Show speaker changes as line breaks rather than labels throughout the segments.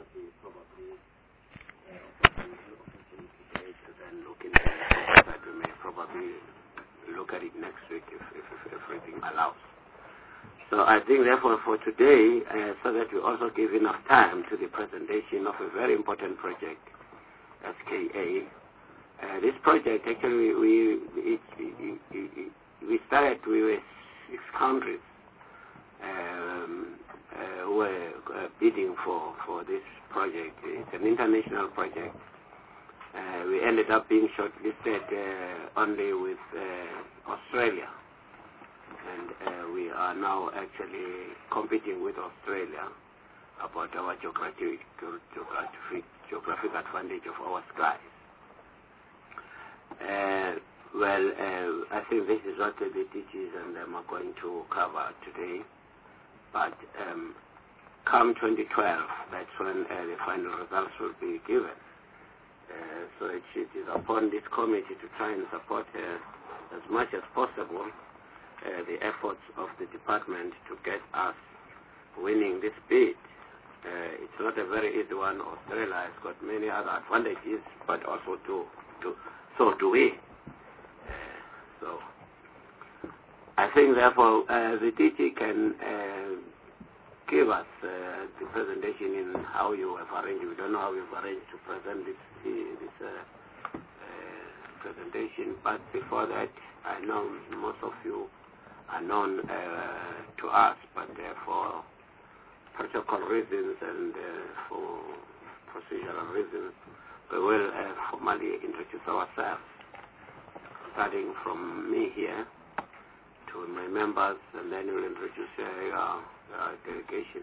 be probably opportunity to then look into it, that we may probably look at it next week if everything allows. So I think, therefore, for today, so that we also give enough time to the presentation of a very important project, SKA. This project, actually, we started with 6 countries who were bidding for this project. It's an international project. We ended up being shortlisted only with Australia. And we are now actually competing with Australia about our geographic advantage of our skies. I think this is what the DGs and them are going to cover today. But come 2012, that's when the final results will be given. So it is upon this committee to try and support as much as possible the efforts of the department to get us winning this bid. It's not a very easy one. Australia has got many other advantages, but also so do we. So I think, therefore, the DG can give us the presentation in how you have arranged. We don't know how you've arranged to present this presentation, but before that, I know most of you are known to us, but for protocol reasons and for procedural reasons, we will formally introduce ourselves, starting from me here to my members, and then we'll introduce our delegation.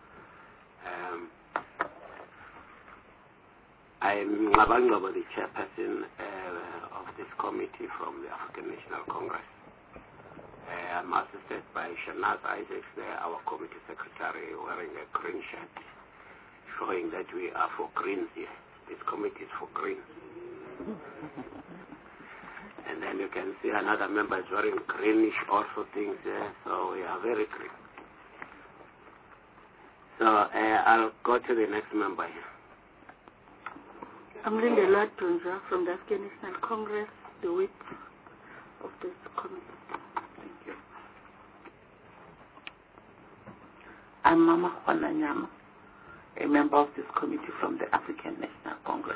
I'm Ngabangaba, the chairperson of this committee from the African National Congress. I'm assisted by Shanaz Isaacs, our committee secretary, wearing a green shirt, showing that we are for greens here. This committee is for greens. And then you can see another member is wearing greenish also things there, so we are very green. So I'll go to the next member here.
I'm Linda Ladunja from the African National Congress, the whip of this committee. Thank you. I'm Mama Juana Nyama, a member of this committee from the African National Congress.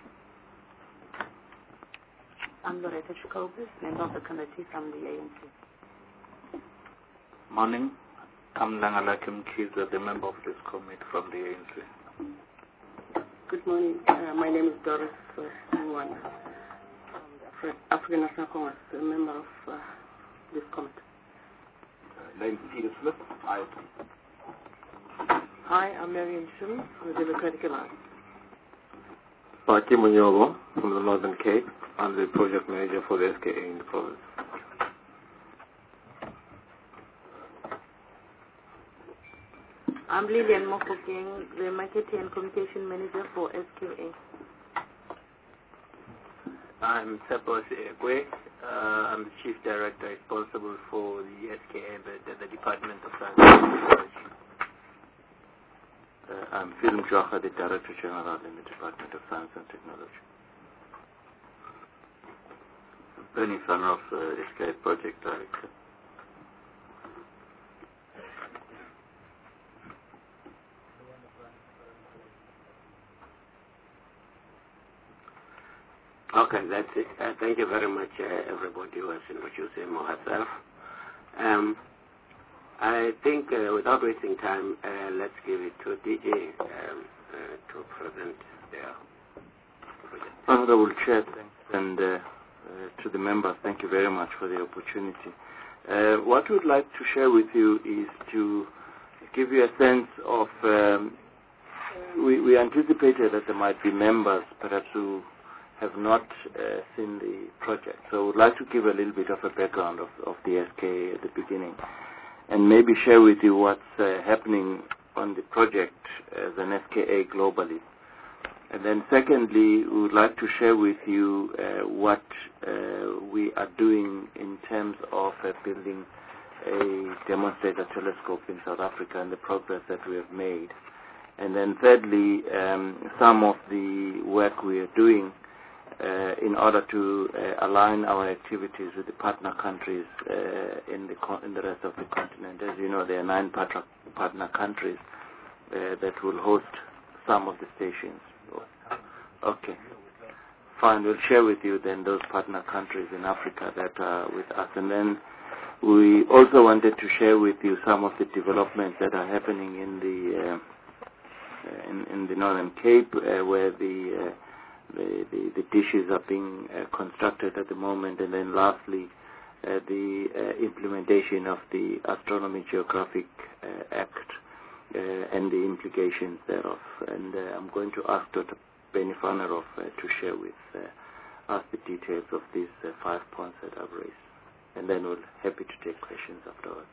I'm Loretta Chikobus, member of the committee from the ANC.
Morning. I'm Langalakim Kiza, the member of this committee from the ANC.
Good morning. My name is Doris Mwana from the African National Congress, a member of this committee.
Name Peter Smith.
Hi, I'm Mariam Shim from the Democratic Alliance.
Paki Munyogo from the Northern Cape. I'm the project manager for the SKA in the province.
I'm Lillian Mokokeng, the Marketing and Communication Manager for SKA.
I'm Sepos Egwe. I'm the Chief Director responsible for the SKA, the Department of Science and Technology.
I'm Phil Mjocha, the Director General in the Department of Science and Technology. Bernie Fanroff, SKA Project Director.
Okay, that's it. Thank you very much, everybody who has introduced him or herself. I think, without wasting time, let's give it to DJ to present their project.
Honorable Chair, thanks, and to the members, thank you very much for the opportunity. What we'd like to share with you is to give you a sense of, we anticipated that there might be members perhaps who have not seen the project. So I would like to give a little bit of a background of the SKA at the beginning and maybe share with you what's happening on the project as an SKA globally. And then secondly, we would like to share with you what we are doing in terms of building a demonstrator telescope in South Africa and the progress that we have made. And then thirdly, some of the work we are doing in order to align our activities with the partner countries in the rest of the continent. As you know, there are 9 partner countries that will host some of the stations. Okay. Fine, we'll share with you then those partner countries in Africa that are with us. And then we also wanted to share with you some of the developments that are happening in the Northern Cape, where the dishes are being constructed at the moment. And then lastly, the implementation of the Astronomy Geographic Act and the implications thereof. And I'm going to ask Dr. Benny Farnerov to share with us the details of these 5 points that I've raised. And then we're happy to take questions afterwards.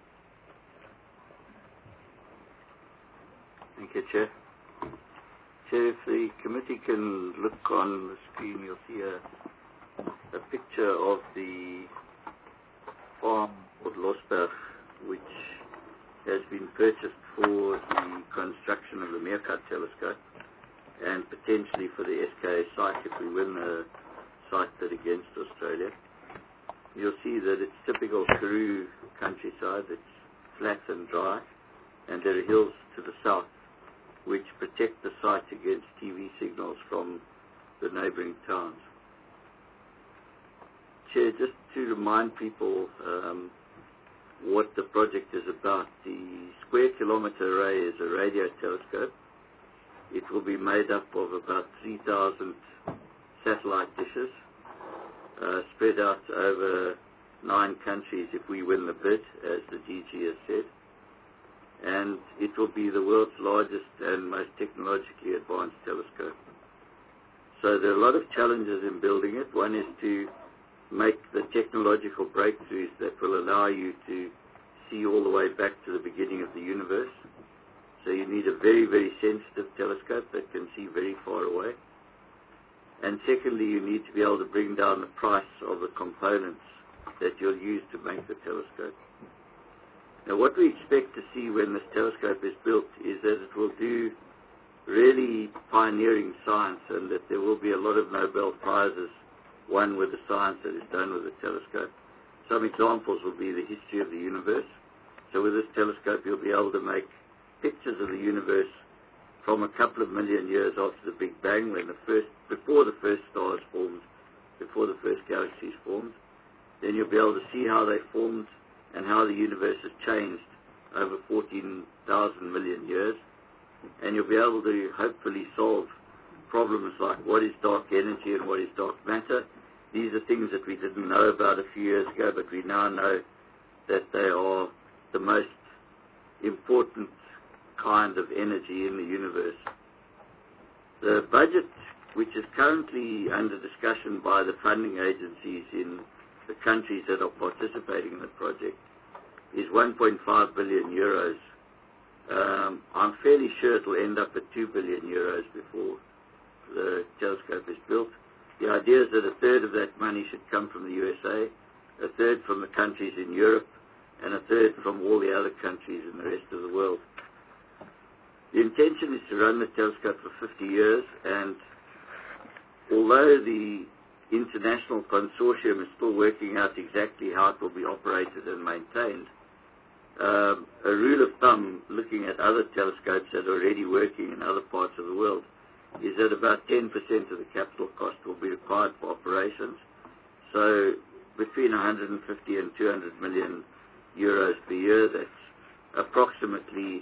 Thank you, Chair. Chair, if the committee can look on the screen, you'll see a picture of the farm of Losberg, which has been purchased for the construction of the Meerkat telescope and potentially for the SKA site if we win the site bid against Australia. You'll see that it's typical Karoo countryside. It's flat and dry, and there are hills to the south which protect the site against TV signals from the neighboring towns. Chair, just to remind people what the project is about, the square kilometre array is a radio telescope. It will be made up of about 3,000 satellite dishes spread out over 9 countries if we win the bid, as the DG has said. And it will be the world's largest and most technologically advanced telescope. So there are a lot of challenges in building it. One is to make the technological breakthroughs that will allow you to see all the way back to the beginning of the universe. So you need a very, very sensitive telescope that can see very far away. And secondly, you need to be able to bring down the price of the components that you'll use to make the telescope. Now, what we expect to see when this telescope is built is that it will do really pioneering science, and that there will be a lot of Nobel Prizes won with the science that is done with the telescope. Some examples will be the history of the universe. So with this telescope, you'll be able to make pictures of the universe from a couple of million years after the Big Bang, when before the first stars formed, before the first galaxies formed. Then you'll be able to see how they formed and how the universe has changed over 14,000 million years. And you'll be able to hopefully solve problems like what is dark energy and what is dark matter. These are things that we didn't know about a few years ago, but we now know that they are the most important kind of energy in the universe. The budget, which is currently under discussion by the funding agencies in the countries that are participating in the project, is 1.5 billion euros. I'm fairly sure it will end up at 2 billion euros before the telescope is built. The idea is that a third of that money should come from the USA, a third from the countries in Europe, and a third from all the other countries in the rest of the world. The intention is to run the telescope for 50 years, and although the international consortium is still working out exactly how it will be operated and maintained, a rule of thumb, looking at other telescopes that are already working in other parts of the world, is that about 10% of the capital cost will be required for operations. So between 150 and 200 million euros per year, that's approximately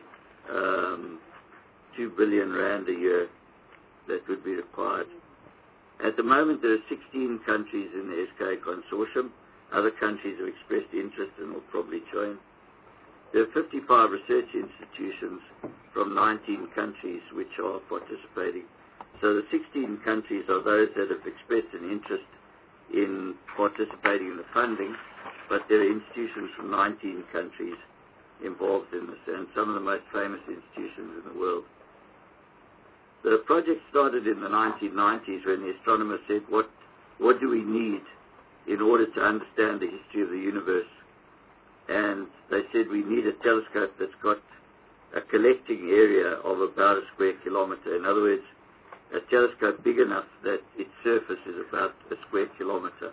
2 billion rand a year that would be required. At the moment, there are 16 countries in the SKA consortium. Other countries have expressed interest and will probably join. There are 55 research institutions from 19 countries which are participating. So the 16 countries are those that have expressed an interest in participating in the funding, but there are institutions from 19 countries involved in this, and some of the most famous institutions in the world. The project started in the 1990s when the astronomers said, what do we need in order to understand the history of the universe? And they said we need a telescope that's got a collecting area of about a square kilometer. In other words, a telescope big enough that its surface is about a square kilometer.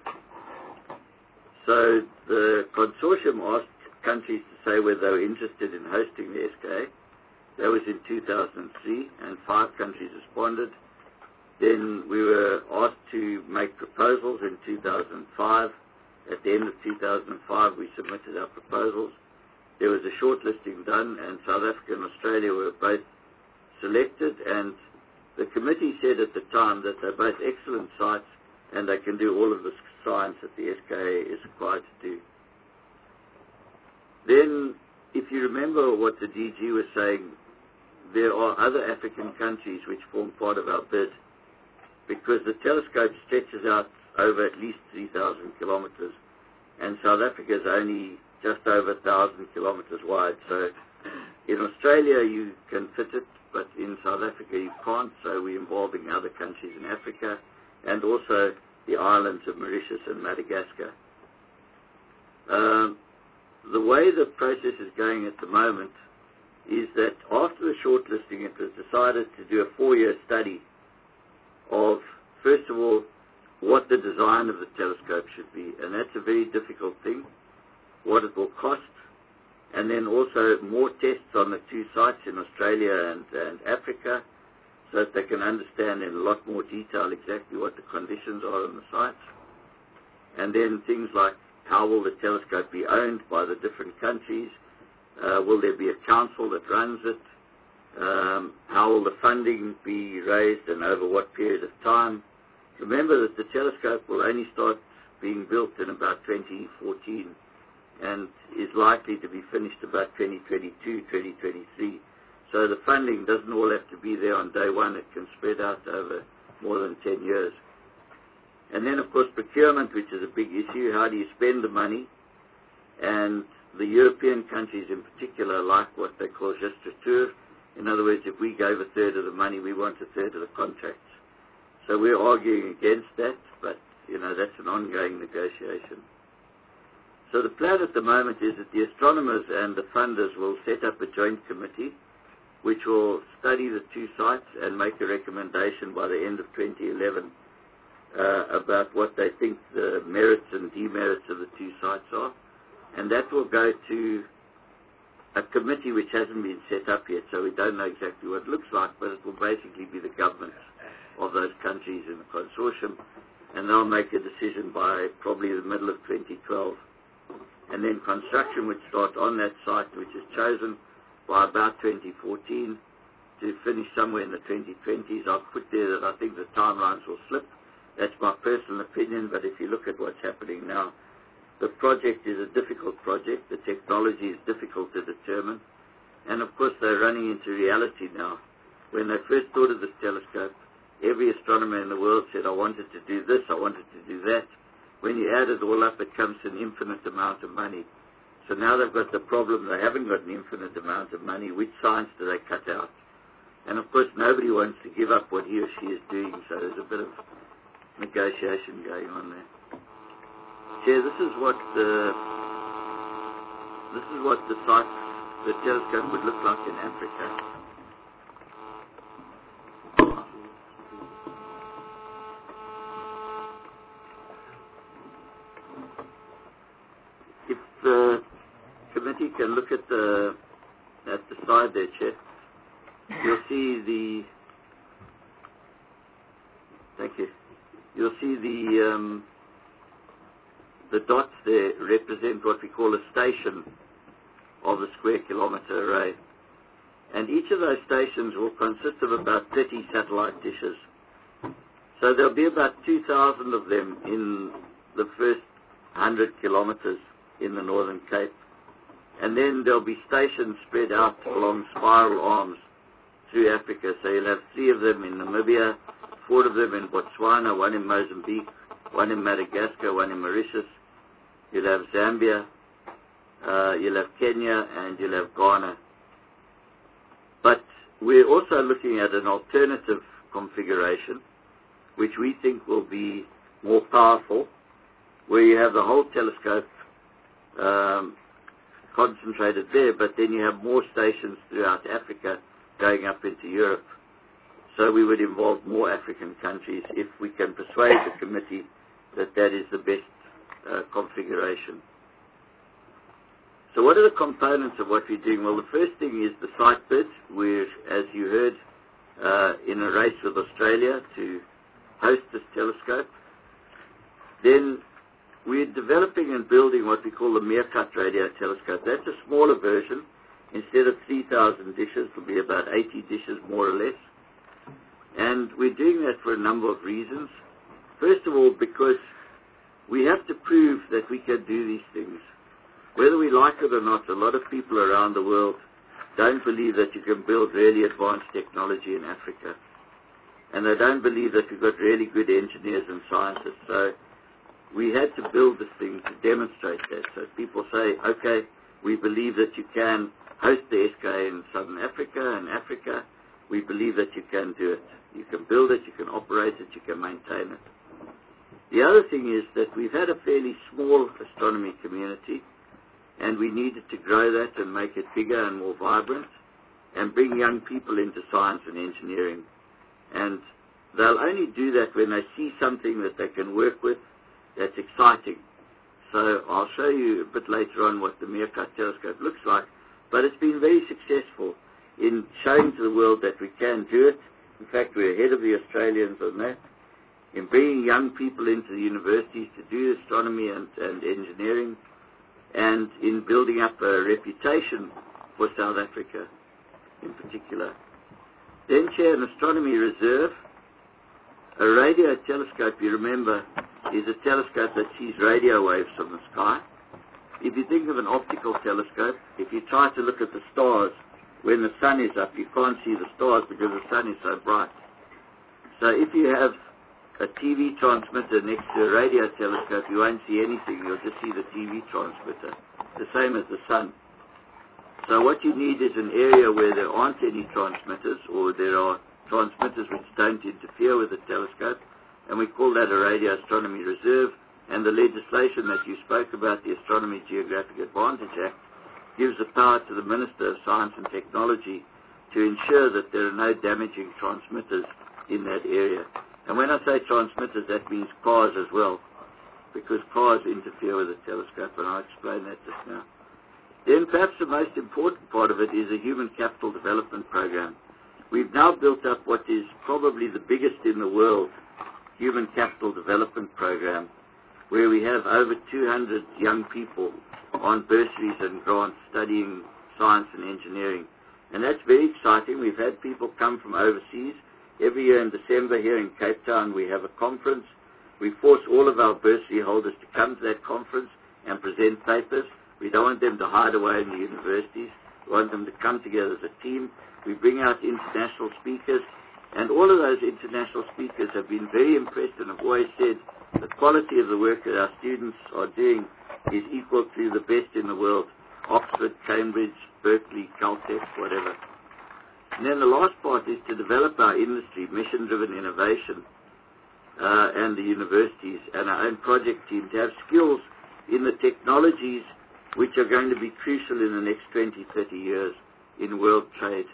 So the consortium asked countries to say whether they were interested in hosting the SKA. That was in 2003, and 5 countries responded. Then we were asked to make proposals in 2005. At the end of 2005, we submitted our proposals. There was a shortlisting done, and South Africa and Australia were both selected, and the committee said at the time that they're both excellent sites and they can do all of the science that the SKA is required to do. Then, if you remember what the DG was saying, there are other African countries which form part of our bid, because the telescope stretches out over at least 3,000 kilometers, and South Africa is only just over 1,000 kilometers wide. So in Australia you can fit it, but in South Africa you can't, so we're involving other countries in Africa and also the islands of Mauritius and Madagascar. The way the process is going at the moment is that after the shortlisting, it was decided to do a 4-year study of, first of all, what the design of the telescope should be, and that's a very difficult thing, what it will cost, and then also more tests on the 2 sites in Australia and Africa, so that they can understand in a lot more detail exactly what the conditions are on the sites. And then things like, how will the telescope be owned by the different countries? Will there be a council that runs it? How will the funding be raised and over what period of time? Remember that the telescope will only start being built in about 2014 and is likely to be finished about 2022, 2023. So the funding doesn't all have to be there on day one. It can spread out over more than 10 years. And then, of course, procurement, which is a big issue. How do you spend the money? And the European countries in particular like what they call juste retour. In other words, if we gave a third of the money, we want a third of the contracts. So we're arguing against that, but, that's an ongoing negotiation. So the plan at the moment is that the astronomers and the funders will set up a joint committee which will study the 2 sites and make a recommendation by the end of 2011 about what they think the merits and demerits of the 2 sites are. And that will go to a committee which hasn't been set up yet, so we don't know exactly what it looks like, but it will basically be the governments of those countries in the consortium, and they'll make a decision by probably the middle of 2012. And then construction would start on that site, which is chosen, by about 2014 to finish somewhere in the 2020s. I've put there that I think the timelines will slip. That's my personal opinion, but if you look at what's happening now, the project is a difficult project. The technology is difficult to determine. And, of course, they're running into reality now. When they first thought of this telescope, every astronomer in the world said, I wanted to do this, I wanted to do that. When you add it all up, it comes to an infinite amount of money. So now they've got the problem, they haven't got an infinite amount of money. Which science do they cut out? And, of course, nobody wants to give up what he or she is doing, so there's a bit of negotiation going on there. Chair, this is what the site, the telescope would look like in Africa. If the committee can look at the side there, Chair, you'll see the dots there represent what we call a station of the square kilometer array. And each of those stations will consist of about 30 satellite dishes. So there'll be about 2,000 of them in the first 100 kilometers in the Northern Cape. And then there'll be stations spread out along spiral arms through Africa. So you'll have 3 of them in Namibia, 4 of them in Botswana, 1 in Mozambique, 1 in Madagascar, 1 in Mauritius. You'll have Zambia, you'll have Kenya, and you'll have Ghana. But we're also looking at an alternative configuration, which we think will be more powerful, where you have the whole telescope concentrated there, but then you have more stations throughout Africa going up into Europe. So we would involve more African countries if we can persuade the committee that that is the best configuration. So what are the components of what we're doing? Well, the first thing is the site bid. We're, as you heard, in a race with Australia to host this telescope. Then we're developing and building what we call the Meerkat radio telescope. That's a smaller version. Instead of 3,000 dishes, it'll be about 80 dishes, more or less. And we're doing that for a number of reasons. First of all, because we have to prove that we can do these things. Whether we like it or not, a lot of people around the world don't believe that you can build really advanced technology in Africa. And they don't believe that we've got really good engineers and scientists. So we had to build this thing to demonstrate that. So people say, okay, we believe that you can host the SKA in Southern Africa and Africa. We believe that you can do it. You can build it, you can operate it, you can maintain it. The other thing is that we've had a fairly small astronomy community, and we needed to grow that and make it bigger and more vibrant and bring young people into science and engineering. And they'll only do that when they see something that they can work with that's exciting. So I'll show you a bit later on what the Meerkat telescope looks like, but it's been very successful in showing to the world that we can do it. In fact, we're ahead of the Australians on that, in bringing young people into the universities to do astronomy and engineering, and in building up a reputation for South Africa in particular. Then, Chair, an astronomy reserve. A radio telescope, you remember, is a telescope that sees radio waves from the sky. If you think of an optical telescope, if you try to look at the stars when the sun is up, you can't see the stars because the sun is so bright. So if you have a TV transmitter next to a radio telescope, you won't see anything. You'll just see the TV transmitter, the same as the sun. So what you need is an area where there aren't any transmitters, or there are transmitters which don't interfere with the telescope, and we call that a radio astronomy reserve. And the legislation that you spoke about, the Astronomy Geographic Advantage Act, gives the power to the Minister of Science and Technology to ensure that there are no damaging transmitters in that area. And when I say transmitters, that means cars as well, because cars interfere with the telescope, and I'll explain that just now. Then perhaps the most important part of it is a human capital development program. We've now built up what is probably the biggest in the world human capital development program, where we have over 200 young people on bursaries and grants studying science and engineering. And that's very exciting. We've had people come from overseas. Every year in December here in Cape Town, we have a conference. We force all of our bursary holders to come to that conference and present papers. We don't want them to hide away in the universities. We want them to come together as a team. We bring out international speakers, and all of those international speakers have been very impressed and have always said the quality of the work that our students are doing is equal to the best in the world: Oxford, Cambridge, Berkeley, Caltech, whatever. And then the last part is to develop our industry, mission-driven innovation, and the universities and our own project team to have skills in the technologies which are going to be crucial in the next 20, 30 years in world trade.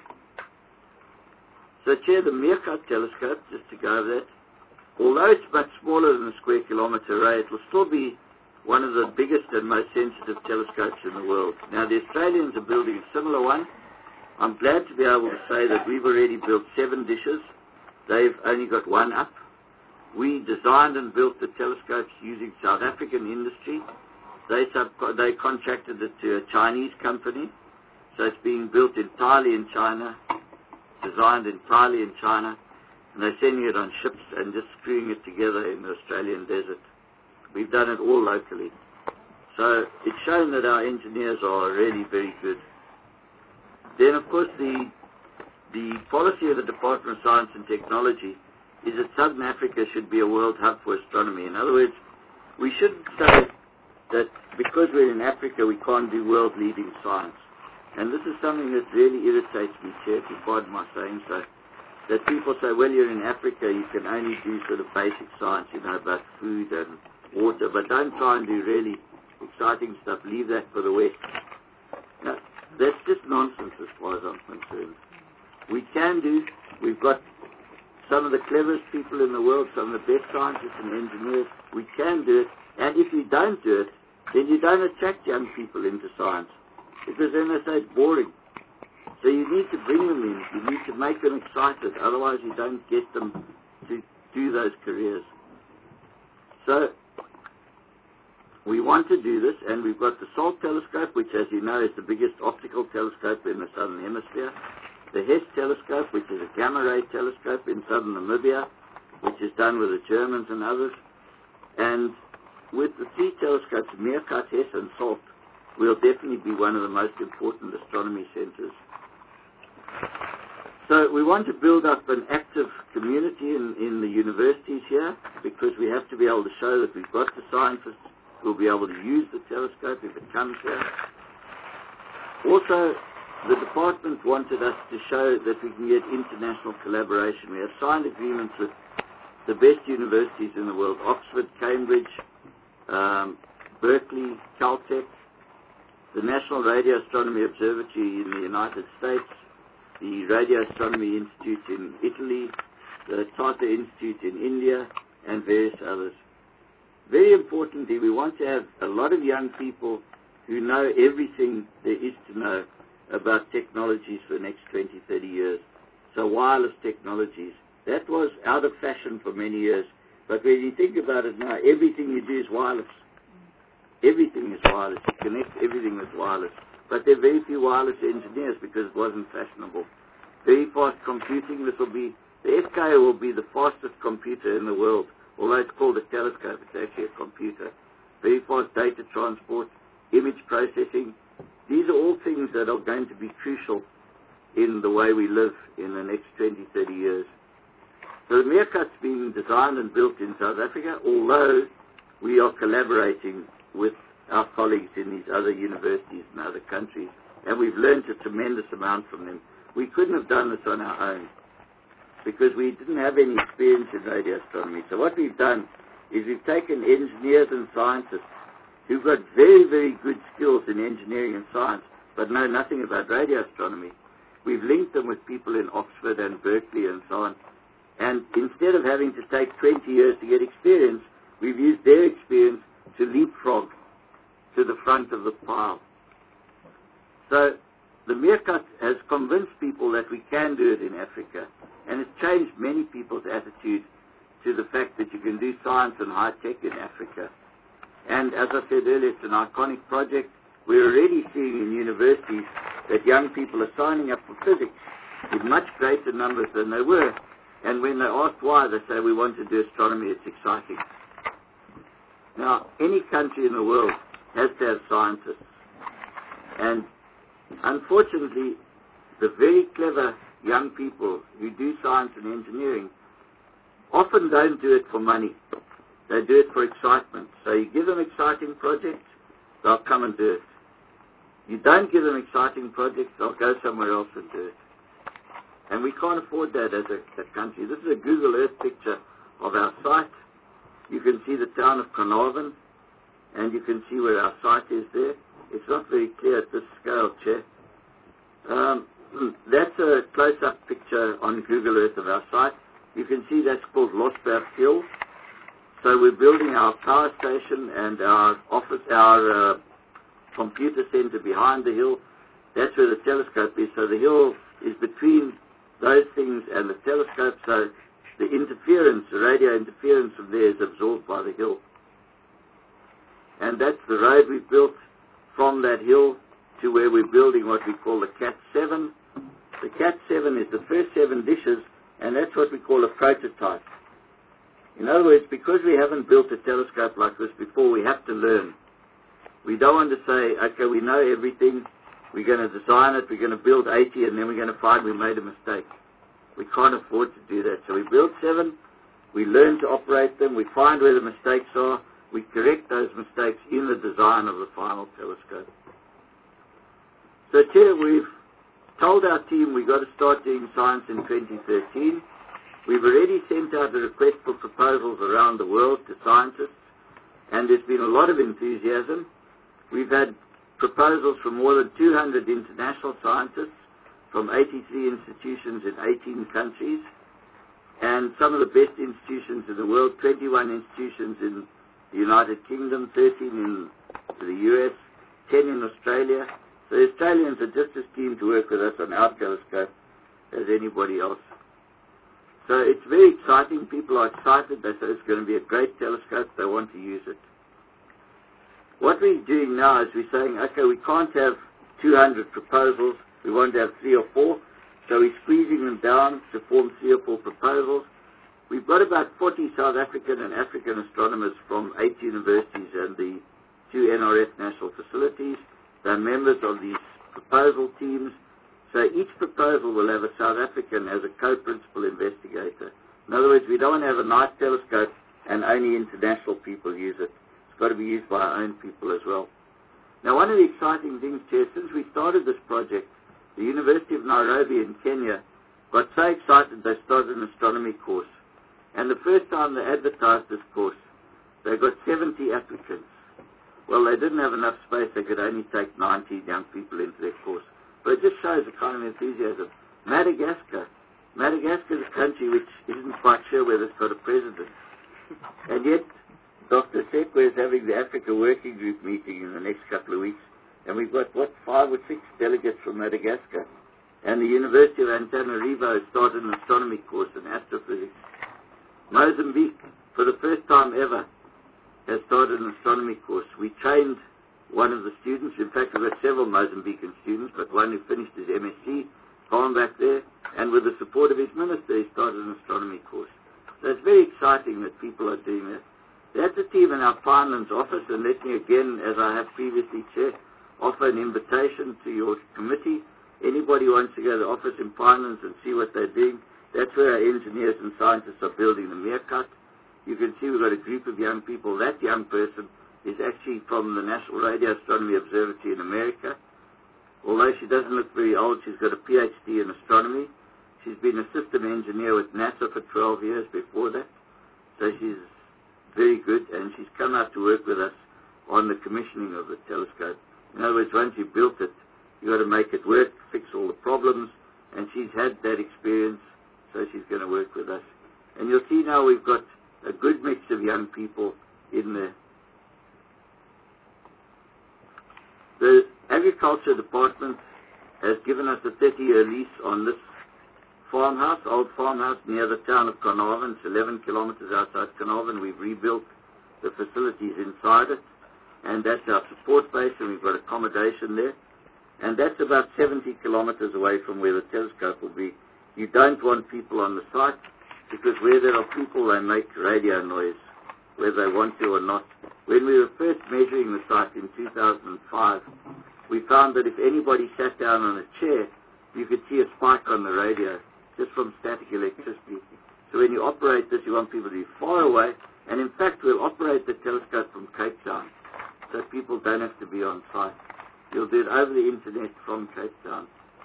So, Chair, the Meerkat telescope, just to go over that, although it's much smaller than a square kilometre array, it will still be one of the biggest and most sensitive telescopes in the world. Now, the Australians are building a similar one. I'm glad to be able to say that we've already built 7 dishes. They've only got 1 up. We designed and built the telescopes using South African industry. They contracted it to a Chinese company, so it's being built entirely in China, designed entirely in China, and they're sending it on ships and just screwing it together in the Australian desert. We've done it all locally. So it's shown that our engineers are really very good. Then, of course, the policy of the Department of Science and Technology is that Southern Africa should be a world hub for astronomy. In other words, we shouldn't say that because we're in Africa we can't do world-leading science. And this is something that really irritates me, Chair, if you pardon my saying so, that people say, well, you're in Africa, you can only do sort of basic science, about food and water, but don't try and do really exciting stuff. Leave that for the West. That's just nonsense as far as I'm concerned. We've got some of the cleverest people in the world, some of the best scientists and engineers. We can do it, and if you don't do it, then you don't attract young people into science, because then they say it's boring. So you need to bring them in. You need to make them excited. Otherwise, you don't get them to do those careers. So we want to do this, and we've got the SALT telescope, which, as you know, is the biggest optical telescope in the southern hemisphere. The HESS telescope, which is a gamma-ray telescope in southern Namibia, which is done with the Germans and others. And with the three telescopes, MEERKAT, HESS, and SALT, we'll definitely be one of the most important astronomy centers. So we want to build up an active community in the universities here, because we have to be able to show that we've got the scientists who will be able to use the telescope if it comes here. Also, the department wanted us to show that we can get international collaboration. We have signed agreements with the best universities in the world: Oxford, Cambridge, Berkeley, Caltech, the National Radio Astronomy Observatory in the United States, the Radio Astronomy Institute in Italy, the Tata Institute in India, and various others. Very importantly, we want to have a lot of young people who know everything there is to know about technologies for the next 20, 30 years. So wireless technologies. That was out of fashion for many years. But when you think about it now, everything you do is wireless. Everything is wireless. You connect everything with wireless. But there are very few wireless engineers because it wasn't fashionable. Very fast computing. The SKA will be the fastest computer in the world. Although it's called a telescope, it's actually a computer. Very fast data transport, image processing. These are all things that are going to be crucial in the way we live in the next 20, 30 years. So the MEERKAT's being designed and built in South Africa, although we are collaborating with our colleagues in these other universities and other countries, and we've learned a tremendous amount from them. We couldn't have done this on our own because we didn't have any experience in radio astronomy. So what we've done is we've taken engineers and scientists who've got very, very good skills in engineering and science, but know nothing about radio astronomy. We've linked them with people in Oxford and Berkeley and so on. And instead of having to take 20 years to get experience, we've used their experience to leapfrog to the front of the pile. So the MEERKAT has convinced people that we can do it in Africa, and it's changed many people's attitude to the fact that you can do science and high tech in Africa. And as I said earlier, it's an iconic project. We're already seeing in universities that young people are signing up for physics in much greater numbers than they were. And when they ask why, they say, we want to do astronomy, it's exciting. Now, any country in the world has to have scientists. And unfortunately, the very clever young people who do science and engineering often don't do it for money. They do it for excitement. So you give them exciting projects, they'll come and do it. You don't give them exciting projects, they'll go somewhere else and do it. And we can't afford that as a country. This is a Google Earth picture of our site. You can see the town of Carnarvon, and you can see where our site is there. It's not very clear at this scale, Chair. That's a close-up picture on Google Earth of our site. You can see that's called Losberg Hill. So we're building our power station and our office, our computer center behind the hill. That's where the telescope is. So the hill is between those things and the telescope. So the interference, the radio interference from there is absorbed by the hill. And that's the road we built from that hill to where we're building what we call the CAT 7. The CAT 7 is the first 7 dishes, and that's what we call a prototype. In other words, because we haven't built a telescope like this before, we have to learn. We don't want to say, okay, we know everything, we're going to design it, we're going to build 80, and then we're going to find we made a mistake. We can't afford to do that. So we build 7, we learn to operate them, we find where the mistakes are, we correct those mistakes in the design of the final telescope. So Chair, we've told our team we've got to start doing science in 2013. We've already sent out a request for proposals around the world to scientists, and there's been a lot of enthusiasm. We've had proposals from more than 200 international scientists from 83 institutions in 18 countries, and some of the best institutions in the world, 21 institutions in the United Kingdom, 13 in the US, 10 in Australia. So the Australians are just as keen to work with us on our telescope as anybody else. So it's very exciting. People are excited. They say it's going to be a great telescope. They want to use it. What we're doing now is we're saying, okay, we can't have 200 proposals. We want to have 3 or 4. So we're squeezing them down to form 3 or 4 proposals. We've got about 40 South African and African astronomers from 8 universities and the 2 NRF national facilities. They're members of these proposal teams. So each proposal will have a South African as a co-principal investigator. In other words, we don't want to have a nice telescope and only international people use it. It's got to be used by our own people as well. Now, one of the exciting things, Chair, since we started this project, the University of Nairobi in Kenya got so excited they started an astronomy course. And the first time they advertised this course, they got 70 applicants. Well, they didn't have enough space. They could only take 90 young people into their course. But it just shows the kind of enthusiasm. Madagascar. Madagascar is a country which isn't quite sure whether it's got a president. And yet, Dr. Sekwe is having the Africa Working Group meeting in the next couple of weeks. And we've got, 5 or 6 delegates from Madagascar. And the University of Antananarivo has started an astronomy course in astrophysics. Mozambique, for the first time ever, has started an astronomy course. We trained one of the students. In fact, we've got several Mozambican students, but one who finished his MSc, gone back there, and with the support of his minister, he started an astronomy course. So it's very exciting that people are doing that. That's a team in our Pinelands office, and let me again, as I have previously said, offer an invitation to your committee. Anybody who wants to go to the office in Pinelands and see what they're doing, that's where our engineers and scientists are building the Meerkat. You can see we've got a group of young people. That young person is actually from the National Radio Astronomy Observatory in America. Although she doesn't look very old, she's got a PhD in astronomy. She's been a system engineer with NASA for 12 years before that. So she's very good, and she's come out to work with us on the commissioning of the telescope. In other words, once you've built it, you've got to make it work, fix all the problems, and she's had that experience, so she's going to work with us. And you'll see now we've got a good mix of young people in there. The Agriculture Department has given us a 30-year lease on this farmhouse, old farmhouse near the town of Carnarvon. It's 11 kilometers outside Carnarvon. We've rebuilt the facilities inside it, and that's our support base, and we've got accommodation there. And that's about 70 kilometers away from where the telescope will be. You don't want people on the site, because where there are people, they make radio noise, whether they want to or not. When we were first measuring the site in 2005, we found that if anybody sat down on a chair, you could see a spike on the radio just from static electricity. So when you operate this, you want people to be far away, and in fact, we'll operate the telescope from Cape Town, so people don't have to be on site. You'll do it over the internet from Cape Town.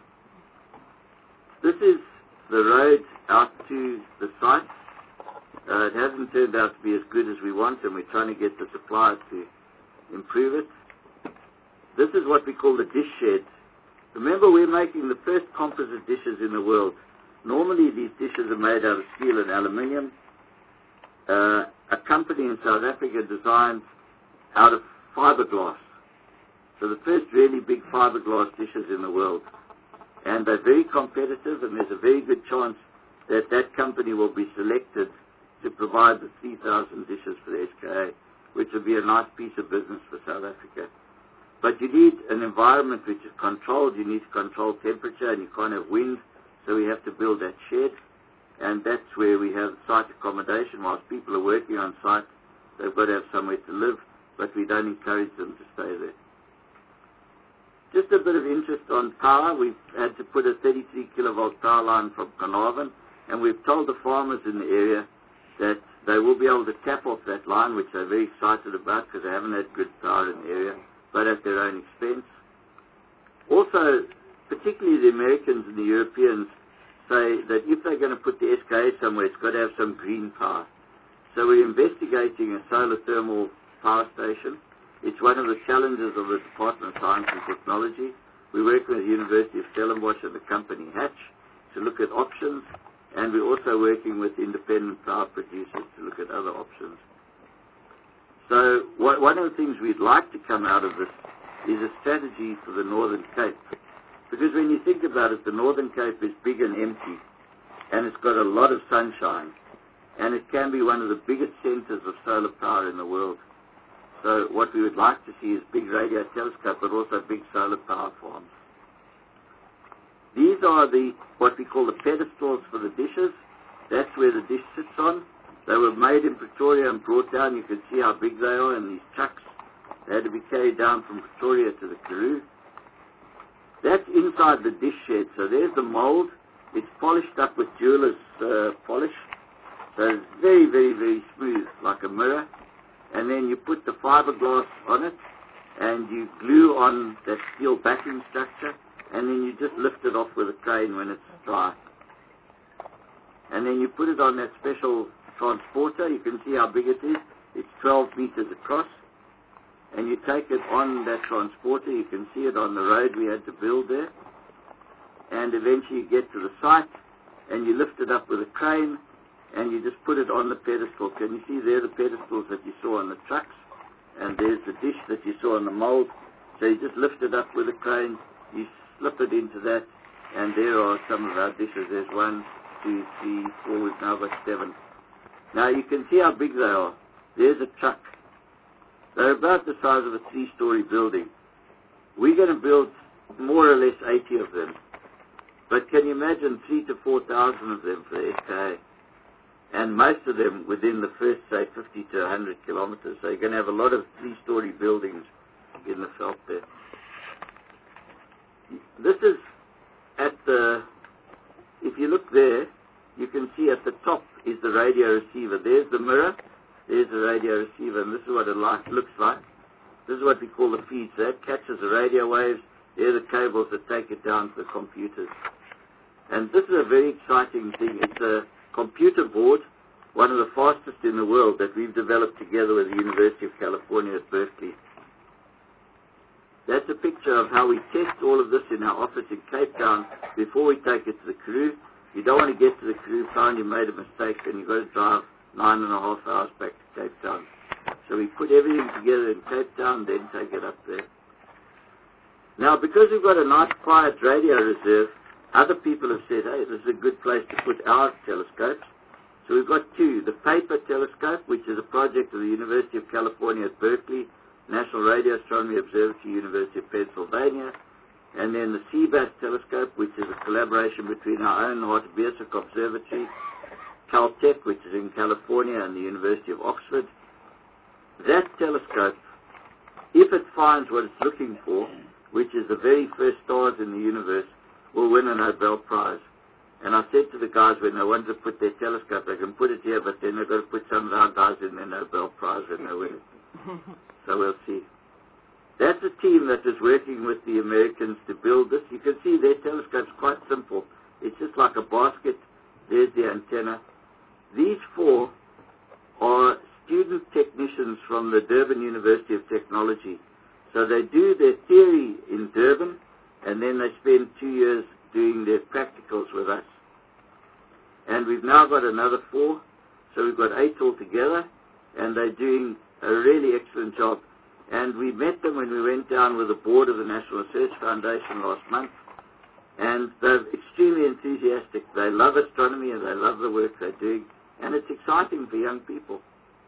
This is the road out to the site. It hasn't turned out to be as good as we want, and we're trying to get the suppliers to improve it. This is what we call the dish shed. Remember, we're making the first composite dishes in the world. Normally, these dishes are made out of steel and aluminium. A company in South Africa designed out of fiberglass. So the first really big fiberglass dishes in the world. And they're very competitive, and there's a very good chance that that company will be selected to provide the 3,000 dishes for the SKA, which will be a nice piece of business for South Africa. But you need an environment which is controlled. You need to control temperature, and you can't have wind, so we have to build that shed. And that's where we have site accommodation. Whilst people are working on site, they've got to have somewhere to live, but we don't encourage them to stay there. Just a bit of interest on power. We've had to put a 33 kilovolt power line from Carnarvon, and we've told the farmers in the area that they will be able to tap off that line, which they're very excited about because they haven't had good power in the area, but at their own expense. Also, particularly the Americans and the Europeans say that if they're going to put the SKA somewhere, it's got to have some green power. So we're investigating a solar thermal power station. It's one of the challenges of the Department of Science and Technology. We're working with the University of Stellenbosch and the company Hatch to look at options, and we're also working with independent power producers to look at other options. So one of the things we'd like to come out of this is a strategy for the Northern Cape. Because when you think about it, the Northern Cape is big and empty, and it's got a lot of sunshine, and it can be one of the biggest centers of solar power in the world. So what we would like to see is big radio telescope, but also big solar power farms. These are what we call the pedestals for the dishes. That's where the dish sits on. They were made in Pretoria and brought down. You can see how big they are in these trucks. They had to be carried down from Pretoria to the Karoo. That's inside the dish shed. So there's the mold. It's polished up with jeweler's polish. So it's very, very, very smooth, like a mirror. And then you put the fiberglass on it, and you glue on that steel backing structure, and then you just lift it off with a crane when it's dry. And then you put it on that special transporter. You can see how big it is. It's 12 meters across. And you take it on that transporter. You can see it on the road we had to build there. And eventually you get to the site, and you lift it up with a crane, and you just put it on the pedestal. Can you see there the pedestals that you saw on the trucks? And there's the dish that you saw on the mold. So you just lift it up with a crane, you slip it into that, and there are some of our dishes. There's 1, 2, 3, 4, we've now got 7. Now you can see how big they are. There's a truck. They're about the size of a 3-story building. We're going to build more or less 80 of them. But can you imagine 3,000 to 4,000 of them for the SKA? And most of them within the first, say, 50 to 100 kilometers. So you're going to have a lot of 3-story buildings in the veld there. This is at the, if you look there, you can see at the top is the radio receiver. There's the mirror, there's the radio receiver, and this is what it looks like. This is what we call the feed. So that catches the radio waves. There are the cables that take it down to the computers. And this is a very exciting thing. It's a computer board, one of the fastest in the world, that we've developed together with the University of California at Berkeley. That's a picture of how we test all of this in our office in Cape Town before we take it to the Karoo. You don't want to get to the Karoo, find you made a mistake, and you've got to drive 9.5 hours back to Cape Town. So we put everything together in Cape Town, then take it up there. Now, because we've got a nice quiet radio reserve, other people have said, hey, this is a good place to put our telescopes. So we've got 2. The Paper Telescope, which is a project of the University of California at Berkeley, National Radio Astronomy Observatory, University of Pennsylvania, and then the CBAS Telescope, which is a collaboration between our own Hartbeespoort Observatory, Caltech, which is in California, and the University of Oxford. That telescope, if it finds what it's looking for, which is the very first stars in the universe, will win a Nobel Prize. And I said to the guys when they wanted to put their telescope, they can put it here, but then they've got to put some of our guys in their Nobel Prize when they win it. So we'll see. That's a team that is working with the Americans to build this. You can see their telescope's quite simple. It's just like a basket. There's the antenna. These 4 are student technicians from the Durban University of Technology. So they do their theory in Durban, and then they spend 2 years doing their practicals with us. And we've now got another 4, so we've got 8 altogether, and they're doing a really excellent job. And we met them when we went down with the board of the National Research Foundation last month, and they're extremely enthusiastic. They love astronomy and they love the work they're doing, and it's exciting for young people.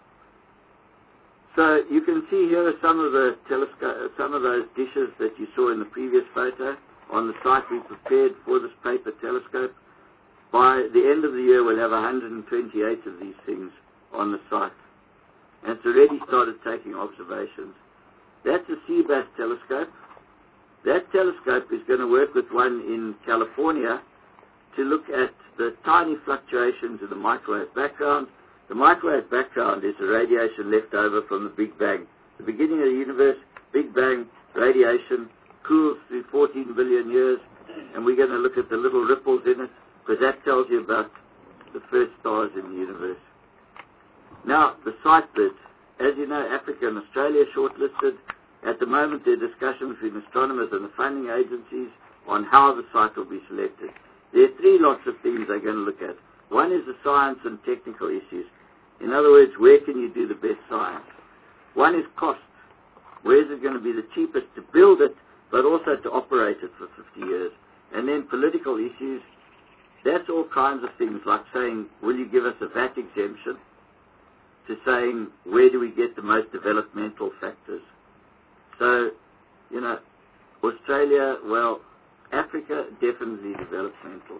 So you can see here are some of the some of those dishes that you saw in the previous photo on the site we prepared for this Paper Telescope. By the end of the year, we'll have 128 of these things on the site. And it's already started taking observations. That's a CBAS telescope. That telescope is going to work with one in California to look at the tiny fluctuations in the microwave background. The microwave background is the radiation left over from the Big Bang. The beginning of the universe, Big Bang, radiation, cools through 14 billion years, and we're going to look at the little ripples in it, because that tells you about the first stars in the universe. Now, the site bit as you know, Africa and Australia are shortlisted. At the moment, there are discussions between astronomers and the funding agencies on how the site will be selected. There are three lots of things they're going to look at. One is the science and technical issues. In other words, where can you do the best science? One is cost. Where is it going to be the cheapest to build it, but also to operate it for 50 years? And then political issues. That's all kinds of things, like saying, will you give us a VAT exemption? To saying, where do we get the most developmental factors? So, you know, Australia, well, Africa, definitely developmental.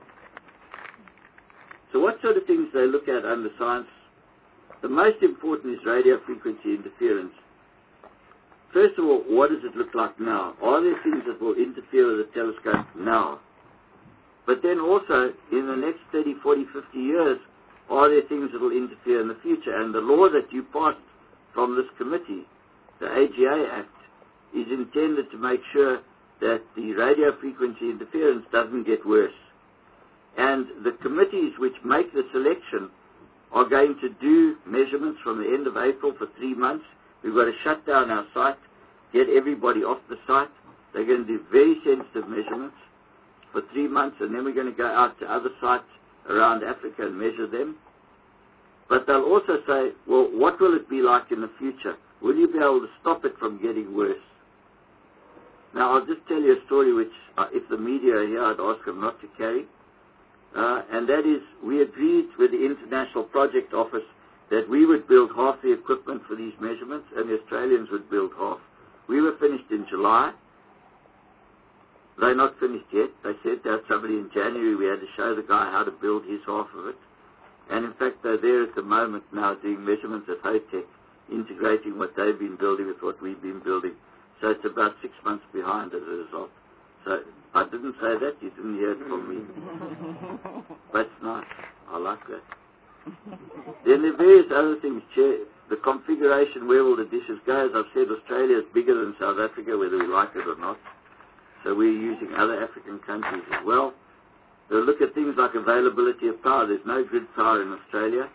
So what sort of things they look at under science? The most important is radio frequency interference. First of all, what does it look like now? Are there things that will interfere with the telescope now? But then also, in the next 30, 40, 50 years, are there things that will interfere in the future? And the law that you passed from this committee, the AGA Act, is intended to make sure that the radio frequency interference doesn't get worse. And the committees which make the selection are going to do measurements from the end of April for 3 months. We've got to shut down our site, get everybody off the site. They're going to do very sensitive measurements for 3 months, and then we're going to go out to other sites around Africa and measure them. But they'll also say, well, what will it be like in the future? Will you be able to stop it from getting worse? Now, I'll just tell you a story which, if the media are here, I'd ask them not to carry. And that is, we agreed with the International Project Office that we would build half the equipment for these measurements and the Australians would build half. We were finished in July. They're not finished yet. They said that somebody in January we had to show the guy how to build his half of it. And in fact, they're there at the moment now doing measurements at HOTEC, integrating what they've been building with what we've been building. So it's about 6 months behind as a result. So I didn't say that. You didn't hear it from me. But it's nice. I like that. Then there are various other things. The configuration, where will the dishes go? As I've said, Australia is bigger than South Africa, whether we like it or not. So we're using other African countries as well. They'll look at things like availability of power. There's no grid power in Australia.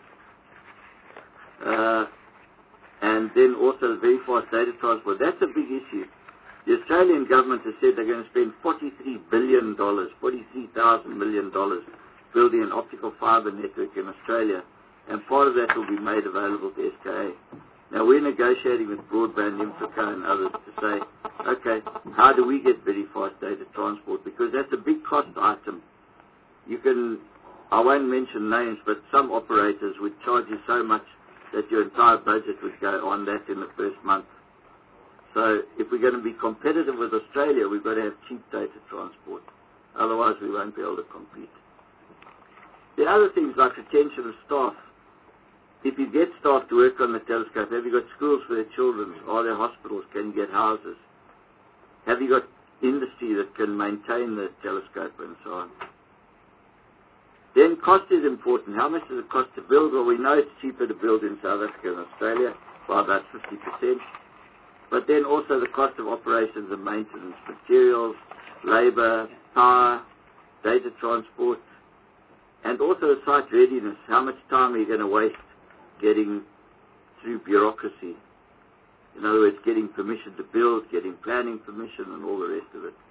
And then also the very fast data transport. That's a big issue. The Australian government has said they're going to spend $43 billion, $43,000 million building an optical fibre network in Australia, and part of that will be made available to SKA. Now, we're negotiating with Broadband Infraco and others to say, okay, how do we get very fast data transport? Because that's a big cost item. I won't mention names, but some operators would charge you so much that your entire budget would go on that in the first month. So if we're going to be competitive with Australia, we've got to have cheap data transport. Otherwise, we won't be able to compete. The other things like retention of staff. If you get staff to work on the telescope, have you got schools for their children? Are there hospitals? Can you get houses? Have you got industry that can maintain the telescope and so on? Then cost is important. How much does it cost to build? Well, we know it's cheaper to build in South Africa and Australia by about 50%. But then also the cost of operations and maintenance, materials, labor, power, data transport, and also the site readiness. How much time are you going to waste getting through bureaucracy? In other words, getting permission to build, getting planning permission, and all the rest of it.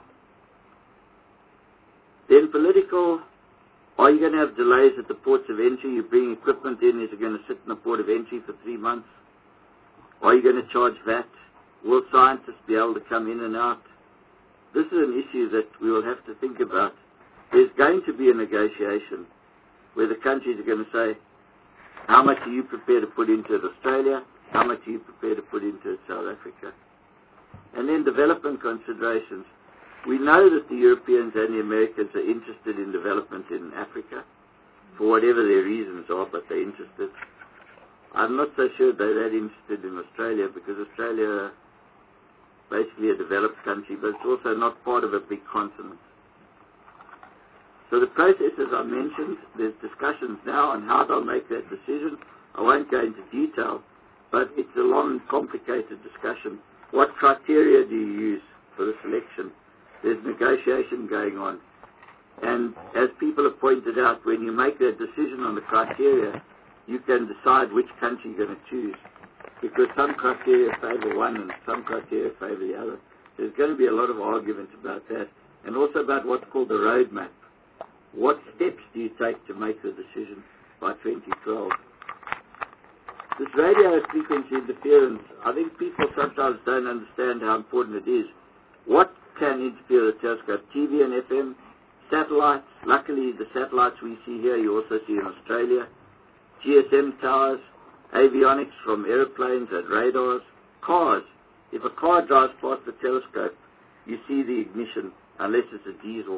Then political. Are you going to have delays at the ports of entry? You bring equipment in, is it going to sit in the port of entry for 3 months? Are you going to charge VAT? Will scientists be able to come in and out? This is an issue that we will have to think about. There's going to be a negotiation where the countries are going to say, how much are you prepared to put into Australia? How much are you prepared to put into South Africa? And then development considerations. We know that the Europeans and the Americans are interested in development in Africa, for whatever their reasons are, but they're interested. I'm not so sure they're that interested in Australia, because Australia is basically a developed country, but it's also not part of a big continent. So the process, as I mentioned, there's discussions now on how they'll make that decision. I won't go into detail, but it's a long, complicated discussion. What criteria do you use for the selection? There's negotiation going on. And as people have pointed out, when you make that decision on the criteria, you can decide which country you're going to choose. because some criteria favor one and some criteria favor the other. There's going to be a lot of argument about that, and also about what's called the roadmap. What steps do you take to make the decision by 2012? This radio frequency interference, I think people sometimes don't understand how important it is. What can interfere with the telescope? TV and FM, satellites. Luckily, the satellites we see here, you also see in Australia. GSM towers, avionics from aeroplanes and radars, cars. If a car drives past the telescope, you see the ignition, unless it's a diesel.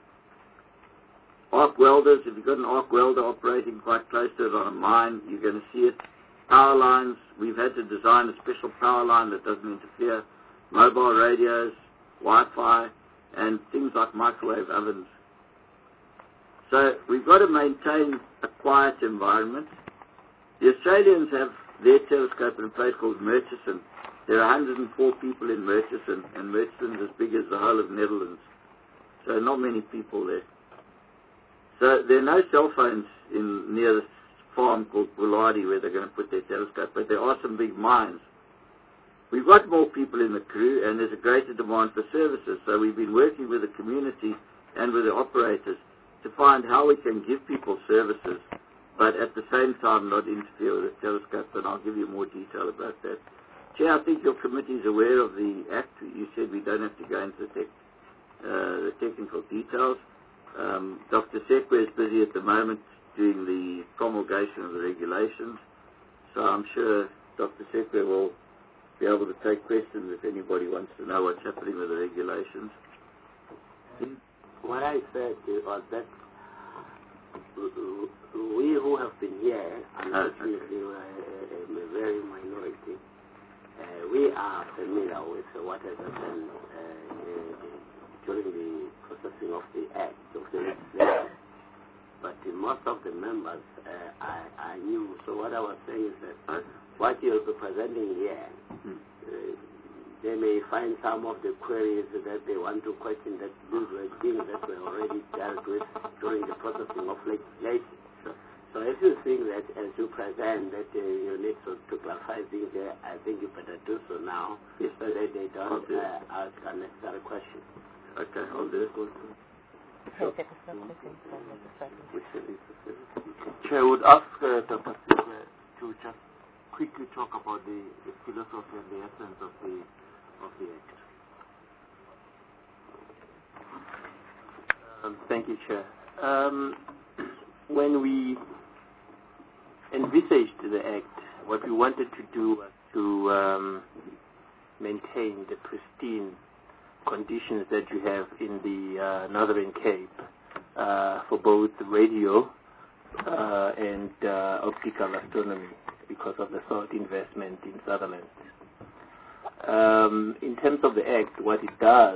Arc welders, if you've got an arc welder operating quite close to it on a mine, you're going to see it. Power lines, we've had to design a special power line that doesn't interfere. Mobile radios, Wi-Fi, and things like microwave ovens. So we've got to maintain a quiet environment. The Australians have their telescope in a place called Murchison. There are 104 people in Murchison, and Murchison is as big as the whole of Netherlands. So not many people there. So there are no cell phones near the farm called Buladi where they're going to put their telescope, but there are some big mines. We've got more people in the crew, and there's a greater demand for services. So we've been working with the community and with the operators to find how we can give people services, but at the same time not interfere with the telescope, and I'll give you more detail about that. Chair, I think your committee is aware of the Act. You said we don't have to go into the technical details. Dr. Sekwe is busy at the moment doing the promulgation of the regulations, so I'm sure Dr. Sekwe will be able to take questions if anybody wants to know what's happening with the regulations.
What I said was that we who have been here, unfortunately, we're a very minority. We are familiar with what has happened during the processing of the Act, of the legislation. But most of the members I knew. So what I was saying is that what you'll be presenting here, they may find some of the queries that they want to question, that these were things that were already dealt with during the processing of legislation. So if you think that as you present that you need to clarify things there, I think you better do so now, so that they don't ask unnecessary questions.
Okay, I'll do it.
Chair, I would ask Dr. Sekwe to just quickly talk about the philosophy and the essence of the Act.
Thank you, Chair. When we envisaged the Act, what we wanted to do was to maintain the pristine conditions that you have in the Northern Cape for both radio and optical astronomy because of the salt investment in Sutherland. In terms of the Act, what it does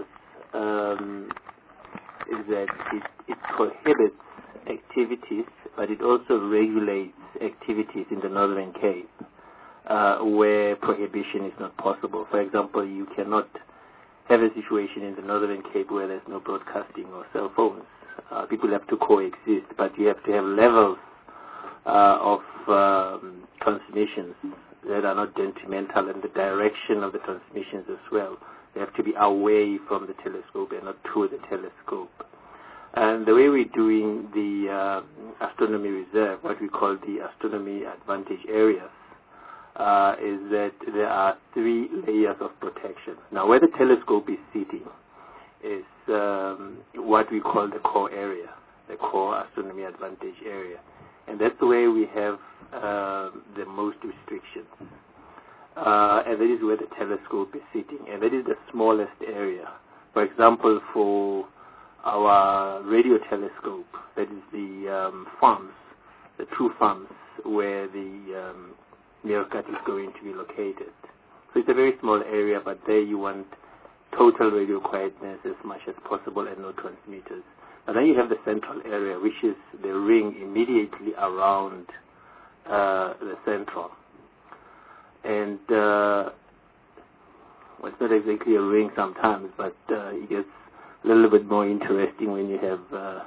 is that it prohibits activities, but it also regulates activities in the Northern Cape where prohibition is not possible. For example, you cannot have a situation in the Northern Cape where there's no broadcasting or cell phones. People have to coexist, but you have to have levels of transmissions that are not detrimental, and the direction of the transmissions as well. They have to be away from the telescope and not to the telescope. And the way we're doing the astronomy reserve, what we call the astronomy advantage areas, is that there are 3 layers of protection. Now, where the telescope is sitting is what we call the core area, the core astronomy advantage area. And that's where we have the most restrictions. And that is where the telescope is sitting. And that is the smallest area. For example, for our radio telescope, that is the farms, the true farms where the Meerkat is going to be located. So it's a very small area, but there you want total radio quietness as much as possible and no transmitters. And then you have the central area, which is the ring immediately around the central. And well, it's not exactly a ring sometimes, but it gets a little bit more interesting when you have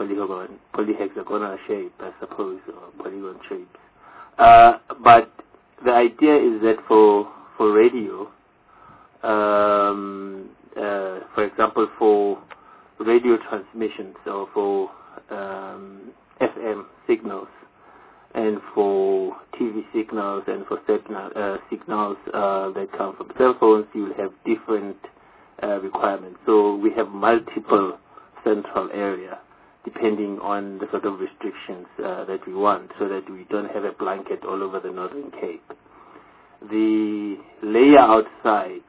polyhexagonal shape, I suppose, or polygon shapes. But the idea is that for radio, for example, for radio transmissions or for FM signals and for TV signals and for signals that come from cell phones, you will have different requirements. So we have multiple central area depending on the sort of restrictions that we want, so that we don't have a blanket all over the Northern Cape. The layer outside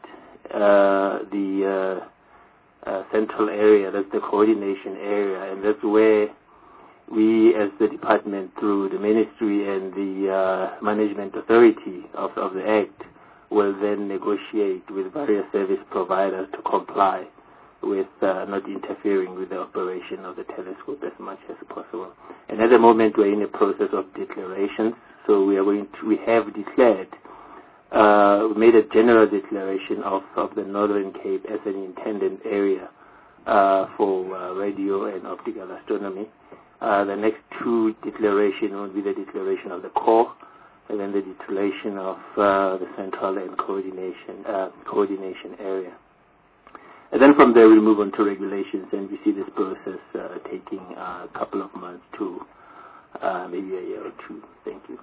the central area, that's the coordination area, and that's where we as the department, through the ministry and the management authority of the Act, will then negotiate with various service providers to comply with not interfering with the operation of the telescope as much as possible. And at the moment we're in a process of declarations, so we have declared, we made a general declaration of the Northern Cape as an intended area for radio and optical astronomy. The next two declarations will be the declaration of the core, and then the declaration of the central and coordination area. And then from there we'll move on to regulations, and we see this process taking a couple of months to maybe a year or two. Thank you.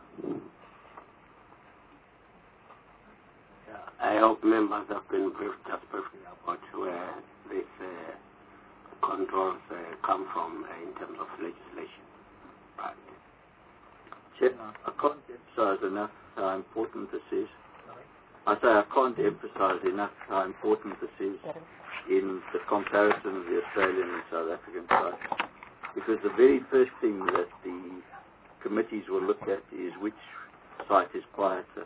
I hope members have been briefed just briefly about where these controls come from in terms of legislation. Right.
Chair, I can't emphasize enough how important this is. I say I can't emphasize enough how important this is in the comparison of the Australian and South African side. Because the very first thing that the committees will look at is which site is quieter.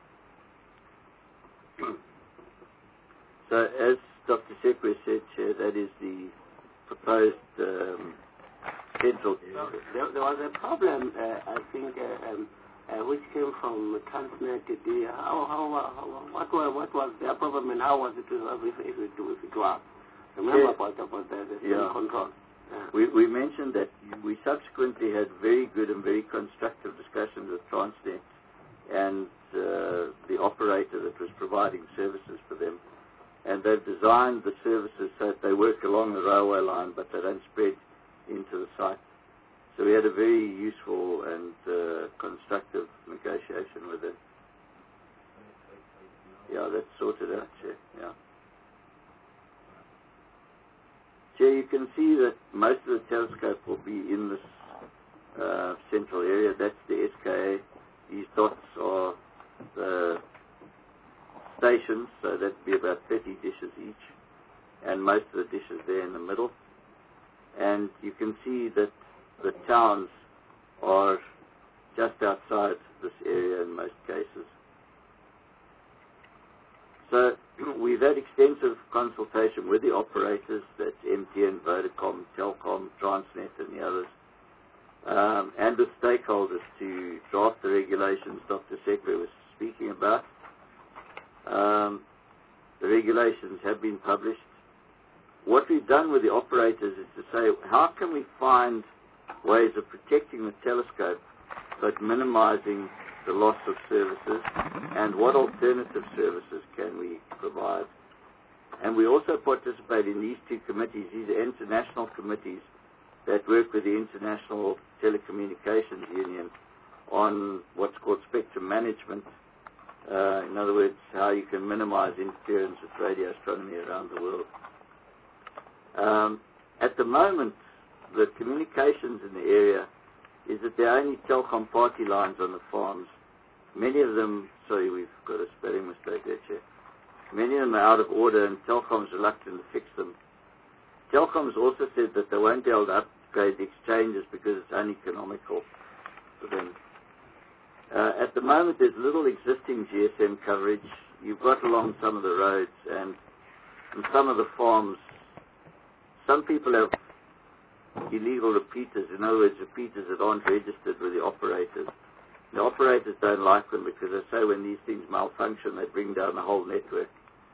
So as Dr. Sekwe said, Chair, that is the proposed central area.
There was a problem, I think, which came from Transnet. What was their problem and how was it resolved if it was? Remember about the control. Yeah.
We mentioned that we subsequently had very good and very constructive discussions with Transnet and the operator that was providing services for them. And they've designed the services so that they work along the railway line, but they don't spread into the site. So we had a very useful and constructive negotiation with them. Yeah, that's sorted out, Chair. Yeah. Chair, you can see that most of the telescope will be in this central area. That's the SKA. These dots are the stations, so that'd be about 30 dishes each, and most of the dishes there in the middle. And you can see that the towns are just outside this area in most cases. So we've had extensive consultation with the operators, that's MTN, Vodacom, Telkom, Transnet and the others, and the stakeholders to draft the regulations Dr. Sekwe was speaking about. The regulations have been published. What we've done with the operators is to say, how can we find ways of protecting the telescope but minimizing the loss of services, and what alternative services can we provide? And we also participate in these two committees. These are international committees that work with the International Telecommunications Union on what's called spectrum management. In other words, how you can minimize interference with radio astronomy around the world. At the moment, the communications in the area is that there are only Telkom party lines on the farms. Many of them, sorry, we've got a spelling mistake there, Chair. Many of them are out of order, and Telkom's reluctant to fix them. Telkom's also said that they won't be able to upgrade the exchanges because it's uneconomical for them. At the moment, there's little existing GSM coverage. You've got along some of the roads, and in some of the farms, some people have illegal repeaters. In other words, repeaters that aren't registered with the operators. The operators don't like them because they say when these things malfunction, they bring down the whole network.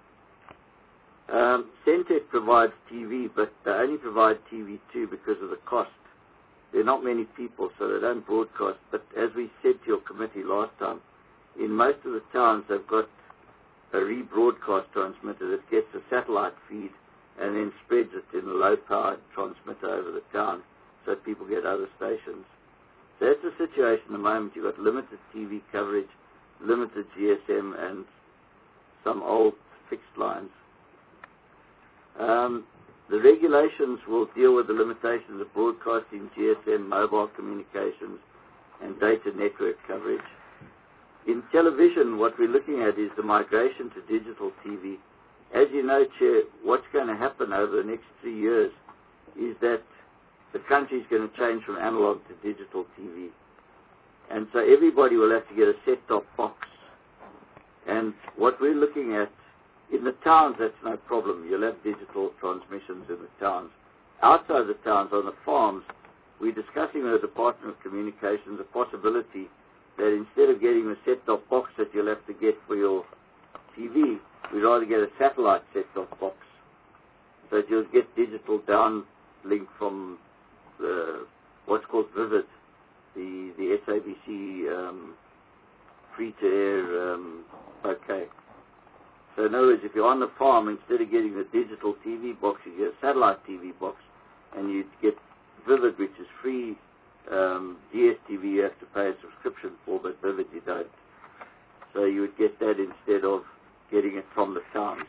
Centec provides TV, but they only provide TV2 because of the cost. There are not many people, so they don't broadcast. But as we said to your committee last time, in most of the towns they've got a rebroadcast transmitter that gets a satellite feed and then spreads it in a low-powered transmitter over the town so that people get other stations. So that's the situation at the moment. You've got limited TV coverage, limited GSM, and some old fixed lines. The regulations will deal with the limitations of broadcasting, GSM, mobile communications, and data network coverage. In television, what we're looking at is the migration to digital TV. As you know, Chair, what's going to happen over the next 3 years is that the country is going to change from analog to digital TV. And so everybody will have to get a set-top box. And what we're looking at, in the towns, that's no problem. You'll have digital transmissions in the towns. Outside the towns, on the farms, we're discussing with the Department of Communications a possibility that instead of getting the set-top box that you'll have to get for your TV, we'd rather get a satellite set-top box so that you'll get digital downlink from what's called Vivid, the SABC free-to-air bouquet. So in other words, if you're on the farm, instead of getting the digital TV box, you get a satellite TV box, and you get Vivid, which is free. DSTV you have to pay a subscription for, but Vivid you don't. So you would get that instead of getting it from the towns.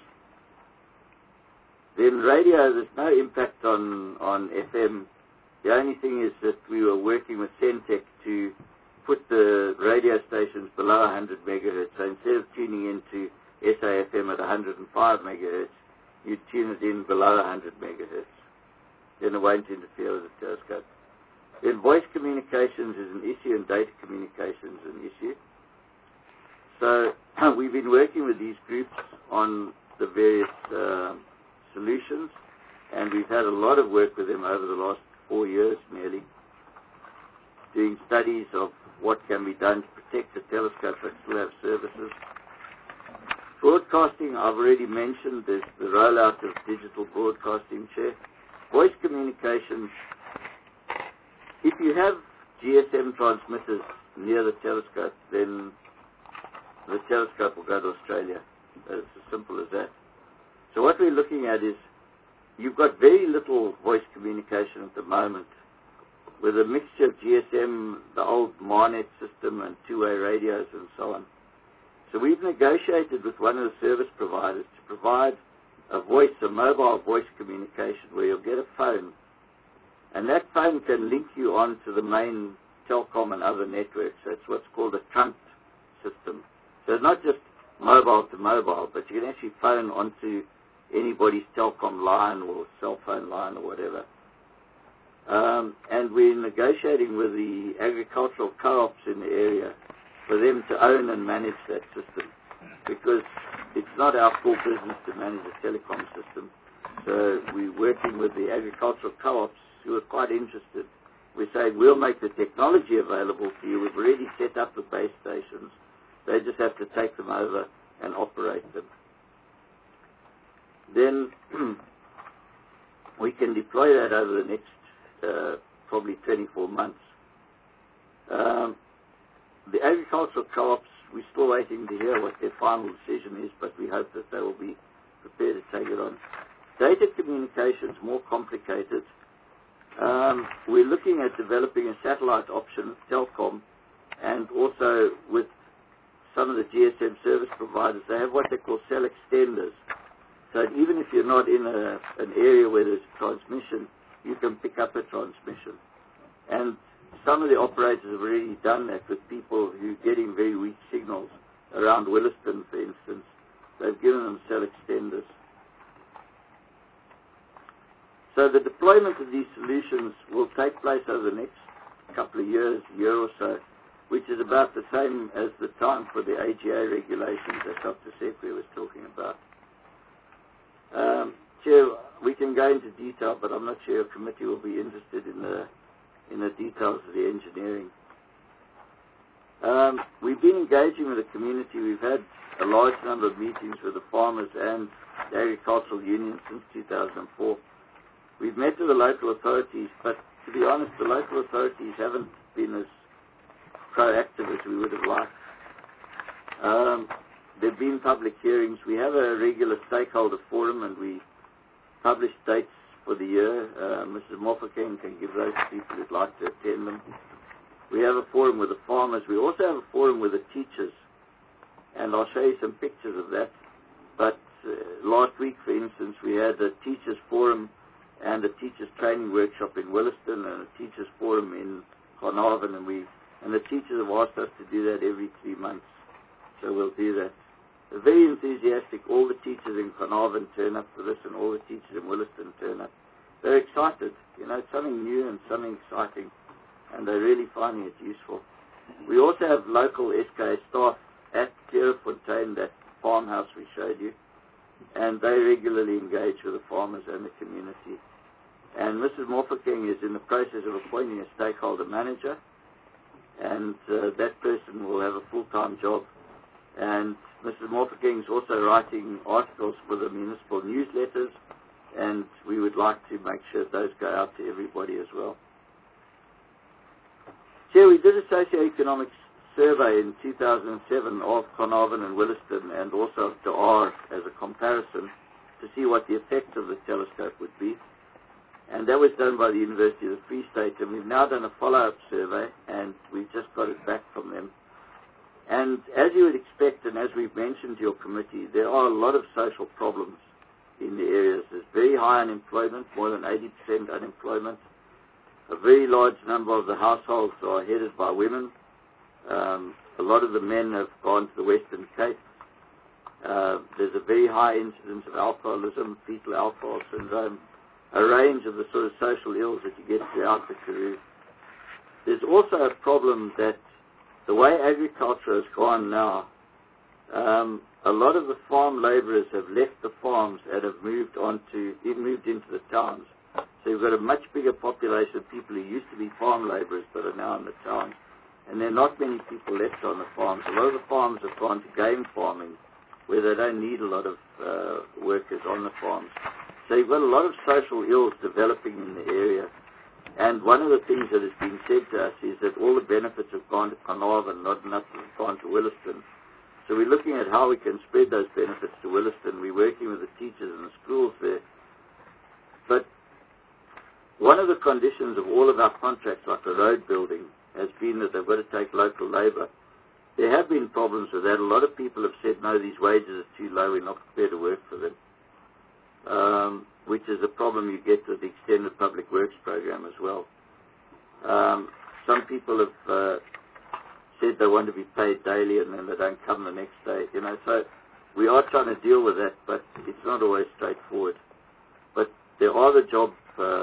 Then radio, there's no impact on FM. The only thing is that we were working with Centec to put the radio stations below 100 megahertz. So instead of tuning into SAFM at 105 megahertz, you tune it in below 100 megahertz. Then it won't interfere with the telescope. Then voice communications is an issue and data communications is an issue. So we've been working with these groups on the various solutions, and we've had a lot of work with them over the last 4 years nearly, doing studies of what can be done to protect the telescope but still have services. Broadcasting, I've already mentioned, there's the rollout of digital broadcasting, Chair. Voice communications, if you have GSM transmitters near the telescope, then the telescope will go to Australia. It's as simple as that. So what we're looking at is you've got very little voice communication at the moment with a mixture of GSM, the old Marnet system, and two-way radios and so on. So we've negotiated with one of the service providers to provide a mobile voice communication where you'll get a phone, and that phone can link you on to the main Telkom and other networks. So it's what's called a trunked system. So it's not just mobile to mobile, but you can actually phone onto anybody's Telkom line or cell phone line or whatever. And we're negotiating with the agricultural co-ops in the area for them to own and manage that system, because it's not our core business to manage a telecom system. So we're working with the agricultural co-ops who are quite interested. We're saying we'll make the technology available to you. We've already set up the base stations. They just have to take them over and operate them. Then we can deploy that over the next probably 24 months. The agricultural co-ops, we're still waiting to hear what their final decision is, but we hope that they will be prepared to take it on. Data communication is more complicated. We're looking at developing a satellite option with Telkom, and also with some of the GSM service providers. They have what they call cell extenders. So even if you're not in an area where there's transmission, you can pick up a transmission. And some of the operators have already done that with people who are getting very weak signals around Williston, for instance. They've given them cell extenders. So the deployment of these solutions will take place over the next couple of years, year or so, which is about the same as the time for the AGA regulations that Dr. Sekwe was talking about. Chair, we can go into detail, but I'm not sure your committee will be interested in the details of the engineering. We've been engaging with the community. We've had a large number of meetings with the farmers and the agricultural union since 2004. We've met with the local authorities, but to be honest, the local authorities haven't been as proactive as we would have liked. There have been public hearings. We have a regular stakeholder forum, and we publish dates for the year. Mrs. Mofokeng can give those to people who'd like to attend them. We have a forum with the farmers. We also have a forum with the teachers, and I'll show you some pictures of that. But last week, for instance, we had a teachers forum and a teachers training workshop in Williston and a teachers forum in Carnarvon, and the teachers have asked us to do that every 3 months, so we'll do that. They're very enthusiastic. All the teachers in Carnarvon turn up for this, and all the teachers in Williston turn up. They're excited. You know, it's something new and something exciting, and they're really finding it useful. We also have local SKA staff at Kleurfontein, that farmhouse we showed you, and they regularly engage with the farmers and the community. And Mrs. Mofokeng is in the process of appointing a stakeholder manager, and that person will have a full-time job. And Mrs. Mofokeng is also writing articles for the municipal newsletters, and we would like to make sure those go out to everybody as well. Chair, we did a socioeconomic survey in 2007 of Carnarvon and Williston, and also of De Aar as a comparison, to see what the effect of the telescope would be. And that was done by the University of the Free State, and we've now done a follow-up survey, and we've just got it back from them. And as you would expect, and as we've mentioned to your committee, there are a lot of social problems in the areas. There's very high unemployment, more than 80% unemployment. A very large number of the households are headed by women. A lot of the men have gone to the Western Cape. There's a very high incidence of alcoholism, fetal alcohol syndrome, a range of the sort of social ills that you get throughout the Karoo. There's also a problem that the way agriculture has gone now, a lot of the farm labourers have left the farms and have moved into the towns. So you've got a much bigger population of people who used to be farm labourers but are now in the towns. And there are not many people left on the farms. A lot of the farms have gone to game farming, where they don't need a lot of workers on the farms. So you've got a lot of social ills developing in the area. And one of the things that has been said to us is that all the benefits have gone to Carnarvon, not enough have gone to Williston. So we're looking at how we can spread those benefits to Williston. We're working with the teachers and the schools there. But one of the conditions of all of our contracts, like the road building, has been that they've got to take local labour. There have been problems with that. A lot of people have said, no, these wages are too low, we're not prepared to work for them, which is a problem you get with the Extended Public Works program as well. Some people have said they want to be paid daily and then they don't come the next day. You know, so we are trying to deal with that, but it's not always straightforward. But there are the job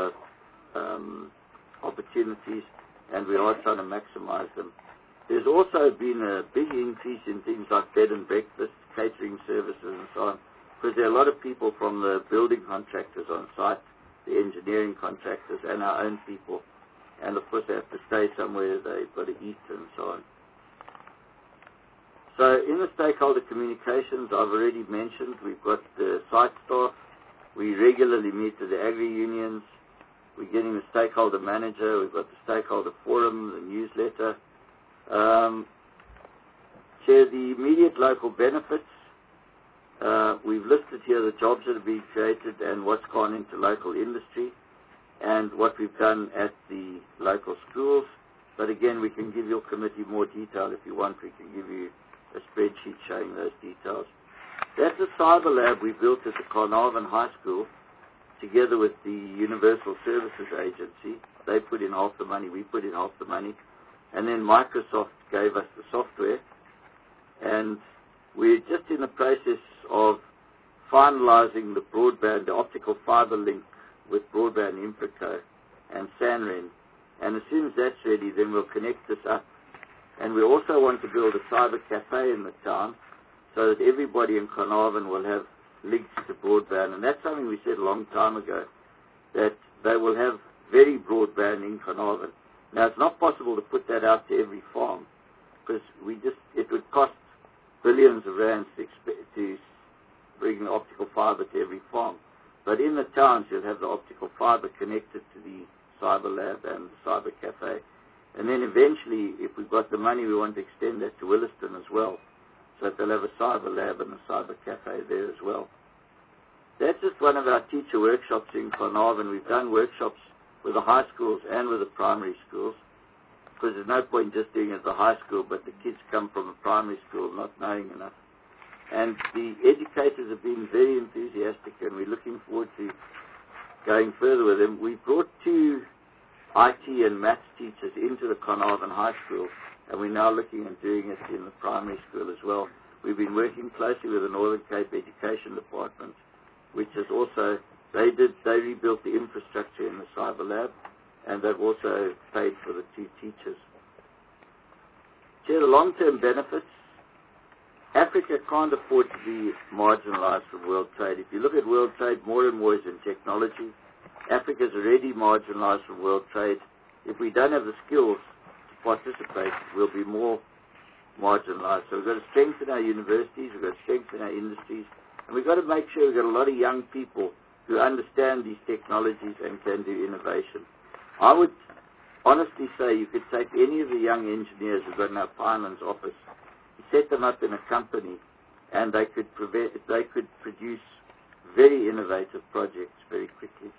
opportunities, and we are trying to maximize them. There's also been a big increase in things like bed and breakfast, catering services and so on, because there are a lot of people from the building contractors on site, the engineering contractors, and our own people. And of course they have to stay somewhere, they've got to eat and so on. So in the stakeholder communications, I've already mentioned, we've got the site staff. We regularly meet with the agri-unions. We're getting the stakeholder manager. We've got the stakeholder forum, the newsletter. Chair, the immediate local benefits. We've listed here the jobs that are being created and what's gone into local industry and what we've done at the local schools. But again, we can give your committee more detail if you want. We can give you a spreadsheet showing those details. That's a cyber lab we built at the Carnarvon High School together with the Universal Services Agency. They put in half the money, we put in half the money. And then Microsoft gave us the software. And we're just in the process of finalizing the broadband, the optical fiber link with Broadband Infraco and Sanren. And as soon as that's ready, then we'll connect this up. And we also want to build a cyber cafe in the town so that everybody in Carnarvon will have links to broadband. And that's something we said a long time ago, that they will have very broadband in Carnarvon. Now, it's not possible to put that out to every farm, because it would cost billions of rands to bring the optical fiber to every farm. But in the towns, you'll have the optical fiber connected to the cyber lab and the cyber cafe. And then eventually, if we've got the money, we want to extend that to Williston as well. so they'll have a cyber lab and a cyber cafe there as well. That's just one of our teacher workshops in Carnarvon. We've done workshops with the high schools and with the primary schools, because there's no point just doing it at the high school, but the kids come from a primary school not knowing enough. And the educators have been very enthusiastic, and we're looking forward to going further with them. We brought 2 IT and maths teachers into the Carnarvon High School, and we're now looking at doing it in the primary school as well. We've been working closely with the Northern Cape Education Department, which is also, they rebuilt the infrastructure in the cyber lab, and they've also paid for the 2 teachers. Chair, the long-term benefits, Africa can't afford to be marginalized from world trade. If you look at world trade, more and more is in technology. Africa's already marginalized from world trade. If we don't have the skills to participate, we'll be more marginalized. So we've got to strengthen our universities, we've got to strengthen our industries, and we've got to make sure we've got a lot of young people who understand these technologies and can do innovation. I would honestly say you could take any of the young engineers who've got in our finance office, set them up in a company, and they could produce very innovative projects very quickly.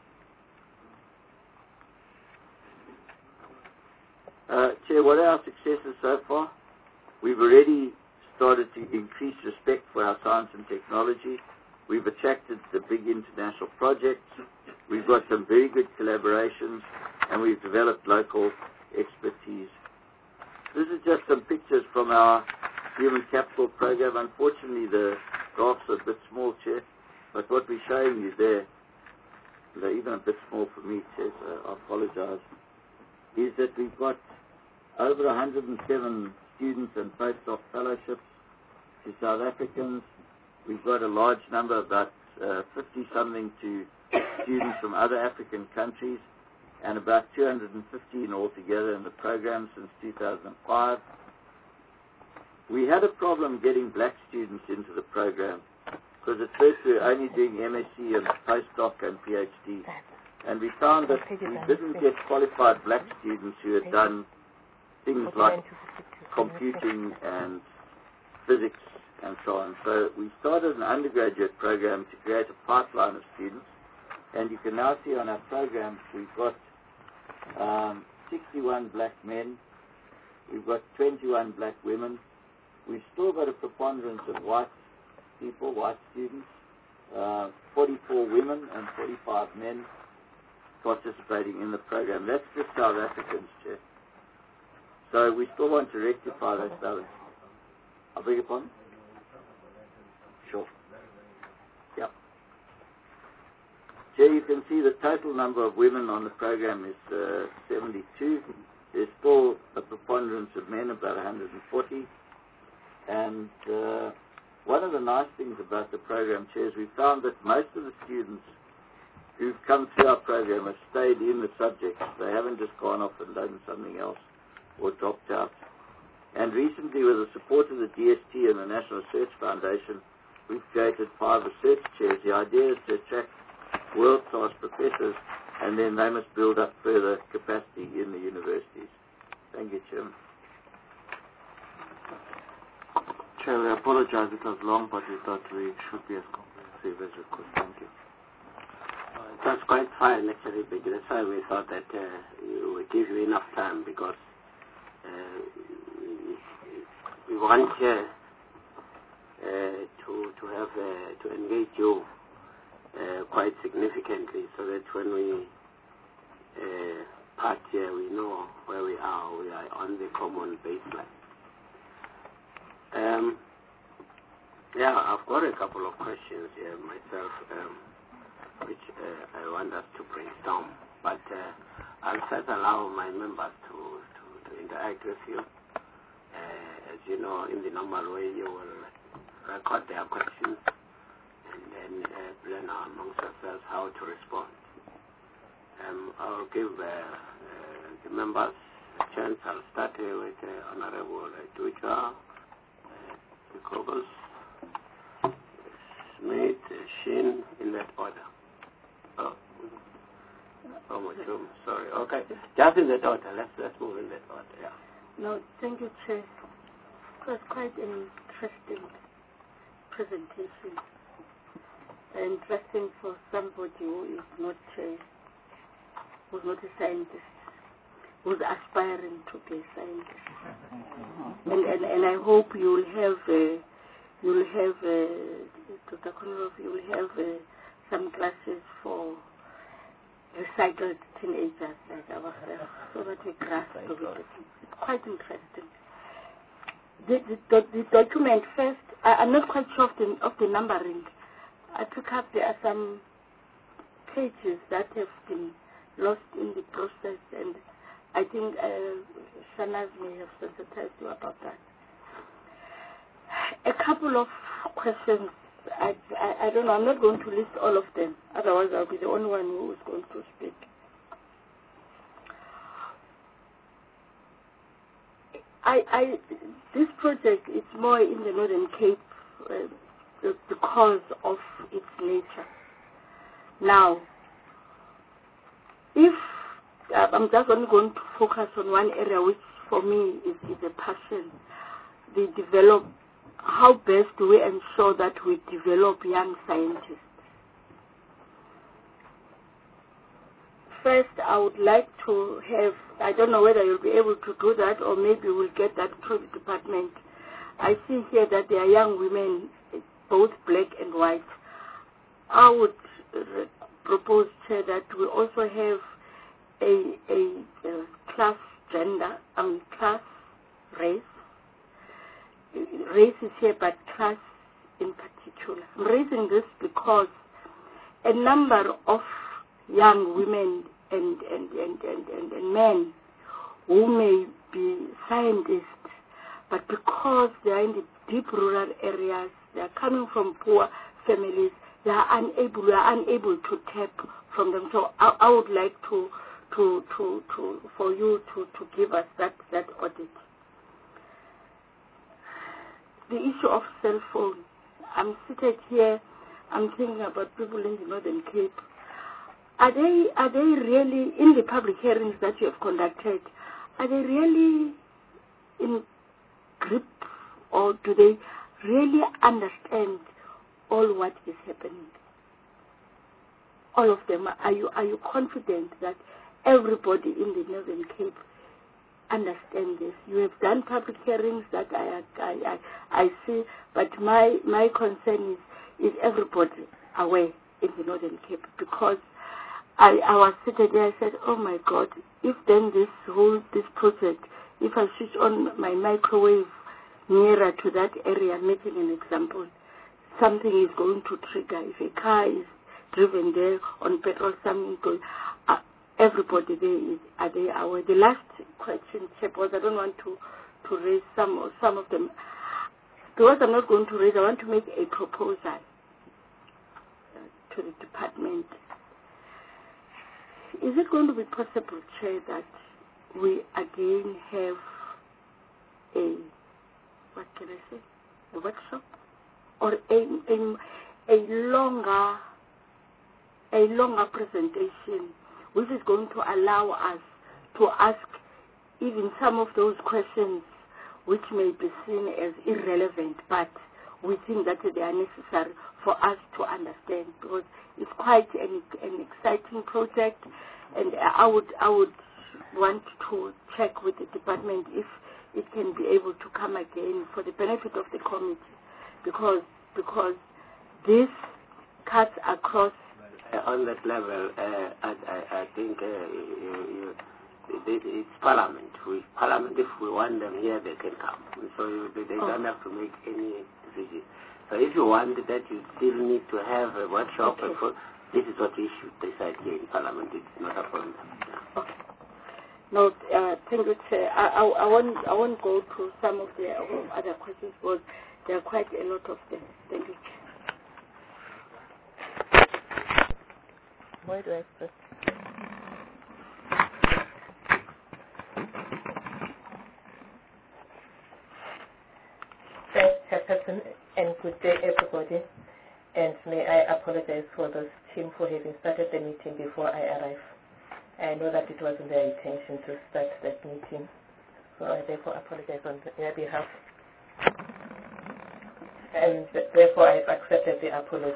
Chair, what are our successes so far? We've already started to increase respect for our science and technology. We've attracted the big international projects. We've got some very good collaborations, and we've developed local expertise. This is just some pictures from our human capital program. Unfortunately, the graphs are a bit small, Chair, but what we're showing you there, they're even a bit small for me, Chair, so I apologize, is that we've got over 107 students and postdoc fellowships to South Africans. We've got a large number, about 50-something to students from other African countries, and about 215 altogether in the program since 2005. We had a problem getting black students into the program, because at first we were only doing MSc and postdoc and PhD, and we found that we didn't get qualified black students who had done things like computing and physics and so on. So we started an undergraduate program to create a pipeline of students, and you can now see on our program we've got 61 black men, we've got 21 black women, we've still got a preponderance of white people, white students, 44 women and 45 men participating in the program. That's just South Africans, Chair. So we still want to rectify those balance. I beg your pardon? Sure. Yep. Chair, you can see the total number of women on the program is 72. There's still a preponderance of men, about 140. And one of the nice things about the program, Chair, is we found that most of the students who've come through our program have stayed in the subject. They haven't just gone off and done something else or dropped out. And recently, with the support of the DST and the National Research Foundation, we've created 5 research chairs. The idea is to attract world-class professors, and then they must build up further capacity in the universities. Thank you, Chairman.
Chair, we apologize it was long, but we thought we should be as comprehensive as we could. Thank you.
It was quite fine, actually, but that's why we thought that we would give you enough time, because we want to engage you quite significantly, so that when we part here, we know where we are. We are on the common baseline. Yeah, I've got a couple of questions here myself, which I want us to brainstorm. But I'll first allow my members to interact with you. As you know, in the normal way, you will record their questions and then plan amongst ourselves how to respond. I'll give the members a chance. I'll start with Honorable Tuja, Kobus, Smith, Shin, in that order. Sorry. Okay. Just in that order. Let's move in that order. Yeah.
No, thank you, Chair. It was quite an interesting presentation. Interesting for somebody who is not who's not a scientist, who's aspiring to be a scientist. And I hope you'll have Dr. Konrov, you'll have some classes for recycled teenagers like ourselves, so that we grasp of it. It's quite interesting. The document first, I'm not quite sure of the numbering. I took up, there are some pages that have been lost in the process, and I think Shanaz may have sensitized you about that. A couple of questions. I don't know, I'm not going to list all of them, otherwise I'll be the only one who is going to speak. This project is more in the Northern Cape because of its nature. Now, if I'm just only going to focus on one area which for me is a passion, how best do we ensure that we develop young scientists? First, I would like to have, I don't know whether you'll be able to do that, or maybe we'll get that through the department. I see here that there are young women, both black and white. I would propose, Chair, that we also have a class gender, class race. Race is here, but class in particular. I'm raising this because a number of young women and men who may be scientists, but because they are in the deep rural areas, they are coming from poor families, we are unable to tap from them. So I would like for you to give us that audit. The issue of cell phone. I'm seated here, I'm thinking about people in the Northern Cape. Are they really, in the public hearings that you have conducted, are they really in grip, or do they really understand all what is happening? All of them, are you confident that everybody in the Northern Cape understand this? You have done public hearings that I see, but my concern is everybody aware in the Northern Cape, because I was sitting there, I said, oh my God, if then this project, if I switch on my microwave nearer to that area, making an example, something is going to trigger. If a car is driven there on petrol, something goes. Everybody there are they aware? The last question, Chep, was I don't want to raise some of them. Because I'm not going to raise, I want to make a proposal to the department. Is it going to be possible, Chair, that we again have a workshop, or a longer presentation, which is going to allow us to ask even some of those questions which may be seen as irrelevant, but we think that they are necessary for us to understand, because it's quite an exciting project, and I would want to check with the department if it can be able to come again for the benefit of the committee, because this cuts across.
On that level, I think it's Parliament. Parliament, if we want them here, they can come. So they don't have to make any decision. So if you want that, you still need to have a workshop. Okay. This is what we should decide here in Parliament. It's not a problem.
Okay. No, thank you, Chair. I won't go through some of the other questions, but there are quite a lot of them. Thank you, Chair.
Where do I start? Thanks, Chairperson, and good day, everybody. And may I apologize for this team for having started the meeting before I arrived. I know that it wasn't their intention to start that meeting, so I therefore apologize on their behalf. and therefore I've accepted the apology.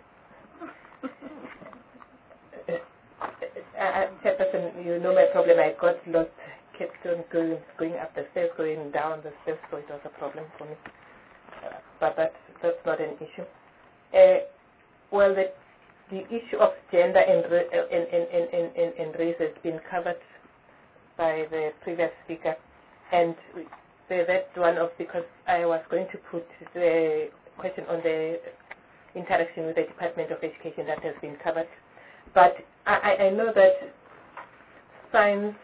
Chairperson, you know my problem. I got lost, kept on going up the stairs, going down the stairs, so it was a problem for me. But that's not an issue. Well, the issue of gender and race has been covered by the previous speaker, and that's one of, because I was going to put the question on the interaction with the Department of Education that has been covered. But I know that science,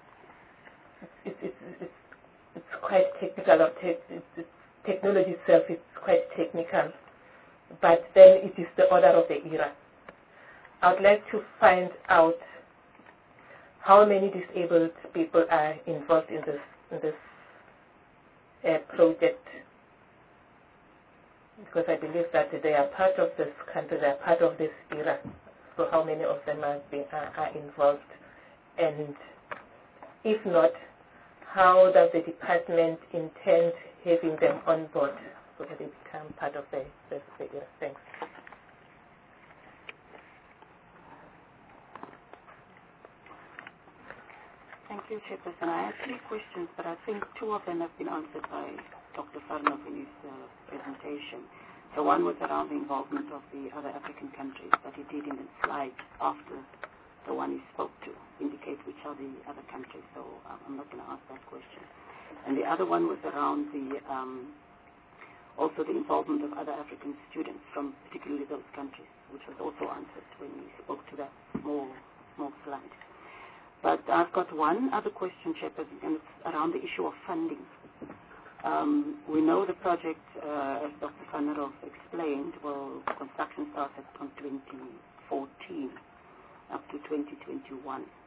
it's quite technical, technology itself is quite technical, but then it is the order of the era. I would like to find out how many disabled people are involved in this project, because I believe that they are part of this country, they are part of this era. So how many of them are involved? And if not, how does the department intend having them on board so that they become part of the era? Thanks.
Thank you, Chairperson. I have 3 questions, but I think 2 of them have been answered by Dr. Farnov in his presentation. The one was around the involvement of the other African countries, but he did in the slide after the one he spoke to indicate which are the other countries, so I'm not going to ask that question. And the other one was around the also the involvement of other African students from particularly those countries, which was also answered when we spoke to that small slide. But I've got one other question, Chairperson, and it's around the issue of funding. We know the project, as Dr. Farnov explained, construction started from 2014 up to 2021.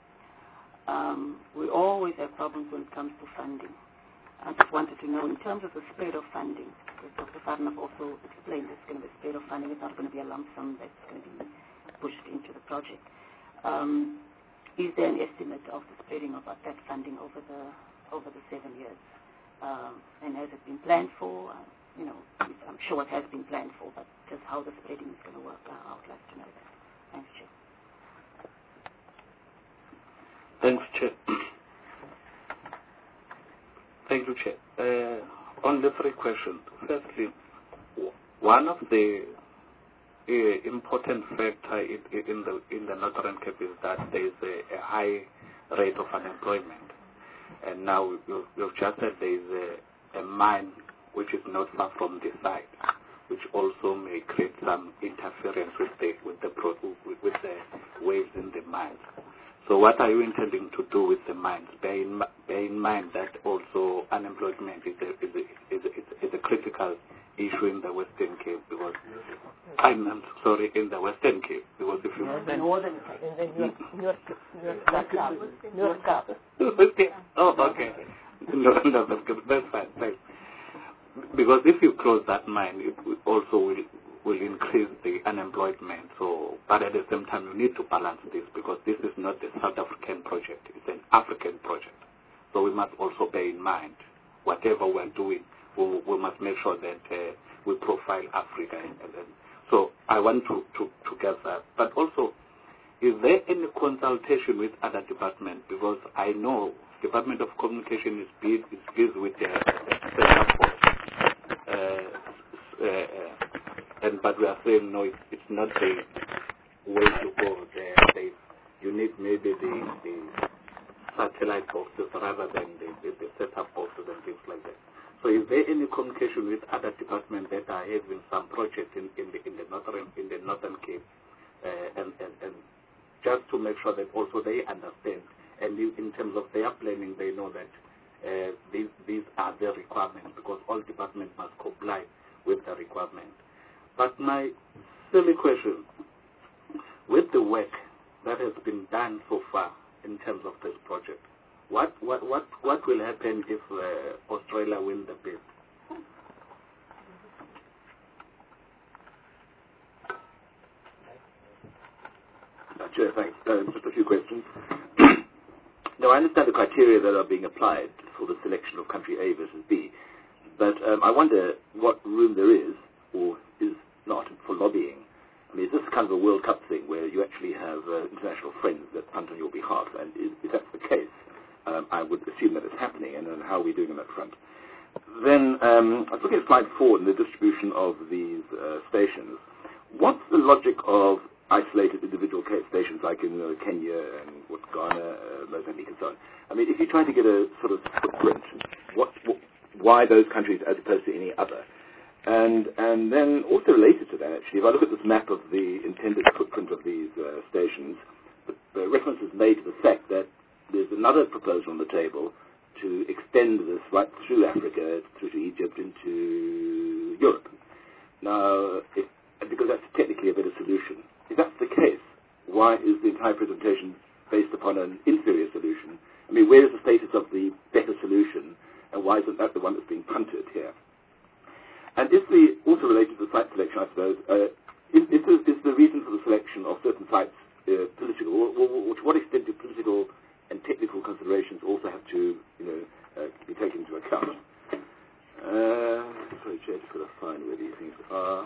We always have problems when it comes to funding. I just wanted to know, in terms of the spread of funding, because Dr. Farnov also explained there's going to be a spread of funding. It's not going to be a lump sum that's going to be pushed into the project. Is there an estimate of the spreading of that funding over the 7 years? And has it been planned for? I'm sure it has been planned for, but just how the spreading is going to work, I would like to know that. Thanks, Chair.
Thanks, Chair. Thank you, Chair. On the 3 questions, firstly, one of the important factor in the Northern Cape is that there is a high rate of unemployment. And now you've just said there is a mine which is not far from the site, which also may create some interference with the waves in the mines. So what are you intending to do with the mines? Bear in mind that also unemployment is a critical issue in the Western Cape, because I'm sorry, in the Western Cape, because if you oh, okay, no, that's fine. Thanks. Because if you close that mine, it also will increase the unemployment. So, but at the same time, you need to balance this, because this is not a South African project; it's an African project. So we must also bear in mind whatever we're doing. We must make sure that we profile Africa. So I want to get that. But also, is there any consultation with other departments? Because I know Department of Communication is busy with the setup but we are saying no, it's not the way to go. You need maybe the satellite boxes rather than the setup boxes and things like that. So is there any communication with other departments that are having some projects in the Northern Cape, and just to make sure that also they understand, and in terms of their planning, they know that these are the requirements, because all departments must comply with the requirement. But my silly question, with the work that has been done so far in terms of this project, what will happen if Australia win the bid?
Chair, thanks. Just a few questions. Now, I understand the criteria that are being applied for the selection of country A versus B, but I wonder what room there is lobbying? I mean, is this kind of a World Cup thing where you actually have international friends that punt on your behalf? And if that's the case, I would assume that it's happening, and then how are we doing on that front? Then I was looking at slide 4 in the distribution of these stations. What's the logic of isolated individual stations like in Kenya and Ghana, Mozambique, and so on? I mean, if you're trying to get a sort of footprint, why those countries as opposed to any other? And then also related to that, actually, if I look at this map of the intended footprint of these stations, the reference is made to the fact that there's another proposal on the table to extend this right through Africa, through to Egypt, into Europe. Now, because that's technically a better solution. If that's the case, why is the entire presentation based upon an inferior solution? I mean, where is the status of the better solution, and why isn't that the one that's being punted here? And also related to the site selection, I suppose, is the reason for the selection of certain sites political? Or to what extent do political and technical considerations also have to, be taken into account? Sorry, Chair, just got to find where these things are.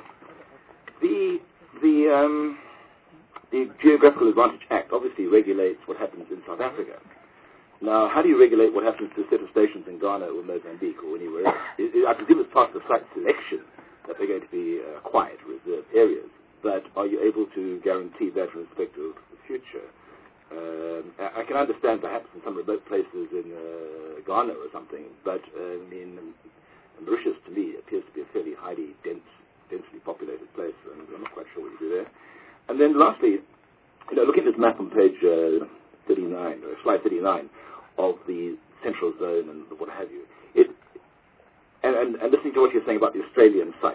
The Geographical Advantage Act obviously regulates what happens in South Africa. Now, how do you regulate what happens to a set of stations in Ghana or Mozambique or anywhere else? I presume it's part of the site selection that they're going to be quiet, reserved areas. But are you able to guarantee that in respect of the future? I can understand perhaps in some remote places in Ghana or something, but Mauritius, to me, appears to be a fairly highly densely populated place, and I'm not quite sure what you do there. And then lastly, looking at this map on page 39, or slide 39, of the central zone and what have you, and listening to what you're saying about the Australian site,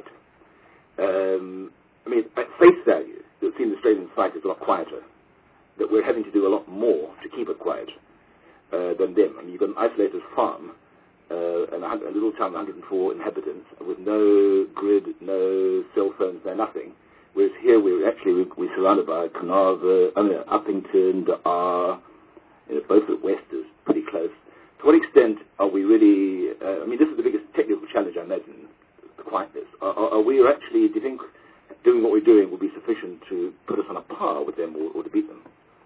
at face value, it would seem the Australian site is a lot quieter, that we're having to do a lot more to keep it quiet than them. I mean, you've got an isolated farm, and a little town of 104 inhabitants with no grid, no cell phones, no nothing. Whereas here we're surrounded by Carnarvon, Uppington, Dar, both at west is pretty close. To what extent are we really, this is the biggest technical challenge, I imagine, the quietness. Are we actually, do you think, doing what we're doing will be sufficient to put us on a par with them or to beat them?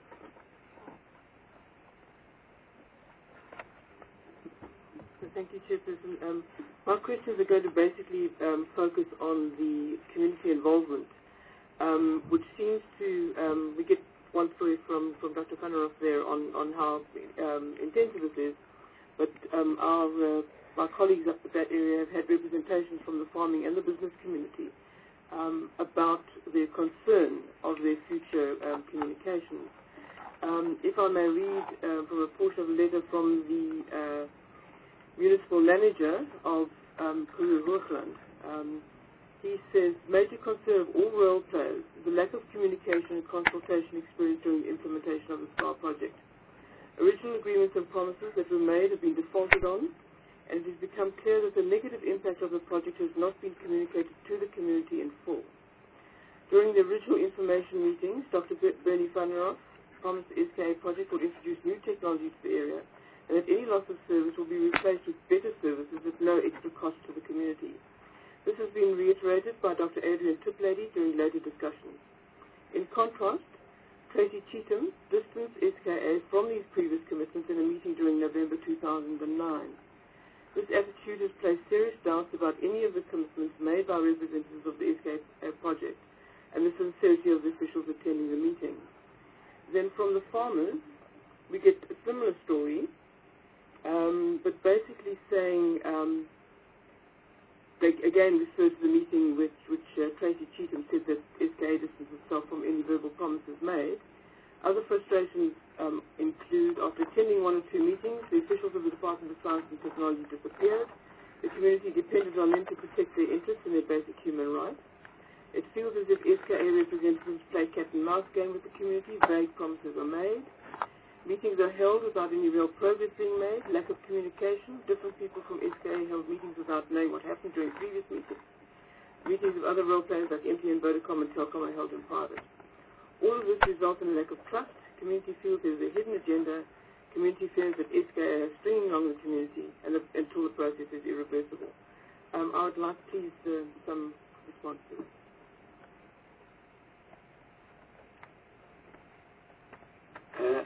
Thank you, Chairperson. My questions are going to basically focus on the community involvement, which seems to, we get one story from Dr. Vanneroff there on how intensive it is, but our colleagues up at that area have had representation from the farming and the business community about their concern of their future communications. If I may read from a portion of a letter from the municipal manager of Kuru-Hoogland, he says, major concern of all role players is the lack of communication and consultation experience during the implementation of the STAR project. Original agreements and promises that were made have been defaulted on, and it has become clear that the negative impact of the project has not been communicated to the community in full. During the original information meetings, Dr. Bernie Vanneroff promised the SKA project would introduce new technology to the area, and that any loss of service will be replaced with better services at no extra cost to the community. This has been reiterated by Dr. Adrian Tiplady during later discussions. In contrast, Tracy Cheetham distanced SKA from these previous commitments in a meeting during November 2009. This attitude has placed serious doubts about any of the commitments made by representatives of the SKA project and the sincerity of the officials attending the meeting. Then from the farmers, we get a similar story, but basically saying, they again referred to the meeting which Tracy Cheetham said that SKA distanced itself from any verbal promises made. Other frustrations include, after attending one or two meetings, the officials of the Department of Science and Technology disappeared. The community depended on them to protect their interests and their basic human rights. It feels as if SKA representatives play cat and mouse game with the community. Vague promises are made. Meetings are held without any real progress being made. Lack of communication. Different people from SKA held meetings without knowing what happened during previous meetings. Meetings of other role players like MTN, Vodacom, and Telkom are held in private. All of this results in a lack of trust. Community feels there is a hidden agenda. Community fears that SKA is stringing along the community until the process is irreversible. I would like, please, some response to this.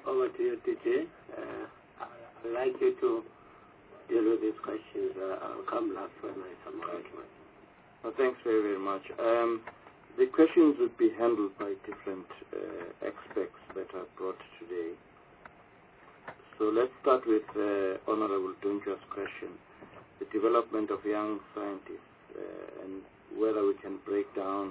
over to you, TJ. I'd like you to deal with these questions. I'll come last when I summarize myself.
Well, thanks very, very much. The questions would be handled by different experts that are brought today. So let's start with Honorable Dunja's question, the development of young scientists and whether we can break down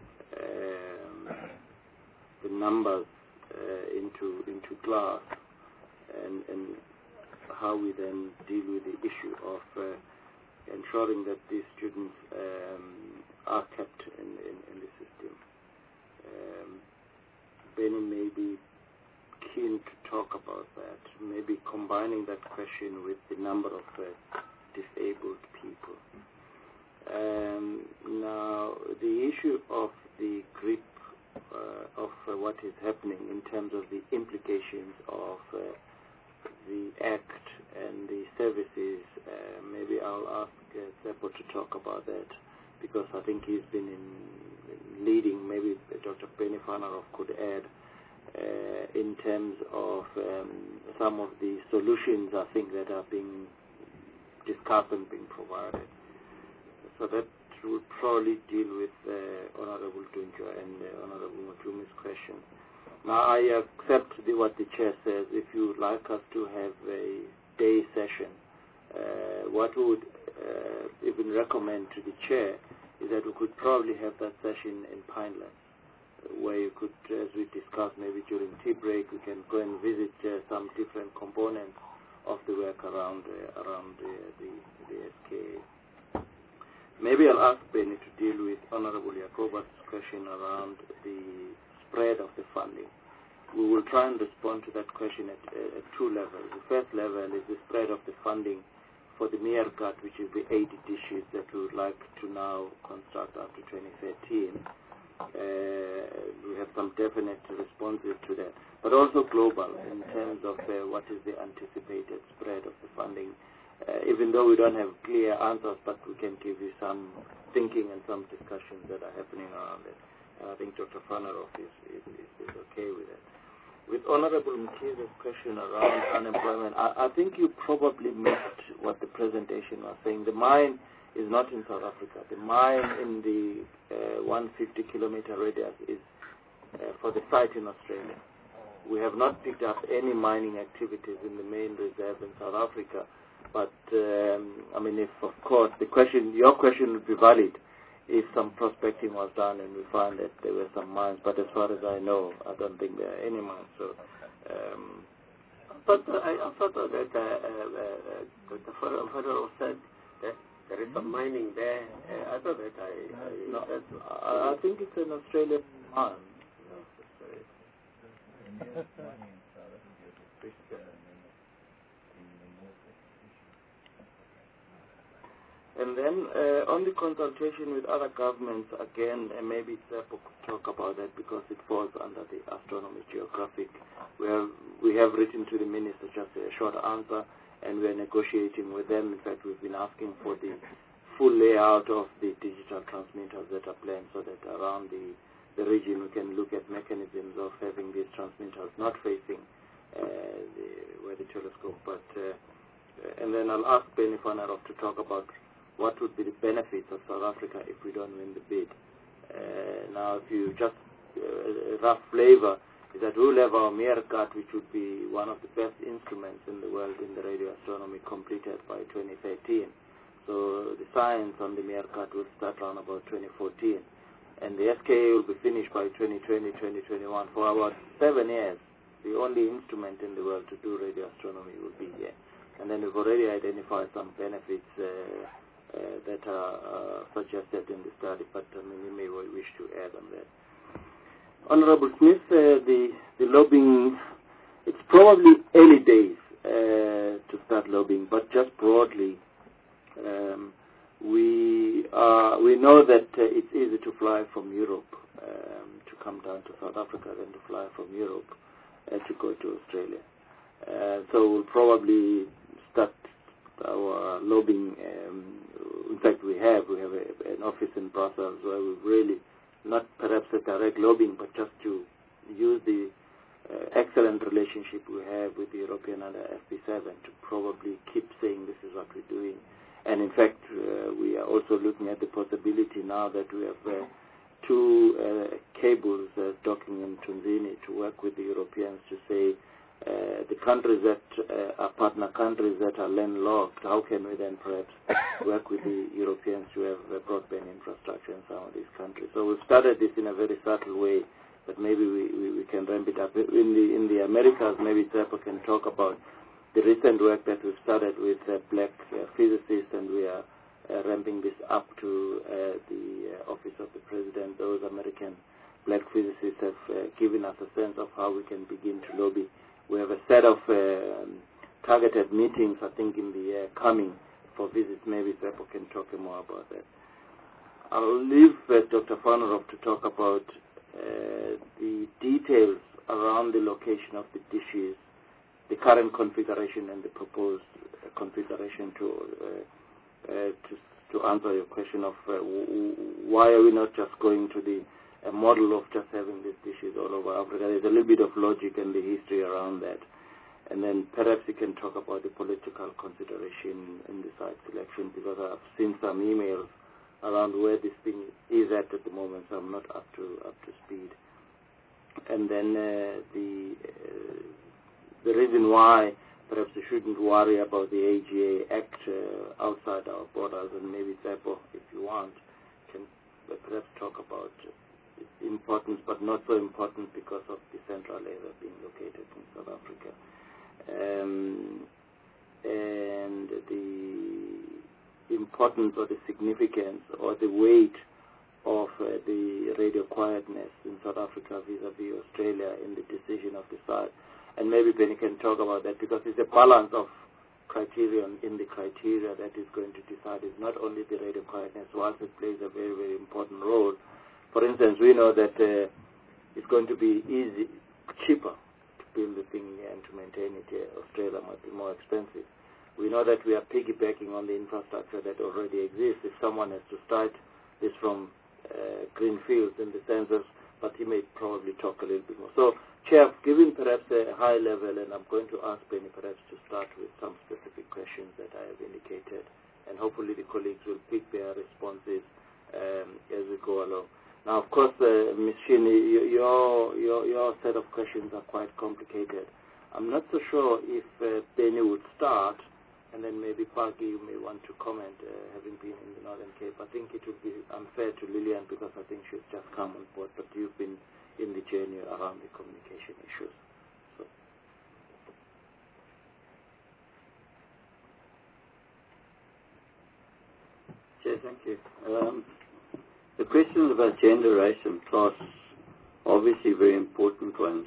the numbers into class and how we then deal with the issue of ensuring that these students are kept in the system. Benny may be keen to talk about that, maybe combining that question with the number of disabled people. Now, the issue of the grip of what is happening in terms of the implications of the Act and the services, maybe I'll ask Seppo to talk about that, because I think he's been in leading. Maybe Dr. Benny Fanarov could add in terms of some of the solutions, I think, that are being discussed and being provided. So that will probably deal with Honorable Dunja and Honorable Mutumi's question. Now, I accept what the chair says. If you would like us to have a day session, what we would even recommend to the chair is that we could probably have that session in Pinelands, where you could, as we discussed, maybe during tea break, we can go and visit some different components of the work around the SKA. Maybe I'll ask Benny to deal with Honorable Yakoba's question around the spread of the funding. We will try and respond to that question at two levels. The first level is the spread of the funding for the Meerkat, which is the 80 dishes that we would like to now construct after 2013. We have some definite responses to that, but also global in terms of what is the anticipated spread of the funding. Even though we don't have clear answers, but we can give you some thinking and some discussions that are happening around it. I think Dr. Fanarov is okay with it. With Honorable Mutiza's question around unemployment, I think you probably missed what the presentation was saying. The mine is not in South Africa. The mine in the 150-kilometer radius is for the site in Australia. We have not picked up any mining activities in the main reserve in South Africa. But, I mean, if, of course, your question would be valid if some prospecting was done and we found that there were some mines. But as far as I know, I don't think there are any mines. So,
I thought that the Federal said that there is some mining there. I thought that
I think it's an Australian mine. And then on the consultation with other governments, again, maybe Seppo could talk about that because it falls under the Astronomy Geographic, where we have written to the minister just a short answer, and we are negotiating with them. In fact, we've been asking for the full layout of the digital transmitters that are planned so that around the region we can look at mechanisms of having these transmitters not facing where the telescope. But and then I'll ask Benny Fanarov to talk about what would be the benefits of South Africa if we don't win the bid. Now, if you just a rough flavor is that we'll have our Meerkat, which would be one of the best instruments in the world in the radio astronomy, completed by 2013. So the science on the Meerkat will start around about 2014. And the SKA will be finished by 2020, 2021. For about 7 years, the only instrument in the world to do radio astronomy will be here. And then we've already identified some benefits that are suggested in the study, but I mean, you may wish to add on that. Honorable Smith, the lobbying, it's probably early days to start lobbying, but just broadly, we know that it's easy to fly from Europe to come down to South Africa than to fly from Europe to go to Australia. So we'll probably start our lobbying. In fact, we have an office in Brussels where we really, not perhaps a direct lobbying, but just to use the excellent relationship we have with the European under FP7 to probably keep saying this is what we're doing. And in fact, we are also looking at the possibility now that we have two cables docking in Tunzini to work with the Europeans to say the countries that are partner countries that are landlocked, how can we then perhaps work with the Europeans to have broadband infrastructure in some of these countries? So we've started this in a very subtle way, but maybe we can ramp it up. In the Americas, maybe Tsepo can talk about the recent work that we've started with black physicists, and we are ramping this up to the Office of the President. Those American black physicists have given us a sense of how we can begin to lobby. We have a set of targeted meetings, I think, in the year coming for visits. Maybe Tsepo can talk more about that. I'll leave Dr. Farnerov to talk about the details around the location of the dishes, the current configuration and the proposed configuration to answer your question of why are we not just going to the model of just having these dishes all over Africa. There's a little bit of logic and the history around that. And then perhaps you can talk about the political consideration in the site selection, because I've seen some emails around where this thing is at the moment, so I'm not up to speed. And then the reason why perhaps you shouldn't worry about the AGA Act outside our borders, and maybe Tsepo, if you want, can perhaps talk about its importance, but not so important because of the central area being located in South Africa. And the importance or the significance or the weight of the radio quietness in South Africa vis-a-vis Australia in the decision of the site. And maybe Benny can talk about that, because it's a balance of criterion in the criteria that is going to decide. It's not only the radio quietness, whilst it plays a very, very important role. For instance, we know that it's going to be cheaper to build the thing and to maintain it here. Australia might be more expensive. We know that we are piggybacking on the infrastructure that already exists. If someone has to start this from greenfield in the census, but he may probably talk a little bit more. So, Chair, given perhaps a high level, and I'm going to ask Benny perhaps to start with some specific questions that I have indicated, and hopefully the colleagues will pick their responses as we go along. Now, of course, Ms. Shini, your set of questions are quite complicated. I'm not so sure if Benny would start, and then maybe Pagi, you may want to comment, having been in the Northern Cape. I think it would be unfair to Lillian, because I think she's just come on board, but you've been in the journey around the communication issues. So.
Chair, thank you. The questions about gender, race and class are obviously very important ones.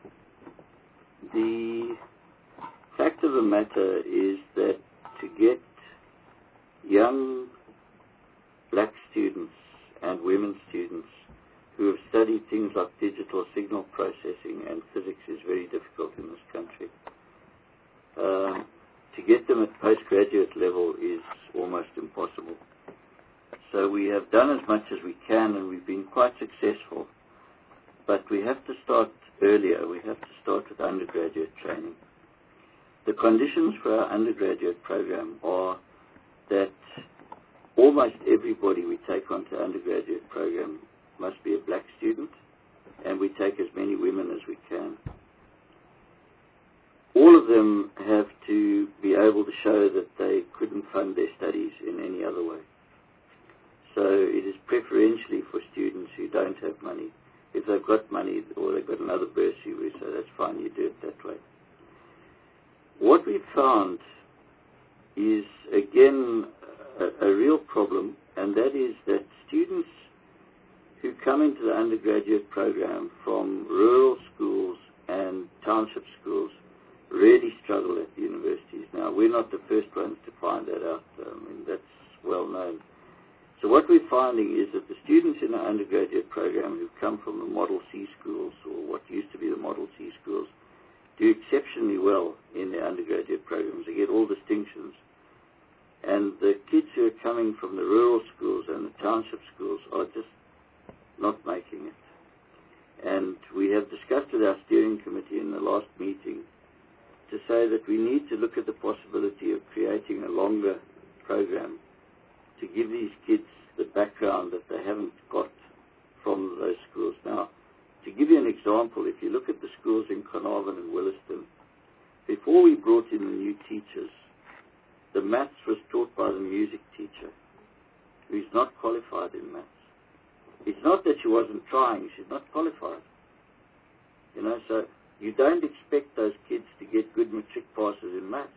The fact of the matter is that to get young black students and women students who have studied things like digital signal processing and physics is very difficult in this country. To get them at postgraduate level is almost impossible. So we have done as much as we can, and we've been quite successful. But we have to start earlier. We have to start with undergraduate training. The conditions for our undergraduate program are that almost everybody we take onto the undergraduate program must be a black student, and we take as many women as we can. All of them have to be able to show that they couldn't fund their studies in any other way. So it is preferentially for students who don't have money. If they've got money or they've got another bursary, we say that's fine, you do it that way. What we've found is, again, a real problem, and that is that students who come into the undergraduate program from rural schools and township schools really struggle at the universities. Now, we're not the first ones to find that out. That's well known. So what we're finding is that the students in our undergraduate program who come from the Model C schools, or what used to be the Model C schools, do exceptionally well in their undergraduate programs. They get all distinctions. And the kids who are coming from the rural schools and the township schools are just not making it. And we have discussed with our steering committee in the last meeting to say that we need to look at the possibility of creating a longer program to give these kids the background that they haven't got from those schools. Now, to give you an example, if you look at the schools in Carnarvon and Williston, before we brought in the new teachers, the maths was taught by the music teacher, who's not qualified in maths. It's not that she wasn't trying, she's not qualified. You know, so you don't expect those kids to get good matric passes in maths.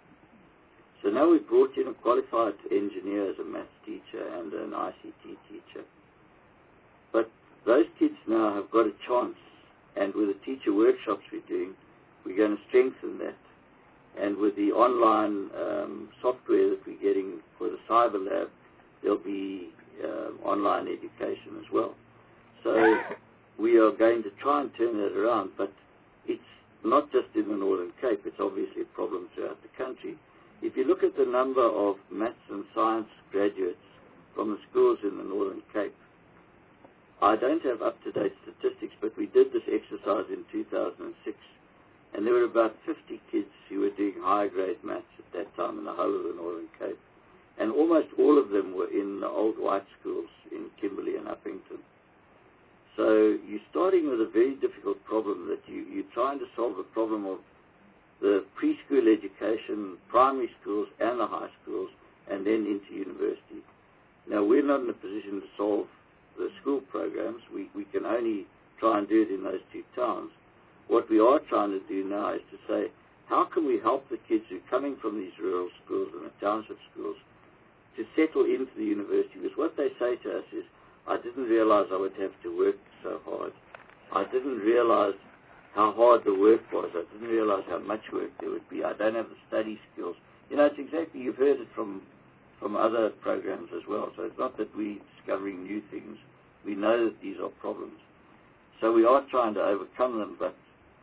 So now we've brought in a qualified engineer as a maths teacher and an ICT teacher. But those kids now have got a chance, and with the teacher workshops we're doing, we're going to strengthen that. And with the online software that we're getting for the cyber lab, there'll be online education as well. So we are going to try and turn that around, but it's not just in the Northern Cape, it's obviously a problem throughout the country. If you look at the number of maths and science graduates from the schools in the Northern Cape, I don't have up-to-date statistics, but we did this exercise in 2006, and there were about 50 kids who were doing high-grade maths at that time in the whole of the Northern Cape. And almost all of them were in the old white schools in Kimberley and Uppington. So you're starting with a very difficult problem that you're trying to solve the problem of the preschool education, primary schools and the high schools, and then into university. Now, we're not in a position to solve the school programs. We can only try and do it in those two towns. What we are trying to do now is to say, how can we help the kids who are coming from these rural schools and the township schools to settle into the university? Because what they say to us is, I didn't realize I would have to work so hard. I didn't realize how hard the work was. I didn't realize how much work there would be. I don't have the study skills. You know, it's exactly, you've heard it from other programs as well. So it's not that we're discovering new things. We know that these are problems. So we are trying to overcome them, but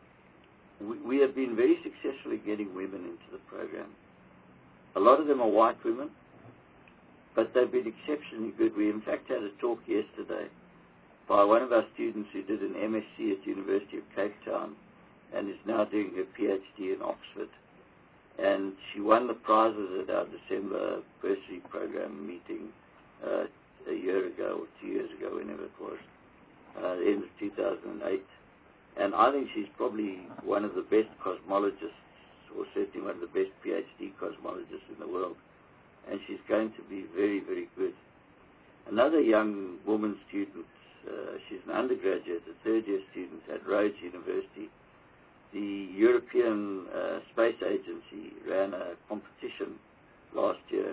we have been very successful in getting women into the program. A lot of them are white women, but they've been exceptionally good. We, in fact, had a talk yesterday by one of our students who did an MSc at University of Cape Town and is now doing her PhD in Oxford. And she won the prizes at our December bursary program meeting a year ago or 2 years ago, whenever it was, the end of 2008. And I think she's probably one of the best cosmologists, or certainly one of the best PhD cosmologists in the world. And she's going to be very, very good. Another young woman student, she's an undergraduate, a third-year student at Rhodes University. The European Space Agency ran a competition last year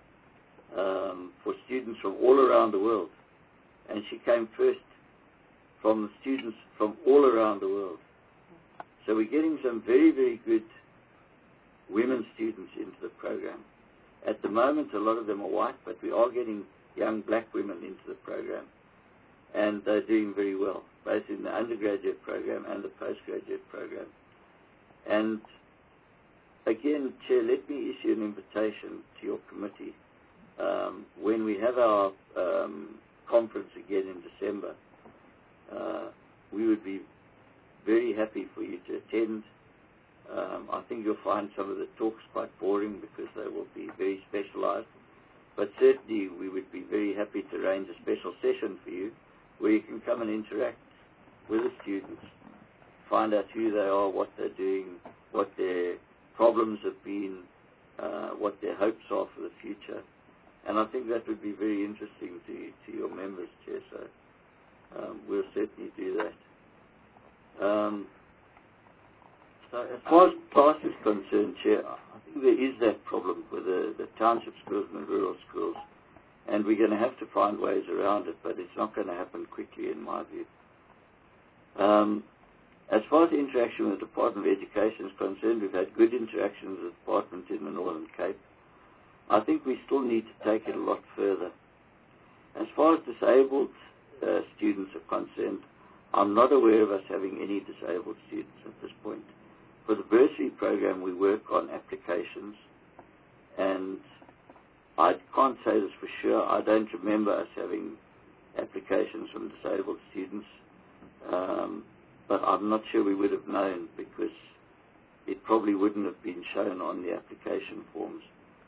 for students from all around the world. And she came first from the students from all around the world. So we're getting some very, very good women students into the program. At the moment, a lot of them are white, but we are getting young black women into the program. And they're doing very well, both in the undergraduate program and the postgraduate program. And again, Chair, let me issue an invitation to your committee. When we have our conference again in December, we would be very happy for you to attend. I think you'll find some of the talks quite boring because they will be very specialized. But certainly we would be very happy to arrange a special session for you where you can come and interact with the students, find out who they are, what they're doing, what their problems have been, what their hopes are for the future. And I think that would be very interesting to your members, Chair. So we'll certainly do that. So as far as class is concerned, Chair, I think there is that problem with the township schools and the rural schools, and we're going to have to find ways around it, but it's not going to happen quickly in my view. As far as interaction with the Department of Education is concerned, we've had good interaction with the department in the Northern Cape. I think we still need to take it a lot further. As far as disabled students are concerned, I'm not aware of us having any disabled students at this point. For the bursary program, we work on applications, and I can't say this for sure. I don't remember us having applications from disabled students. but I'm not sure we would have known because it probably wouldn't have been shown on the application forms.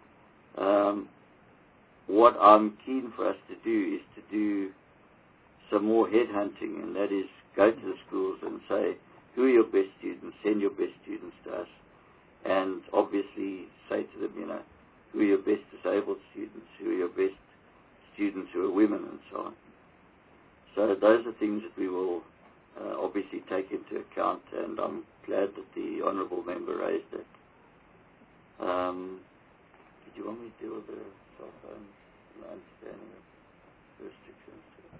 What I'm keen for us to do is to do some more headhunting, and that is go to the schools and say, who are your best students, send your best students to us, and obviously say to them, who are your best disabled students, who are your best students who are women, and so on. So those are things that we will obviously take into account, and I'm glad that the Honourable Member raised it. Did you want me to deal with the cell phone and understanding of the restrictions?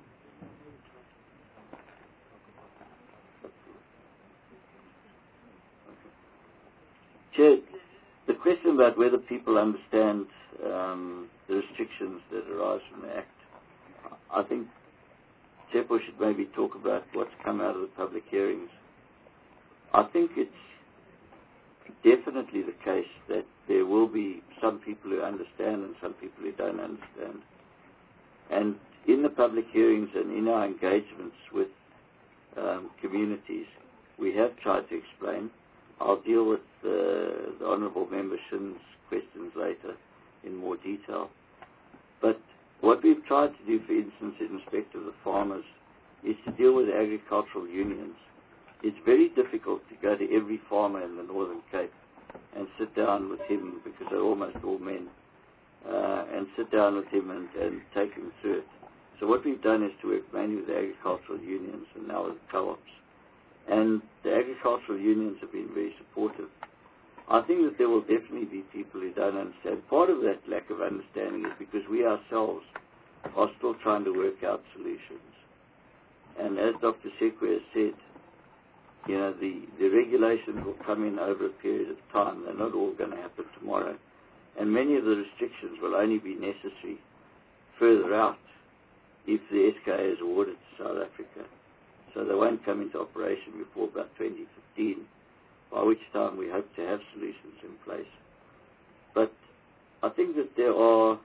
Chair, the question about whether people understand the restrictions that arise from the Act, I think Tsepo should maybe talk about what's come out of the public hearings. I think it's definitely the case that there will be some people who understand and some people who don't understand. And in the public hearings and in our engagements with communities, we have tried to explain. I'll deal with the Honourable Member Shin's questions later in more detail. But what we've tried to do, for instance, in respect of the farmers, is to deal with the agricultural unions. It's very difficult to go to every farmer in the Northern Cape and sit down with him, because they're almost all men, and sit down with him and take him through it. So what we've done is to work mainly with the agricultural unions and now with co-ops. And the agricultural unions have been very supportive. I think that there will definitely be people who don't understand. Part of that lack of understanding is because we ourselves are still trying to work out solutions. And as Dr. Sekwe has said, the regulations will come in over a period of time. They're not all going to happen tomorrow. And many of the restrictions will only be necessary further out if the SKA is awarded to South Africa. So they won't come into operation before about 2015, by which time we hope to have solutions in place. But I think that there are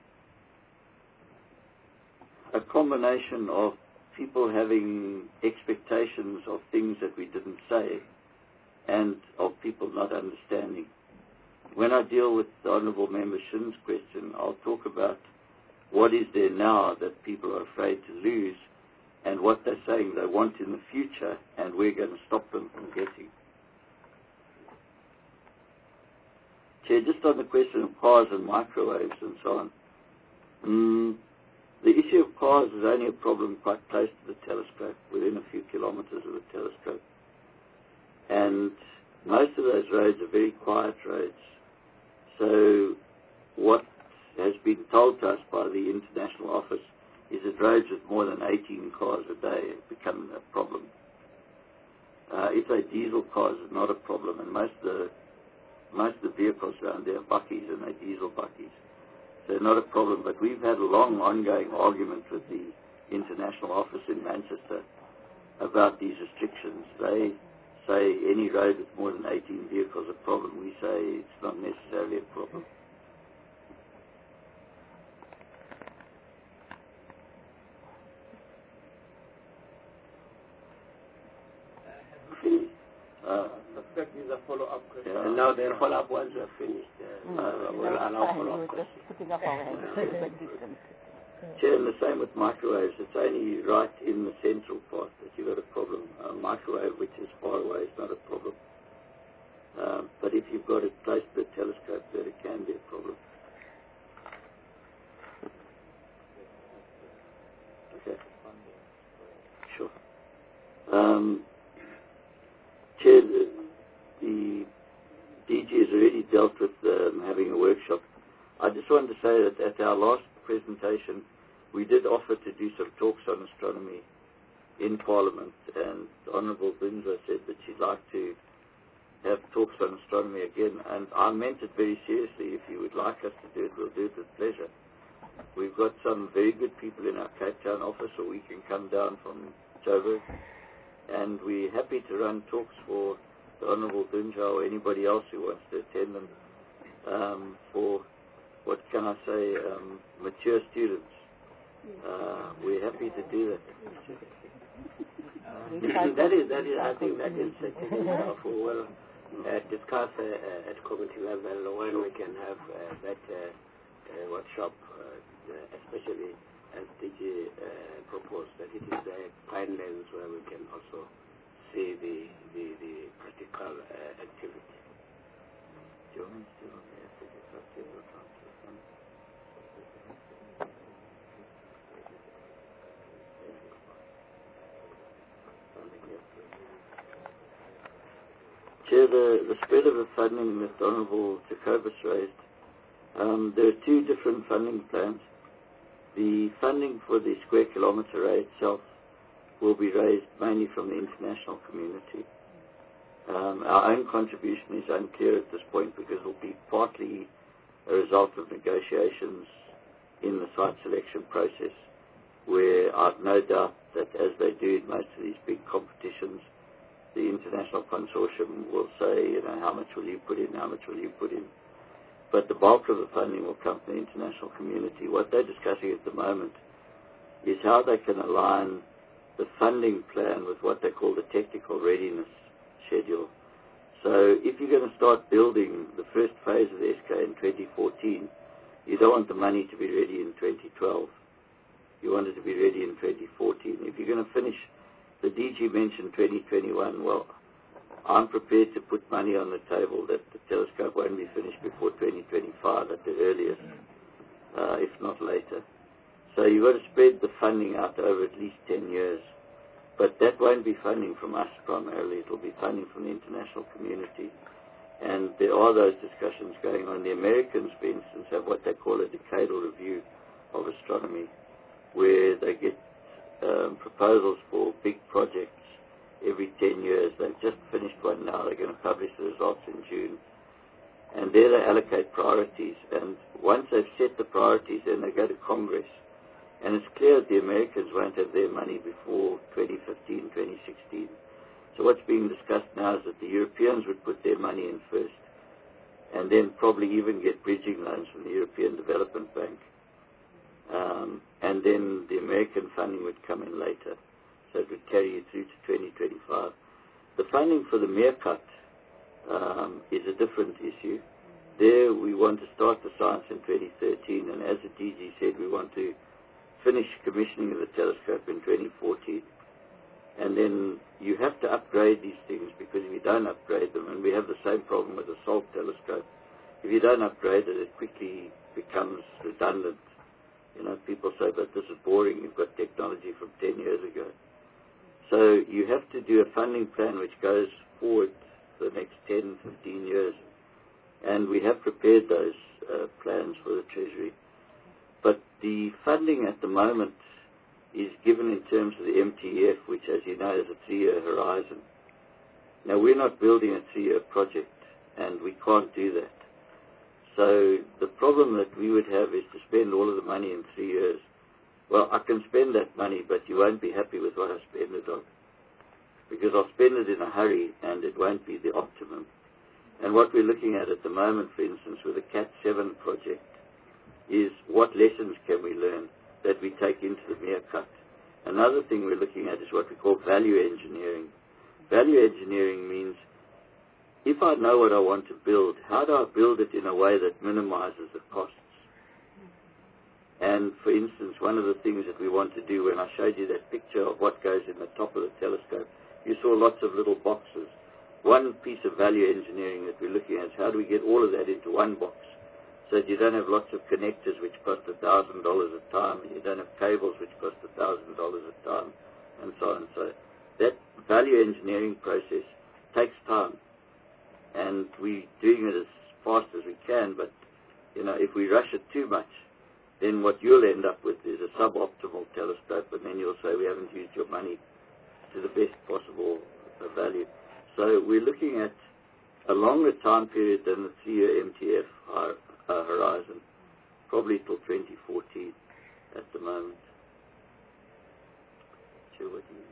a combination of people having expectations of things that we didn't say and of people not understanding. When I deal with the Honourable Member Shin's question, I'll talk about what is there now that people are afraid to lose and what they're saying they want in the future, and we're going to stop them from getting. Chair, just on the question of cars and microwaves and so on, the issue of cars is only a problem quite close to the telescope, within a few kilometres of the telescope. And most of those roads are very quiet roads. So what has been told to us by the International Office is that roads with more than 18 cars a day have become a problem. If they're diesel cars, it's not a problem, and most of the vehicles around there are buckies, and they're diesel buckies. So not a problem, but we've had a long ongoing argument with the International Office in Manchester about these restrictions. They say any road with more than 18 vehicles is a problem. We say it's not necessarily a problem.
Is a follow-up question. And now the follow-up ones are finished. We'll allow follow-up questions.
Chair, and the same with microwaves. It's only right in the central part that you've got a problem. A microwave which is far away is not a problem. But if you've got it close to the telescope, then it can be a problem. Okay. Sure. Chair, the DG has already dealt with having a workshop. I just wanted to say that at our last presentation, we did offer to do some talks on astronomy in Parliament, and Honourable Binza said that she'd like to have talks on astronomy again, and I meant it very seriously. If you would like us to do it, we'll do it with pleasure. We've got some very good people in our Cape Town office, or we can come down from Joburg, and we're happy to run talks for the Honourable Binja or anybody else who wants to attend them for, what can I say, mature students. we're happy to do that.
That is, I think that is certainly powerful. We'll discuss at committee level when we can have that workshop, especially as DG proposed, that it is a fine lens where we can also see the practical activity. Do you want to
Chair, the spread of the funding that Honourable Jacobus raised, there are two different funding plans. The funding for the square kilometre array itself will be raised mainly from the international community. Our own contribution is unclear at this point because it will be partly a result of negotiations in the site selection process, where I've no doubt that as they do in most of these big competitions, the international consortium will say, how much will you put in, how much will you put in. But the bulk of the funding will come from the international community. What they're discussing at the moment is how they can align the funding plan with what they call the technical readiness schedule. So if you're going to start building the first phase of the SK in 2014, you don't want the money to be ready in 2012. You want it to be ready in 2014. If you're going to finish, the DG mentioned 2021. Well, I'm prepared to put money on the table that the telescope won't be finished before 2025 at the earliest, if not later. So you've got to spread the funding out over at least 10 years. But that won't be funding from us primarily. It will be funding from the international community. And there are those discussions going on. The Americans, for instance, have what they call a decadal review of astronomy, where they get proposals for big projects every 10 years. They've just finished one now. They're going to publish the results in June. And there they allocate priorities. And once they've set the priorities, then they go to Congress. And it's clear that the Americans won't have their money before 2015, 2016. So what's being discussed now is that the Europeans would put their money in first, and then probably even get bridging loans from the European Development Bank. And then the American funding would come in later. So it would carry you through to 2025. The funding for the Meerkat is a different issue. There we want to start the science in 2013, and as the DG said, we want to finish commissioning of the telescope in 2014. And then you have to upgrade these things, because if you don't upgrade them, and we have the same problem with the SALT telescope, if you don't upgrade it, it quickly becomes redundant. People say, but this is boring, you've got technology from 10 years ago. So you have to do a funding plan which goes forward for the next 10, 15 years. And we have prepared those plans for the Treasury. But the funding at the moment is given in terms of the MTF, which, as you know, is a 3-year horizon. Now, we're not building a 3-year project, and we can't do that. So the problem that we would have is to spend all of the money in 3 years. Well, I can spend that money, but you won't be happy with what I spend it on, because I'll spend it in a hurry, and it won't be the optimum. And what we're looking at the moment, for instance, with the CAT-7 project, is what lessons can we learn that we take into the Meerkat. Another thing we're looking at is what we call value engineering. Value engineering means, if I know what I want to build, how do I build it in a way that minimizes the costs? And for instance, one of the things that we want to do, when I showed you that picture of what goes in the top of the telescope, you saw lots of little boxes. One piece of value engineering that we're looking at is how do we get all of that into one box, so that you don't have lots of connectors which cost $1,000 a time, and you don't have cables which cost $1,000 a time, and so on. So that value engineering process takes time, and we're doing it as fast as we can, but if we rush it too much, then what you'll end up with is a suboptimal telescope, and then you'll say we haven't used your money to the best possible value. So we're looking at a longer time period than the 3-year MTF horizon, probably till 2014 at the moment. Chair, what do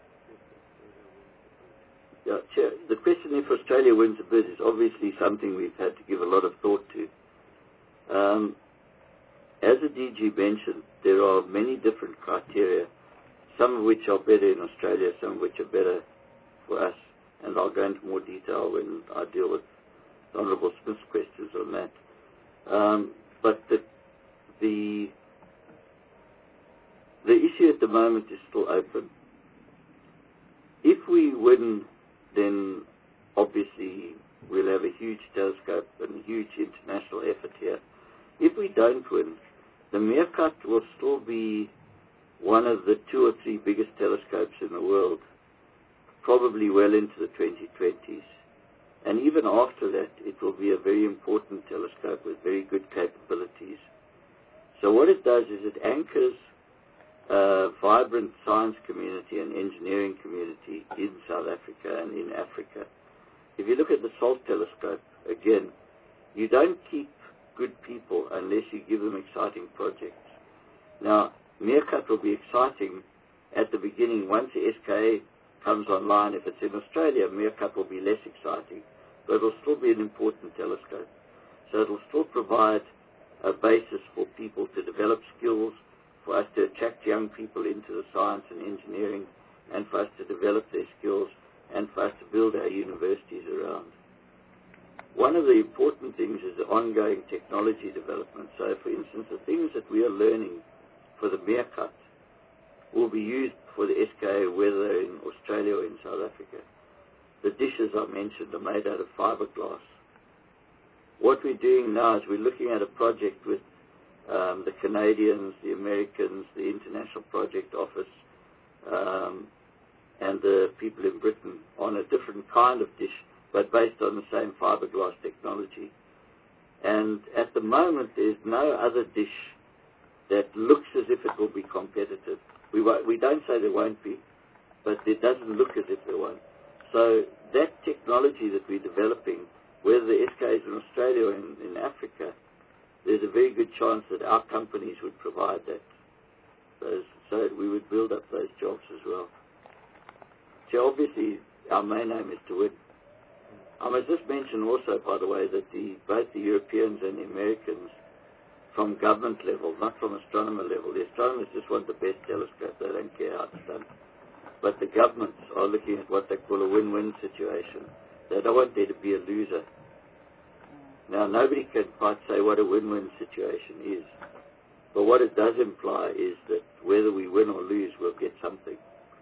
you... Yeah, Chair, the question if Australia wins a bid is obviously something we've had to give a lot of thought to. As the DG mentioned, there are many different criteria, some of which are better in Australia, some of which are better for us. And I'll go into more detail when I deal with the Honourable Smith's questions on that. But the issue at the moment is still open. If we win, then obviously we'll have a huge telescope and a huge international effort here. If we don't win, the Meerkat will still be one of the 2 or 3 biggest telescopes in the world, probably well into the 2020s. And even after that, it will be a very important telescope with very good capabilities. So what it does is it anchors a vibrant science community and engineering community in South Africa and in Africa. If you look at the SALT telescope, again, you don't keep good people unless you give them exciting projects. Now, Meerkat will be exciting at the beginning. Once the SKA comes online, if it's in Australia, Meerkat will be less exciting, but it will still be an important telescope. So it will still provide a basis for people to develop skills, for us to attract young people into the science and engineering, and for us to develop their skills, and for us to build our universities around. One of the important things is the ongoing technology development. So, for instance, the things that we are learning for the Meerkat will be used for the SKA, whether in Australia or in South Africa. The dishes I mentioned are made out of fiberglass. What we're doing now is we're looking at a project with the Canadians, the Americans, the International Project Office, and the people in Britain on a different kind of dish, but based on the same fiberglass technology. And at the moment, there's no other dish that looks as if it will be competitive. We don't say there won't be, but it doesn't look as if there won't. So that technology that we're developing, whether the SK is in Australia or in Africa, there's a very good chance that our companies would provide that. So we would build up those jobs as well. So obviously, our main aim is to win. I must just mention also, by the way, that both the Europeans and the Americans, from government level, not from astronomer level, the astronomers just want the best telescope. They don't care how it's done. But the governments are looking at what they call a win-win situation. They don't want there to be a loser. Now, nobody can quite say what a win-win situation is. But what it does imply is that whether we win or lose, we'll get something.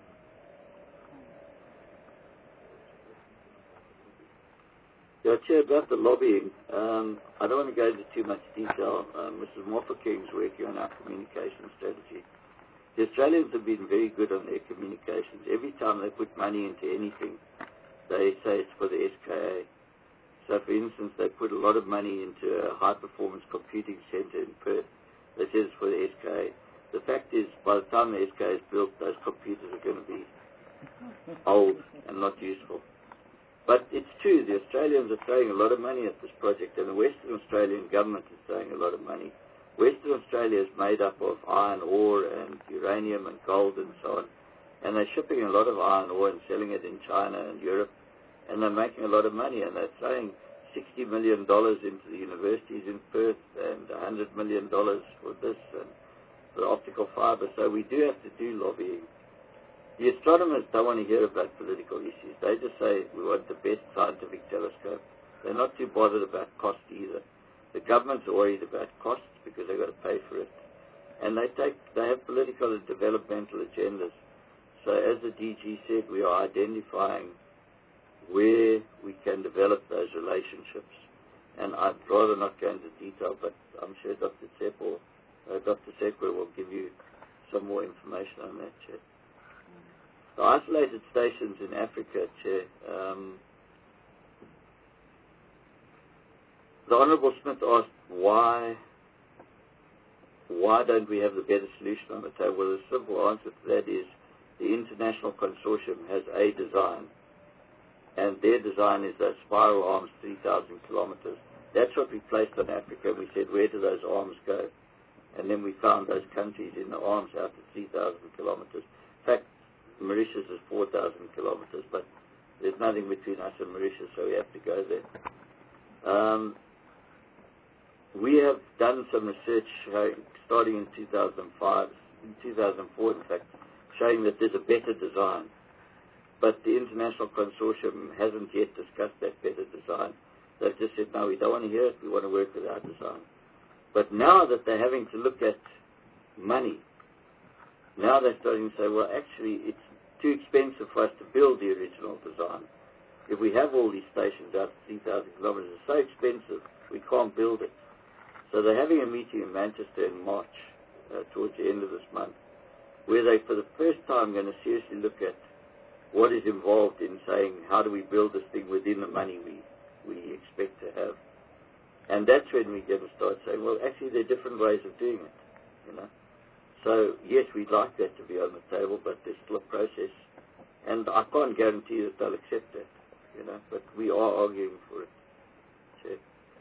Yeah, Chair, about the lobbying, I don't want to go into too much detail. Mrs. Mofokeng's working on our communication strategy. The Australians have been very good on their communications. Every time they put money into anything, they say it's for the SKA. So, for instance, they put a lot of money into a high-performance computing center in Perth. They say it's for the SKA. The fact is, by the time the SKA is built, those computers are going to be old and not useful. But it's true, the Australians are throwing a lot of money at this project, and the Western Australian government is throwing a lot of money. Western Australia is made up of iron ore and uranium and gold and so on, and they're shipping a lot of iron ore and selling it in China and Europe, and they're making a lot of money, and they're throwing $60 million into the universities in Perth and $100 million for this and for optical fiber. So we do have to do lobbying. The astronomers don't want to hear about political issues. They just say we want the best scientific telescope. They're not too bothered about cost either. The governments are worried about costs because they've got to pay for it. And they have political and developmental agendas. So as the DG said, we are identifying where we can develop those relationships. And I'd rather not go into detail, but I'm sure Dr. Sekwe will give you some more information on that, Chair. The isolated stations in Africa, Chair, the Honourable Smith asked why don't we have the better solution on the table? Well, the simple answer to that is the international consortium has a design, and their design is those spiral arms 3,000 kilometers. That's what we placed on Africa. We said, where do those arms go? And then we found those countries in the arms out to 3,000 kilometers. In fact, Mauritius is 4,000 kilometers, but there's nothing between us and Mauritius, so we have to go there. we have done some research starting in 2004 in fact, showing that there's a better design. But the international consortium hasn't yet discussed that better design. They've just said, no, we don't want to hear it, we want to work with our design. But now that they're having to look at money, now they're starting to say, well, actually, it's too expensive for us to build the original design. If we have all these stations out to 3,000 kilometers, it's so expensive, we can't build it. So they're having a meeting in Manchester in March, towards the end of this month, where they, for the first time, going to seriously look at what is involved in saying, how do we build this thing within the money we expect to have. And that's when we're going to start saying, well, actually, there are different ways of doing it, you know. So, yes, we'd like that to be on the table, but there's still a process. And I can't guarantee that they'll accept that, you know, but we are arguing for it. Chair.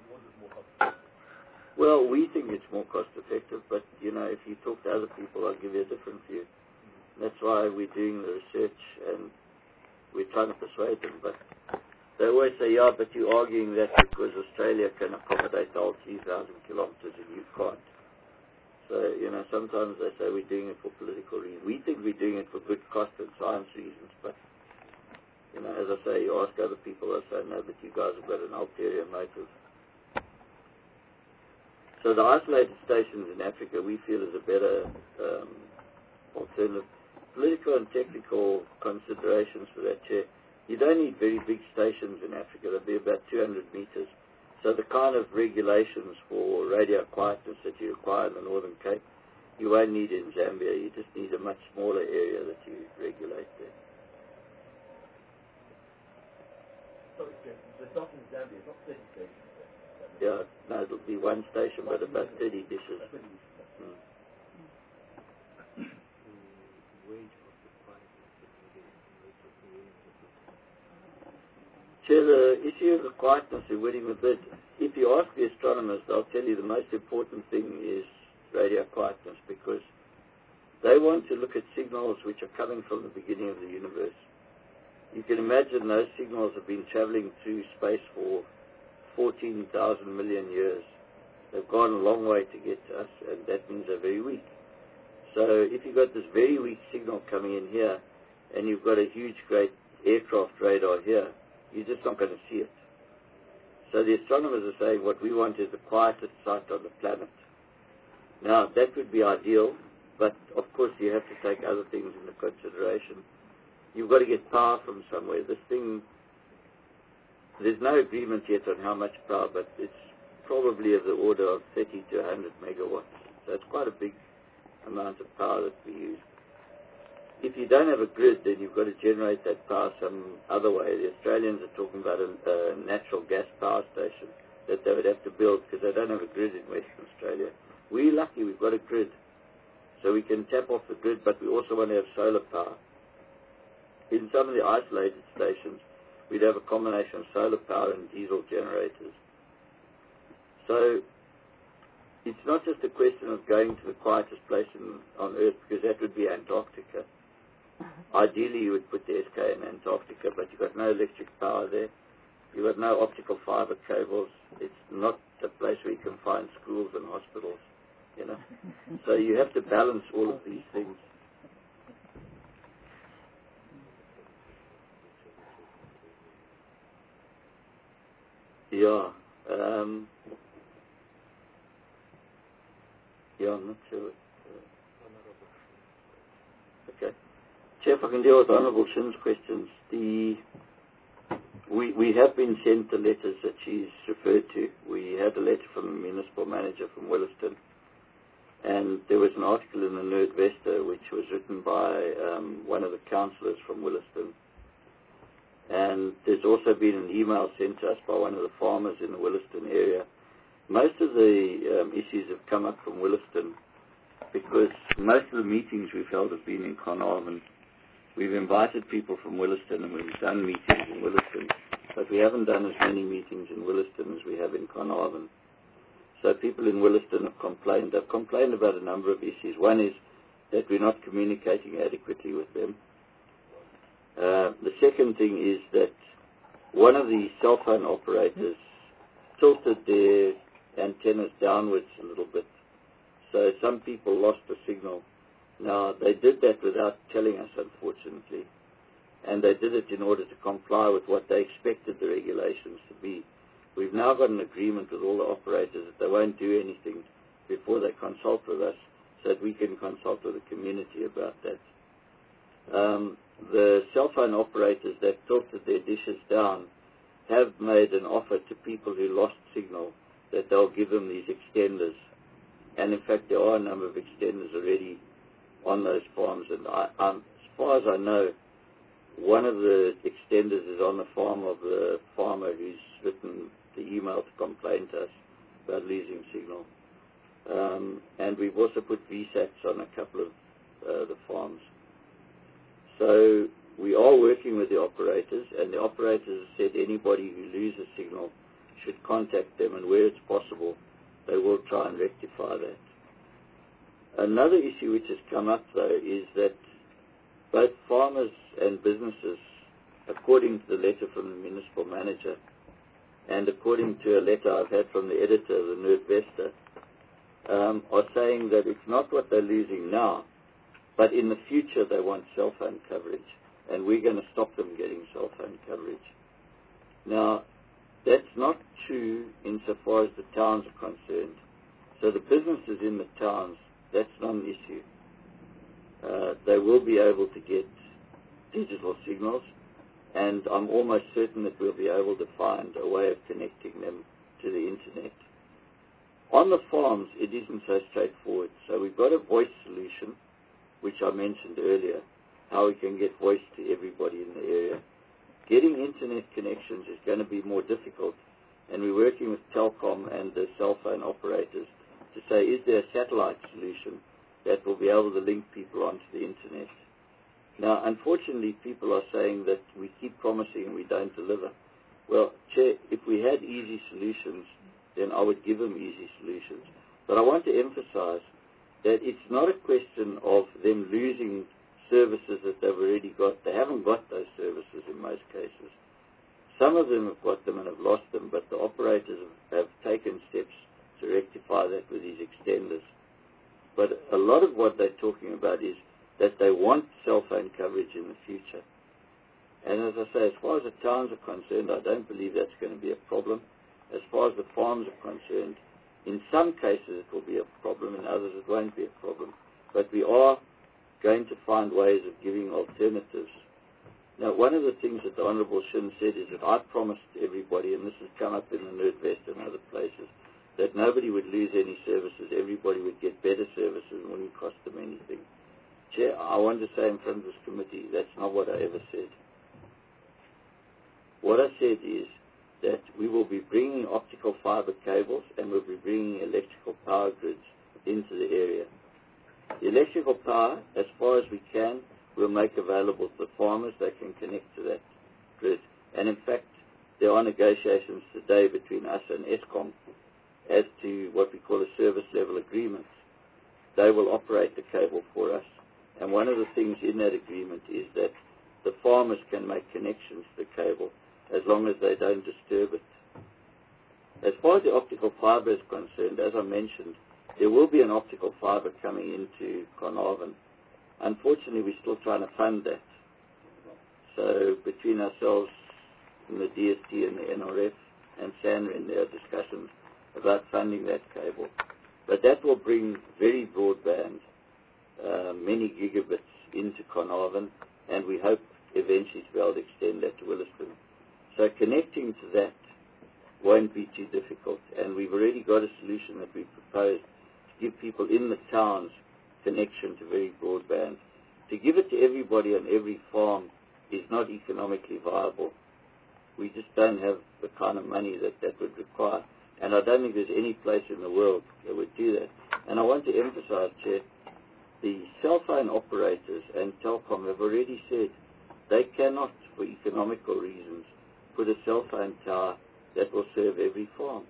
Well, we think it's more cost-effective, but, you know, if you talk to other people, I'll give you a different view. That's why we're doing the research, and we're trying to persuade them. But they always say, yeah, but you're arguing that because Australia can accommodate the whole 3,000 kilometers and you can't. So, you know, sometimes they say we're doing it for political reasons. We think we're doing it for good cost and science reasons, but, you know, as I say, you ask other people, they say, no, but you guys have got an ulterior motive. So the isolated stations in Africa, we feel, is a better alternative. Political and technical considerations for that, Chair. You don't need very big stations in Africa. They'll be about 200 meters. So the kind of regulations for radio quietness that you require in the Northern Cape, you won't need in Zambia. You just need a much smaller area that you regulate there.
Sorry, Chair. It's not in Zambia. It's not 30 stations.
Yeah, no, it'll be one station, but about 30 dishes. Chair, the issue of the quietness in winning the bid, if you ask the astronomers, they'll tell you the most important thing is radio quietness, because they want to look at signals which are coming from the beginning of the universe. You can imagine those signals have been traveling through space for 14,000 million years. They've gone a long way to get to us, and that means they're very weak. So if you've got this very weak signal coming in here, and you've got a huge, great aircraft radar here, you're just not going to see it. So the astronomers are saying what we want is the quietest site on the planet. Now, that would be ideal, but of course you have to take other things into consideration. You've got to get power from somewhere. This thing, there's no agreement yet on how much power, but it's probably of the order of 30 to 100 megawatts. So it's quite a big amount of power that we use. If you don't have a grid, then you've got to generate that power some other way. The Australians are talking about a natural gas power station that they would have to build because they don't have a grid in Western Australia. We're lucky we've got a grid. So we can tap off the grid, but we also want to have solar power. In some of the isolated stations, we'd have a combination of solar power and diesel generators. So it's not just a question of going to the quietest place on Earth, because that would be Antarctica. Ideally, you would put the SK in Antarctica, but you've got no electric power there. You've got no optical fiber cables. It's not a place where you can find schools and hospitals, you know. So you have to balance all of these things. Yeah. I'm not sure. Okay. Chair, if I can deal with Honourable Shin's questions. We have been sent the letters that she's referred to. We had a letter from the municipal manager from Williston, and there was an article in the Nerdvesta which was written by one of the councillors from Williston. And there's also been an email sent to us by one of the farmers in the Williston area. Most of the issues have come up from Williston because most of the meetings we've held have been in Carnarvon. We've invited people from Williston and we've done meetings in Williston, but we haven't done as many meetings in Williston as we have in Carnarvon. So people in Williston have complained. They've complained about a number of issues. One is that we're not communicating adequately with them. The second thing is that one of the cell phone operators tilted their antennas downwards a little bit. So some people lost the signal. Now, they did that without telling us, unfortunately, and they did it in order to comply with what they expected the regulations to be. We've now got an agreement with all the operators that they won't do anything before they consult with us, so that we can consult with the community about that. The cell phone operators that tilted their dishes down have made an offer to people who lost signal that they'll give them these extenders. And in fact, there are a number of extenders already on those farms. And as far as I know, one of the extenders is on the farm of the farmer who's written the email to complain to us about losing signal. And we've also put VSATs on a couple of the farms. So we are working with the operators, and the operators have said anybody who loses signal should contact them, and where it's possible, they will try and rectify that. Another issue which has come up, though, is that both farmers and businesses, according to the letter from the municipal manager, and according to a letter I've had from the editor of the Noordwester, are saying that it's not what they're losing now, but in the future they want cell phone coverage, and we're going to stop them getting cell phone coverage. Now, that's not true insofar as the towns are concerned. So the businesses in the towns, that's not an issue. They will be able to get digital signals, and I'm almost certain that we'll be able to find a way of connecting them to the internet. On the farms, it isn't so straightforward. So we've got a voice solution, which I mentioned earlier, how we can get voice to everybody in the area. Getting internet connections is going to be more difficult, and we're working with Telkom and the cell phone operators to say, is there a satellite solution that will be able to link people onto the internet? Now, unfortunately, people are saying that we keep promising and we don't deliver. Well, Chair, if we had easy solutions, then I would give them easy solutions. But I want to emphasize that it's not a question of them losing services that they've already got. They haven't got those services in most cases. Some of them have got them and have lost them, but the operators have taken steps to rectify that with these extenders. But a lot of what they're talking about is that they want cell phone coverage in the future. And as I say, as far as the towns are concerned, I don't believe that's going to be a problem. As far as the farms are concerned, in some cases it will be a problem, in others it won't be a problem. But we are going to find ways of giving alternatives. Now, one of the things that the Honourable Shin said is that I promised everybody, and this has come up in the Noordwest and other places, that nobody would lose any services, everybody would get better services and wouldn't cost them anything. Chair, I want to say in front of this committee, that's not what I ever said. What I said is that we will be bringing optical fiber cables and we'll be bringing electrical power grids into the area. The electrical power, as far as we can, we'll make available to the farmers. They can connect to that grid. And in fact, there are negotiations today between us and Eskom as to what we call a service level agreement. They will operate the cable for us. And one of the things in that agreement is that the farmers can make connections to the cable as long as they don't disturb it. As far as the optical fiber is concerned, as I mentioned, there will be an optical fiber coming into Carnarvon. Unfortunately, we're still trying to fund that. So between ourselves and the DST and the NRF and SANREN, there are discussions about funding that cable. But that will bring very broadband, many gigabits into Carnarvon, and we hope eventually to be able to extend that to Williston. So connecting to that won't be too difficult, and we've already got a solution that we proposed to give people in the towns connection to very broadband. To give it to everybody on every farm is not economically viable. We just don't have the kind of money that that would require, and I don't think there's any place in the world that would do that. And I want to emphasize, Chair, the cell phone operators and Telkom have already said they cannot, for economical reasons, put a cell phone tower that will serve every farm.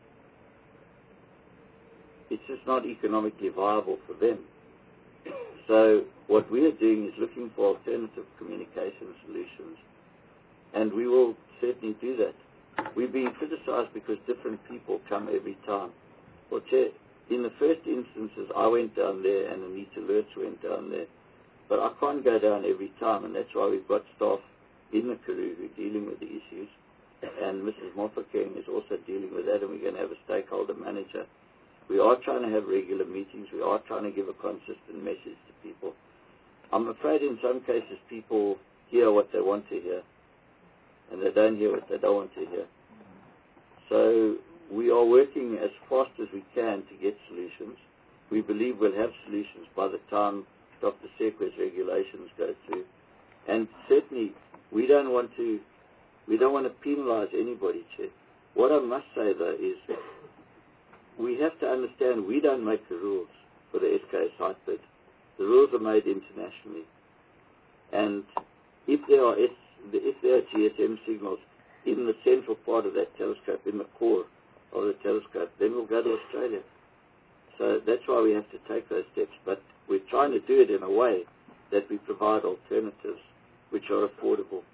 It's just not economically viable for them. So what we are doing is looking for alternative communication solutions, and we will certainly do that. We're being criticized because different people come every time. Well, Chair, in the first instances, I went down there and Anita Lurch went down there. But I can't go down every time, and that's why we've got staff in the Karoo who are dealing with the issues. And Mrs. Mofokeng is also dealing with that, and we're going to have a stakeholder manager. We are trying to have regular meetings. We are trying to give a consistent message to people. I'm afraid in some cases people hear what they want to hear, and they don't hear what they don't want to hear. So we are working as fast as we can to get solutions. We believe we'll have solutions by the time Dr. Sekwe's regulations go through. And certainly we don't want to penalize anybody, Chair. What I must say, though, is we have to understand we don't make the rules for the SK site bid. The rules are made internationally. And if there are GSM signals in the central part of that telescope, in the core of the telescope, then we'll go to Australia. So that's why we have to take those steps. But we're trying to do it in a way that we provide alternatives which are affordable.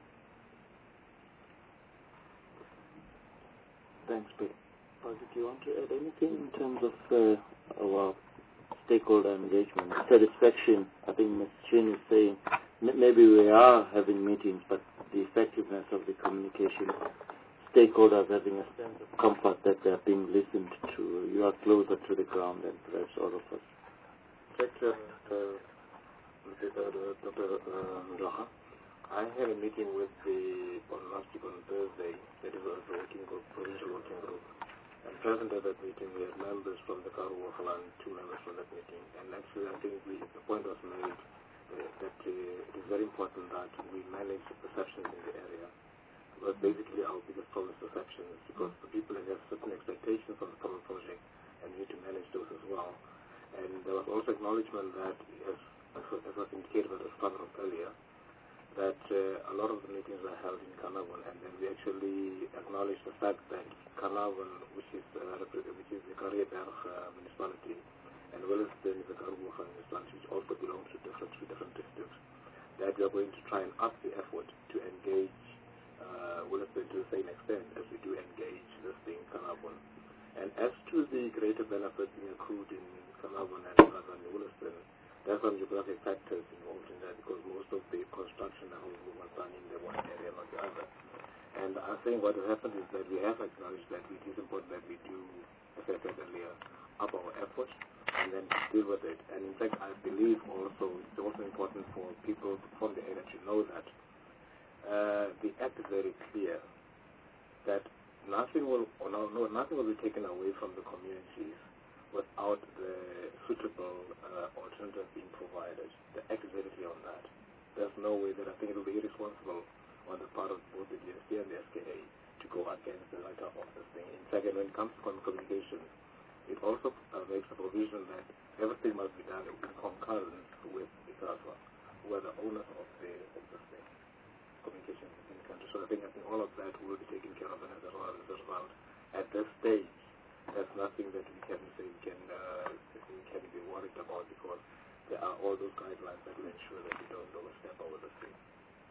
Thanks, Bill. Do you want to add anything in terms of our stakeholder engagement? Satisfaction, I think Ms. Chin is saying maybe we are having meetings, but the effectiveness of the communication, stakeholders having a sense of comfort that they are being listened to. You are closer to the ground than perhaps all of us.
Dr. Mdoha, I had a meeting with last week on Thursday, that is a provincial working group. And present at that meeting, we had members from the Karoo Waterland, 2 members from that meeting. And actually, I think the point was made that it is very important that we manage the perceptions in the area. But basically, our biggest problem is perceptions, because the people have certain expectations from the common project, and we need to manage those as well. And there was also acknowledgement that, as was indicated by the father earlier, that a lot of the meetings were held in Carnarvon, and then we actually acknowledged the fact that Carnarvon, which is the Karoo municipality, and Williston is the Karoo municipality, which also belongs to different districts, that we are going to try and up the effort to engage Williston to the same extent as we do engage this thing, Carnarvon. And as to the greater benefit being accrued in Carnarvon and Williston, there are some geographic factors involved in that, because most of the construction and home was done in the one area, not the other. And I think what has happened is that we have acknowledged that it is important that we do, as I said earlier, up our effort and then deal with it. And in fact, I believe also it's also important for people from the area to know that the Act is very clear that nothing will be taken away from the communities without the suitable alternative being provided. The Act is very clear on that. There's no way that I think it will be irresponsible on the part of both the DST and the SKA to go against the writer of this thing. In fact, when it comes to communication, it also makes a provision that everything must be done in concurrence with the ICASA, who are the owners of this thing, communication in the country. So I think all of that will be taken care of, and as a result, at this stage, there's nothing that we can say we can be worried about, because there are all those guidelines that will ensure that we don't overstep over the thing.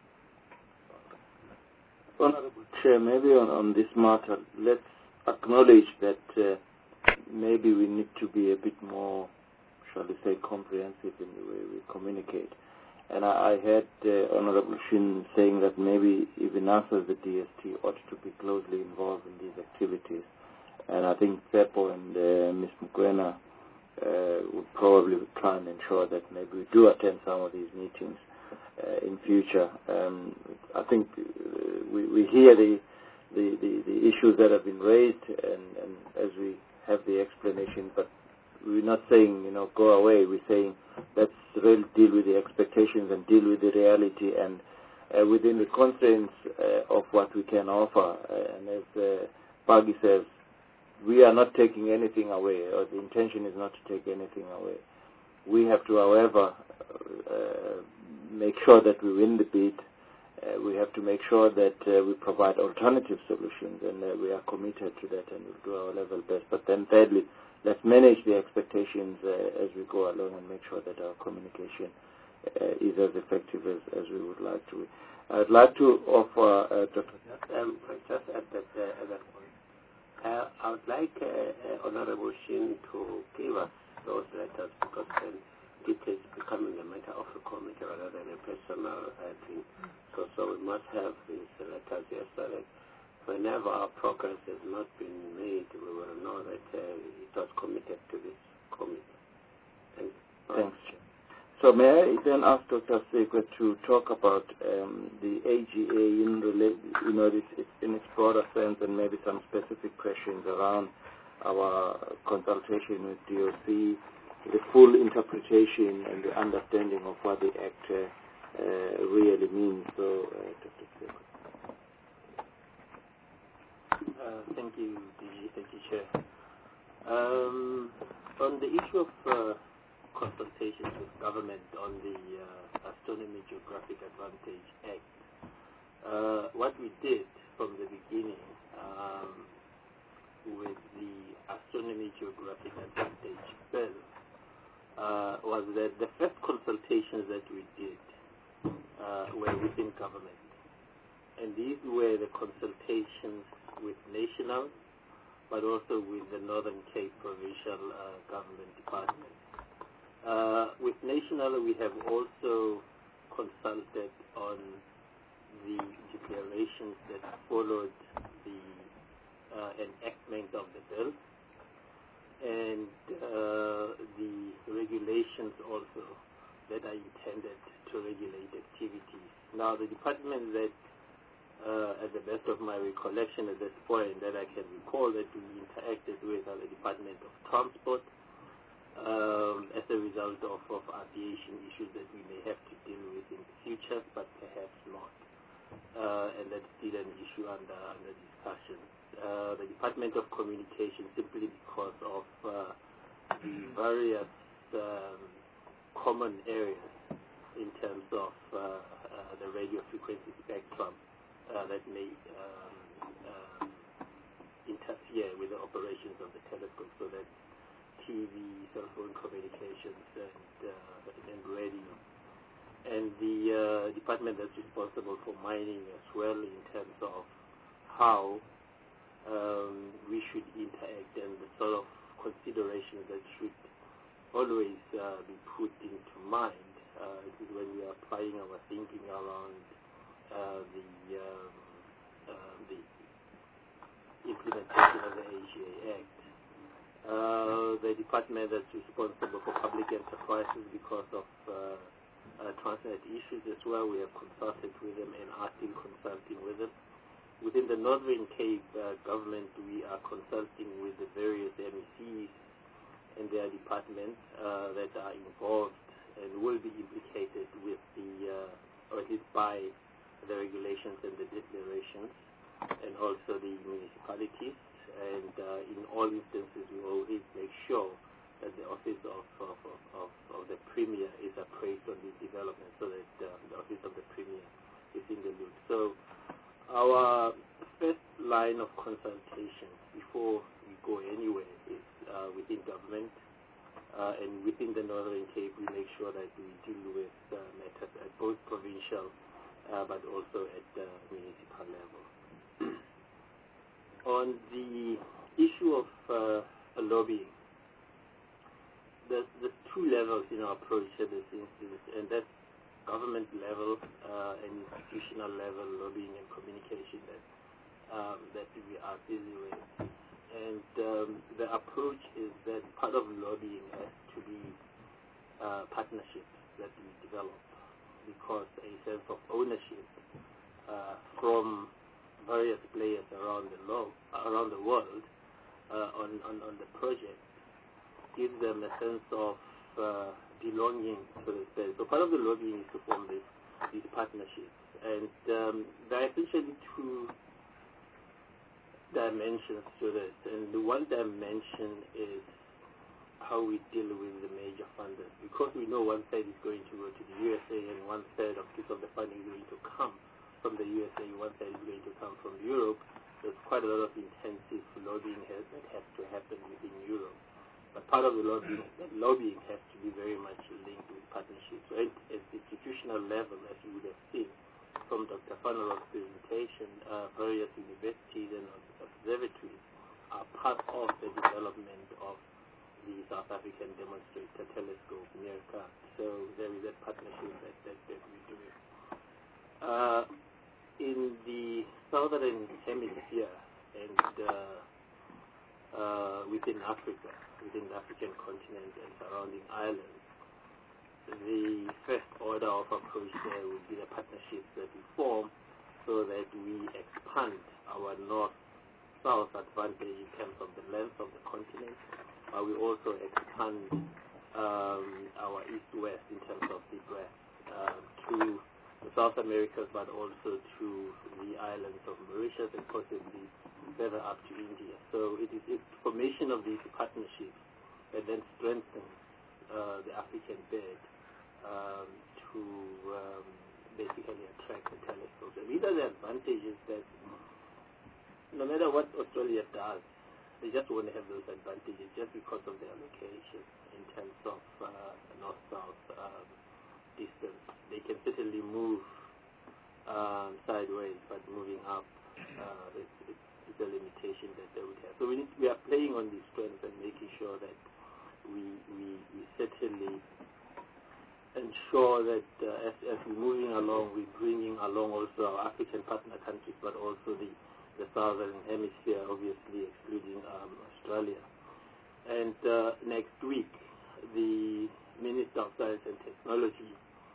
Honorable Chair, maybe on this matter, let's acknowledge that maybe we need to be a bit more, shall we say, comprehensive in the way we communicate. And I heard Honorable Shin saying that maybe even us as the DST ought to be closely involved in these activities. And I think Pepo and Ms. Mukwena would probably try and ensure that maybe we do attend some of these meetings in future. I think we hear the issues that have been raised, and as we have the explanation, but we're not saying, go away. We're saying let's really deal with the expectations and deal with the reality, and within the constraints of what we can offer. And as Pagi says, we are not taking anything away, or the intention is not to take anything away. We have to, however, make sure that we win the bid. We have to make sure that we provide alternative solutions, and we are committed to that, and we'll do our level best. But then thirdly, let's manage the expectations as we go along and make sure that our communication is as effective as we would like to. I'd like to offer Dr.
Just at that point, I would like Honorable Shin to give us those letters, because then it is becoming a matter of a committee rather than a personal thing. So we must have these letters here, so that whenever our progress has not been made, we will know that it was committed to this committee.
Thanks. So may I then ask Dr. Sekwe to talk about the AGA in its broader sense, and maybe some specific questions around our consultation with DOC, the full interpretation and the understanding of what the Act really means. So, Dr. Sekwe.
Thank you, DG. Thank you, Chair. On the issue of consultations with government on the Astronomy Geographic Advantage Act, what we did from the beginning with the Astronomy Geographic Advantage Bill was that the first consultations that we did were within government. And these were the consultations with national, but also with the Northern Cape Provincial Government Department. With national, we have also consulted on the declarations that followed the enactment of the bill, and the regulations also that are intended to regulate activities. Now, the department that, at the best of my recollection at this point, that I can recall that we interacted with are the Department of Transport, as a result of aviation issues that we may have to deal with in the future, but perhaps not. And that's still an issue under discussion. The Department of Communication, simply because of the various common areas in terms of the radio frequency spectrum that may interfere with the operations of the telescope, so that TV, cell phone communications, and radio. And the department that's responsible for mining as well, in terms of how we should interact, and the sort of considerations that should always be put into mind when we are applying our thinking around the implementation of the AGA Act. The department that's responsible for public enterprises, because of Transnet issues as well, we have consulted with them and are still consulting with them. Within the Northern Cape government, we are consulting with the various MECs and their departments that are involved and will be implicated with or at least by the regulations and the declarations, and also the municipalities. And in all instances, we always make sure that the office of the Premier is appraised on this development, so that the office of the Premier is in the loop. So our first line of consultation before we go anywhere is within government, and within the Northern Cape, we make sure that we deal with matters at both provincial but also at the municipal level. On the issue of lobbying, there's two levels in our approach to this instance, and that's government level and institutional level lobbying and communication that we are busy with. And the approach is that part of lobbying has to be partnerships that we develop, because a sense of ownership from various players around the world on the project gives them a sense of belonging to the space. So part of the lobbying is to form these partnerships, and there are essentially two dimensions to this. And the one dimension is how we deal with the major funders, because we know one side is going to go to the USA and one third of the funding is going to come from the USA, one side is going to come from Europe. There's quite a lot of intensive lobbying that has to happen within Europe. But part of the lobbying has to be very much linked with partnerships. So at the institutional level, as you would have seen from Dr. Fanarov's presentation, various universities and observatories
are part of the development of the South African Demonstrator Telescope, NERCAT. So there is a partnership that we're doing. In the southern hemisphere and within Africa, within the African continent and surrounding islands, the first order of approach there will be the partnerships that we form so that we expand our north-south advantage in terms of the length of the continent. We also expand our east-west in terms of the breadth to the South Americas, but also to the islands of Mauritius and possibly further up to India. So it is formation of these partnerships that then strengthens the African bed to basically attract the telescopes. And these are the advantages that no matter what Australia does, they just want to have those advantages just because of their location in terms of north-south distance. They can certainly move sideways, but moving up, it's a limitation that they would have. So we are playing on these strengths and making sure that we certainly ensure that as we're moving along, we're bringing along also our African partner countries, but also the southern hemisphere, obviously excluding Australia. And next week, the Minister of Science and Technology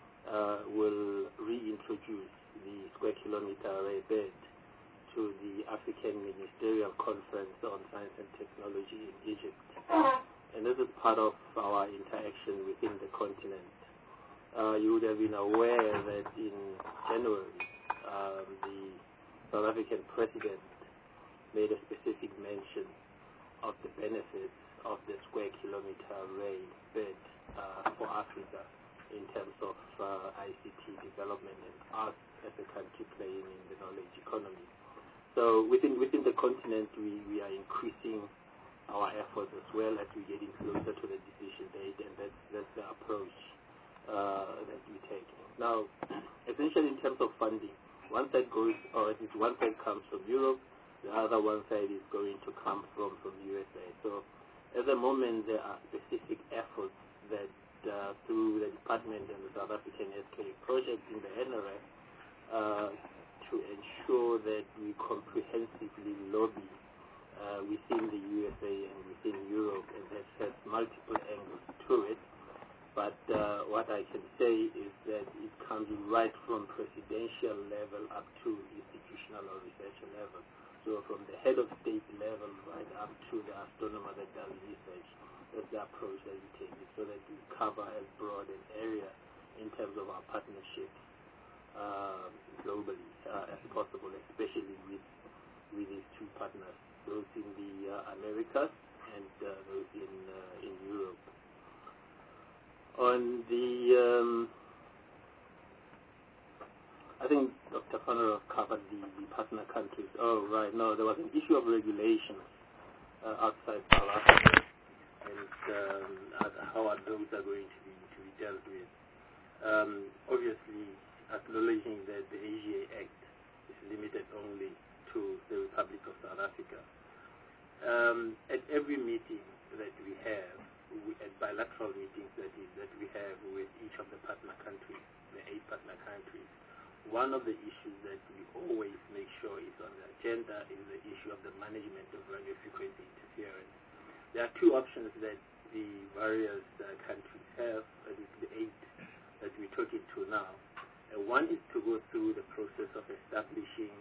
will reintroduce the square kilometer array bed to the African Ministerial Conference on Science and Technology in Egypt. And this is part of our interaction within the continent. You would have been aware that in January, the South African president made a specific mention of the benefits of the square kilometer array bed for Africa in terms of ICT development and us as a country playing in the knowledge economy. So within the continent, we are increasing our efforts as well as we're getting closer to the decision date, and that's the approach that we're taking. Now, essentially in terms of funding, one side goes, or at least one side comes from Europe, the other one side is going to come from USA. So at the moment, there are specific efforts that through the department and the South African SK project in the NRF to ensure that we comprehensively lobby within the USA and within Europe, and that has multiple angles to it. But what I can say is that it comes right from presidential level up to institutional or research level. So from the head of state level right up to the astronomer that does research, that's the approach that we take, so that we cover as broad an area in terms of our partnerships globally as possible, especially with these two partners, those in the Americas and those in Europe. On the, I think Dr. Fannerov covered the partner countries. Oh, right. No, there was an issue of regulations outside South Africa, and how those are going to be dealt with. Obviously, acknowledging that the AGA Act is limited only to the Republic of South Africa. At every meeting that we have, at bilateral meetings that we have with each of the partner countries, the 8 partner countries, one of the issues that we always make sure is on the agenda is the issue of the management of radio frequency interference. There are 2 options that the various countries have, at least the 8 that we're talking to now. One is to go through the process of establishing,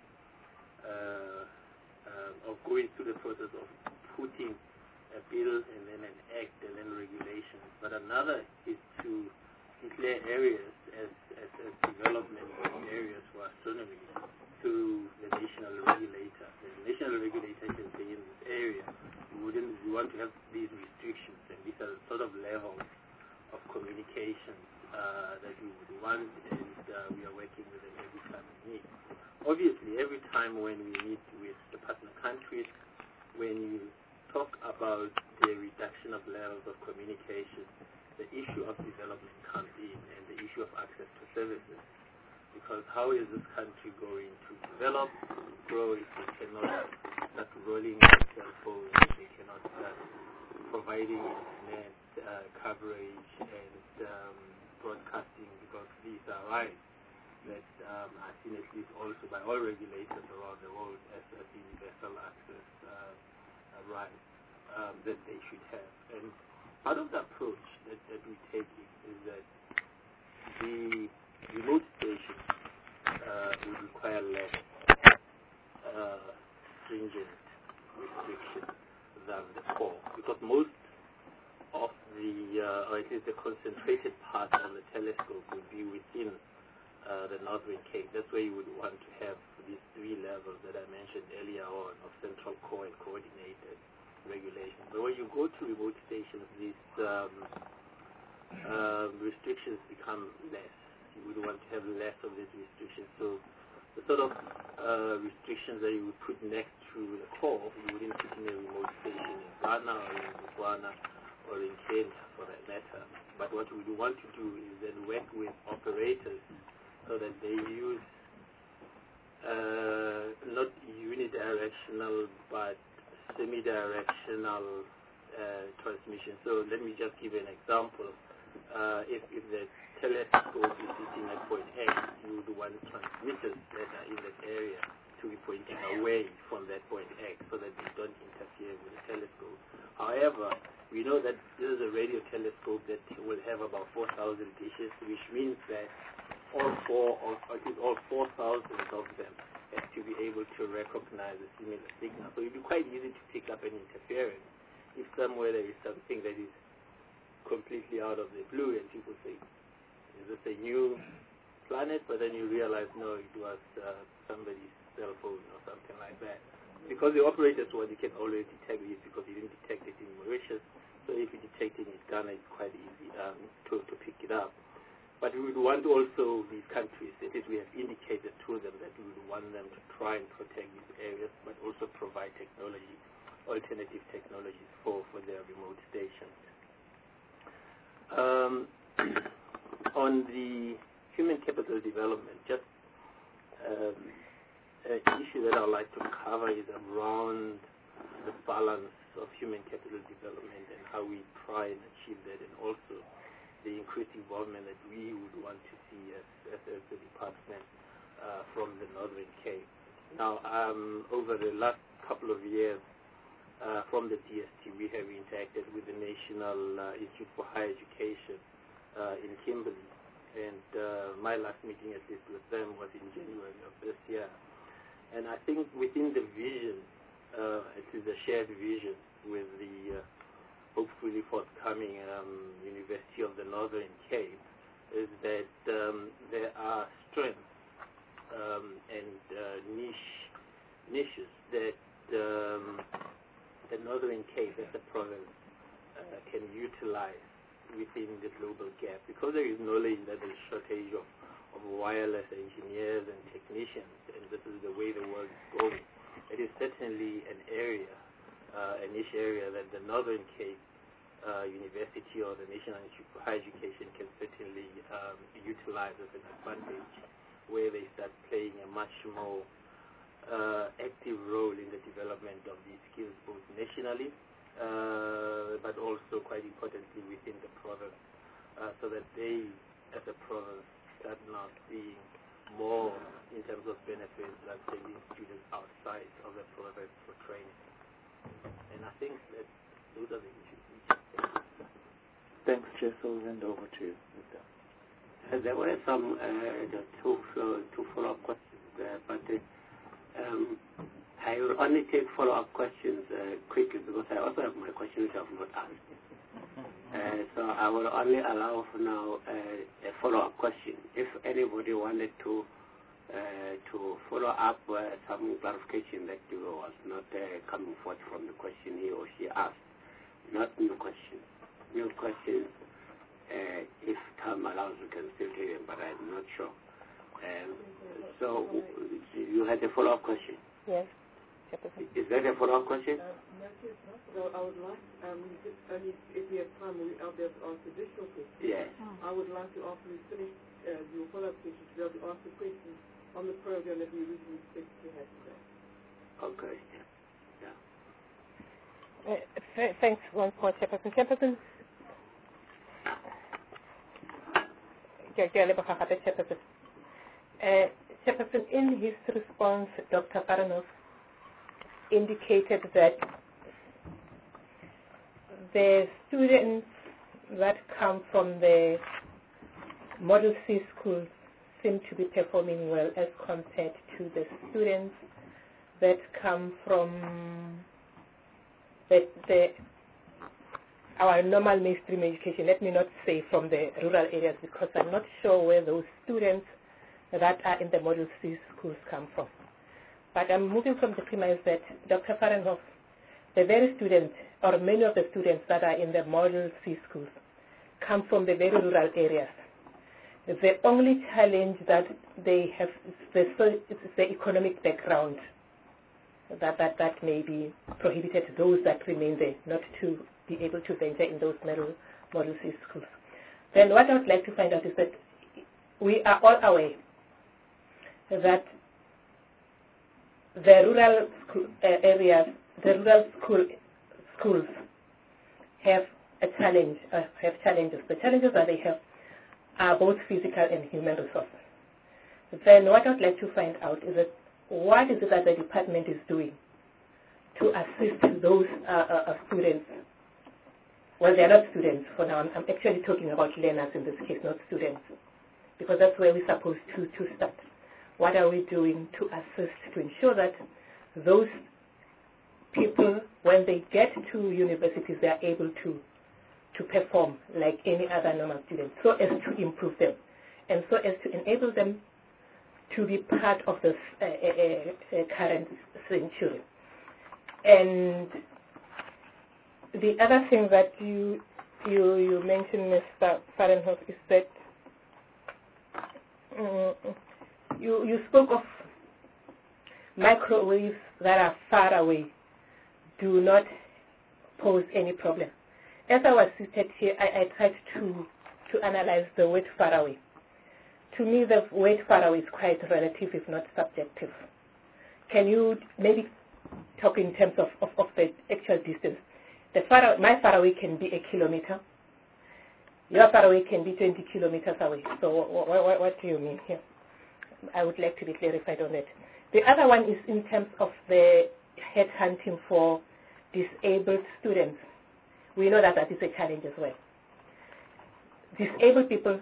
of going through the process of putting a bill and then an act and then regulations. But another is to declare areas as development areas for astronomy through the national regulator. The national regulator can say in this area we want to have these restrictions, and these are the sort of levels of communication that we would want, and we are working with them every time we meet. Obviously, every time when we meet with the partner countries, when you talk about the reduction of levels of communication, the issue of development comes in, and the issue of access to services. Because how is this country going to develop, grow if it cannot
start rolling out cell phones, they cannot start providing internet coverage and broadcasting, because these are rights that are seen at least also by all regulators around the world as universal access rights that they should have. And part of the approach that we take is that the remote station would require less stringent restrictions than the core, because most of the, or at least the concentrated part of the telescope would be within the Northern Cape. That's where you would want to have these three levels that I mentioned earlier on of central core and coordinated regulation. But when you go to remote stations, these restrictions become less. You would want to have less of these restrictions. So the sort of restrictions that you would put next to the core, you wouldn't put in a remote station in Ghana or in Botswana or in Kenya for that matter. But what we would want to do is then work with operators so that they use not unidirectional but semi-directional transmission. So let me just give an example. If the telescope is sitting at point X, you would want transmitters that are in that area to be pointing away from that point X so that they don't interfere with the telescope. However, we know that this is a radio telescope that will have about 4,000 dishes, which means that all 4,000 of them have to be able to recognize a similar signal. So it would be quite easy to pick up an interference if somewhere there is something that is completely out of the blue and people say, is this a new planet? But then you realize, no, it was somebody's cell phone or something like that. Because the operators can always detect it because you didn't detect it in Mauritius. So if you detect it in Ghana, it's quite easy to pick it up. But we would want also these countries, at least we have indicated to them that we would want them to try and protect these areas, but also provide technology, alternative technologies for their remote stations. On the human capital development, just an issue that I'd like to cover is around the balance of human capital development and how we try and achieve that, and also the increased involvement that we would want to see as the department from the Northern Cape. Now, over the last couple of years, from the DST, we have interacted with the National Institute for Higher Education in Kimberley, and my last meeting, at least with them, was in January of this year. And I think within the vision, it is a shared vision with the hopefully forthcoming University of the Northern Cape, is that there are strengths and niches that the Northern Cape as a province can utilize within the global gap, because there is knowledge that there is shortage of wireless engineers and technicians, and this is the way the world is going. It is certainly an area, a niche area that the Northern Cape University or the National Institute for Higher Education can certainly utilize as an advantage, where they start playing a much more active role in the development of these skills, both nationally, but also quite importantly within the province, so that they, as a province, start now seeing more in terms of benefits than sending students outside of the province for training. And I think that those are the issues.
Thanks, Jess. I'll hand over to you.
There were some two follow-up questions there, but I will only take follow-up questions quickly, because I also have my questions I have not asked. So I will only allow for now a follow-up question. If anybody wanted to follow up some clarification that was not coming forth from the question he or she asked, not new questions. New questions, if time allows, we can still hear them, but I'm not sure. So you had a follow-up question?
Yes.
Is that a follow-up question?
No, it's not. So I would like, if we have time, I'll be able to ask additional questions.
Yes.
I would like to, after we finish your follow-up question, to be able to ask the questions on the program that we originally expected to have today.
Okay.
Thanks once more, Chairperson. Chairperson, Chairperson, in his response, Dr. Baranov indicated that the students that come from the Model C schools seem to be performing well as compared to the students that come from our normal mainstream education. Let me not say from the rural areas, because I'm not sure where those students that are in the Model C schools come from. But I'm moving from the premise that Dr. Fahrenhoff, the very students, or many of the students that are in the Model C schools, come from the very rural areas. The only challenge that they have is the economic background that may be prohibited those that remain there not to be able to venture in those Model C schools. Then what I would like to find out is that we are all aware that the rural areas, the rural schools have a challenge, have challenges. The challenges that they have are both physical and human resources. Then what I would like to find out is that what is it that the department is doing to assist those students? Well, they're not students for now. I'm actually talking about learners in this case, not students, because that's where we're supposed to start. What are we doing to assist, to ensure that those people, when they get to universities, they are able to perform like any other normal student, so as to improve them, and so as to enable them to be part of this current century. And the other thing that you mentioned, Mr. Fahrenhoff, is that you spoke of microwaves that are far away do not pose any problem. As I was seated here, I tried to analyze the word far away. To me, the word far away is quite relative, if not subjective. Can you maybe talk in terms of the actual distance? My far away can be 1 kilometer. Your far away can be 20 kilometers away. So what do you mean here? I would like to be clarified on that. The other one is in terms of the headhunting for disabled students. We know that is a challenge as well. Disabled people,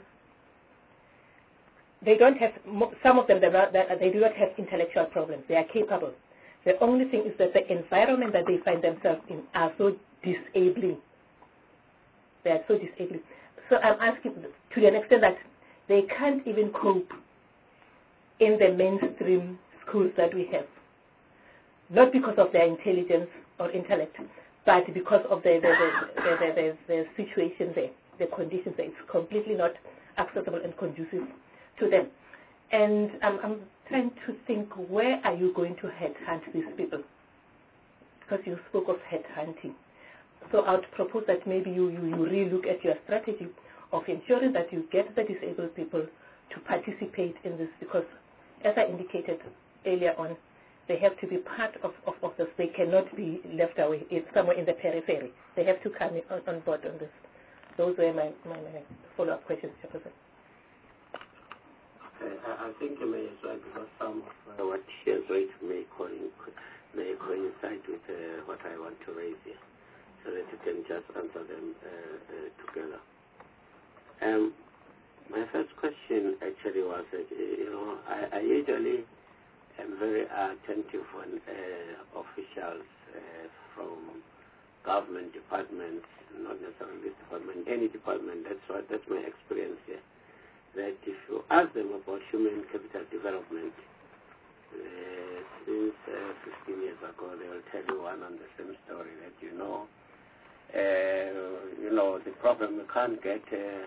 they don't have, some of them, they do not have intellectual problems. They are capable. The only thing is that the environment that they find themselves in are so disabling. They are so disabling. So I'm asking, to the extent that they can't even cope in the mainstream schools that we have. Not because of their intelligence or intellect, but because of the situation there, the conditions there. It's completely not accessible and conducive to them. And I'm trying to think, where are you going to headhunt these people? Because you spoke of headhunting. So I would propose that maybe you re-look at your strategy of ensuring that you get the disabled people to participate in this, because as I indicated earlier on, they have to be part of this. They cannot be left away somewhere in the periphery. They have to come on board on this. Those were my follow-up questions, Chairperson.
I think you may as well, because some of what she has raised may coincide with what I want to raise here, so that you can just answer them together. My first question actually was that, I usually am very attentive when officials from government departments, not necessarily this department, any department, that's my experience here, that if you ask them about human capital development, since 15 years ago, they will tell you one and the same story, that the problem, you can't get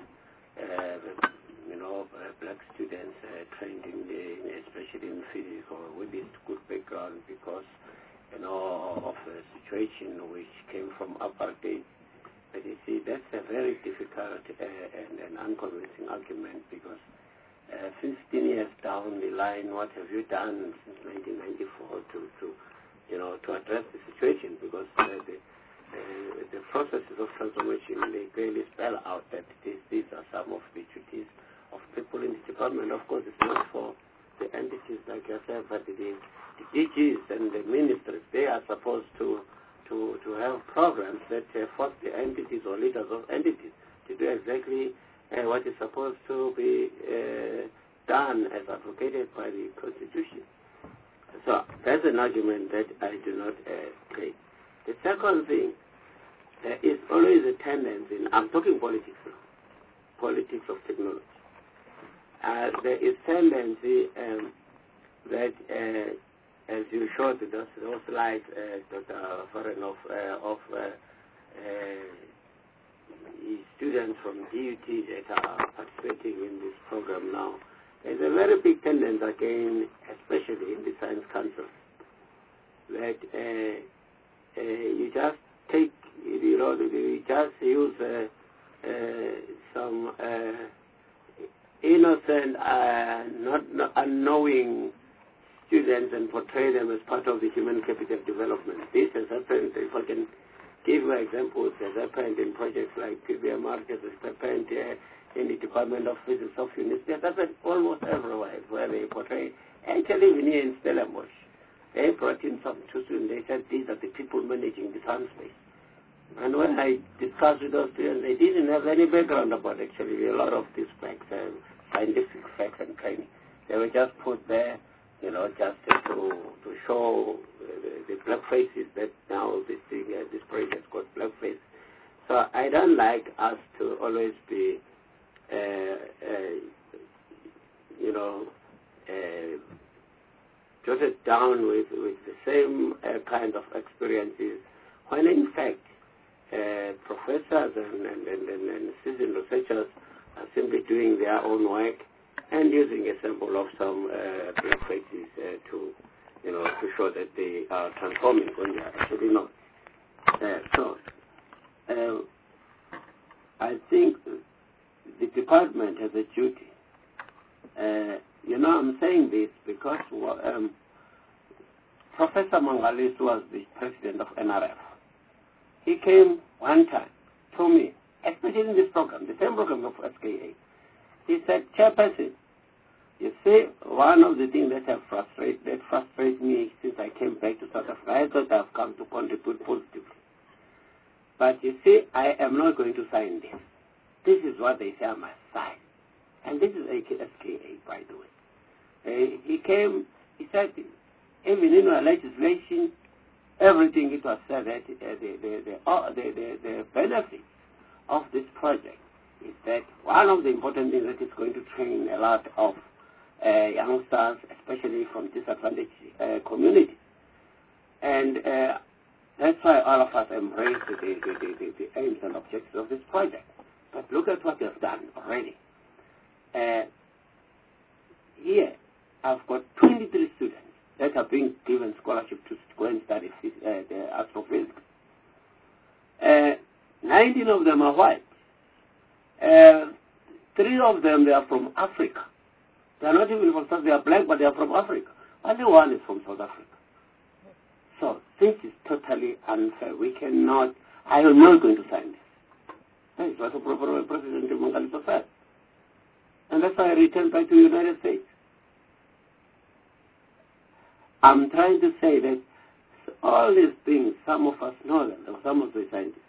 black students trained especially in physics or with this good background, because of a situation which came from apartheid. But you see, that's a very difficult and unconvincing argument, because 15 years down the line, what have you done since 1994 to address the situation? Because the processes of transformation, they clearly spell out that these are some of the duties of people in the department. Of course, it's not for the entities like yourself, but the DGs and the ministries. They are supposed to have programs that force the entities or leaders of entities to do exactly what is supposed to be done as advocated by the Constitution. So that's an argument that I do not take. The second thing, there is always a tendency, I'm talking politics now, politics of technology. There is tendency that, as you showed those slides, Dr. Foreign, of students from DUT that are participating in this program now, there's a very big tendency again, especially in the Science Council, that you just take, you just use some innocent, not unknowing students and portray them as part of the human capital development. This has happened, if I can give you examples, has happened in projects like PBMR, has happened in the Department of Physics of UNISP, has happened almost everywhere where they portray. Actually, even here in Stellenbosch, they brought in some students, they said these are the people managing the science space. And when I discussed with those students, they didn't have any background about actually a lot of these facts, scientific facts and training. They were just put there, just to show the black faces that now this project got black face. So I don't like us to always be, jotted down with the same kind of experiences, when in fact professors and seasoned researchers are simply doing their own work and using a sample of some black faces to show that they are transforming when they are actually not. I think the department has a duty. I'm saying this because Professor Mangalis was the president of NRF. He came one time to me, especially in this program, the same program of SKA. He said, Chairperson, you see, one of the things that frustrates me since I came back to South Africa, I thought I've come to contribute positively. But you see, I am not going to sign this. This is what they say I must sign. And this is SKA, by the way. He came, he said, even in our legislation, everything it was said that the benefits of this project is that one of the important things that is going to train a lot of youngsters, especially from disadvantaged communities. And that's why all of us embrace the aims and objectives of this project. But look at what they've done already. Here, I've got 23 students that are being given scholarship to go and study the astrophysics. 19 of them are white. 3 of them, they are from Africa. They are not even from South, they are black, but they are from Africa. Only one is from South Africa. So this is totally unfair. We cannot, I am not going to sign this. That is what the President Mangalis said. And that's why I returned back to the United States. I'm trying to say that all these things, some of us know them, some of the scientists.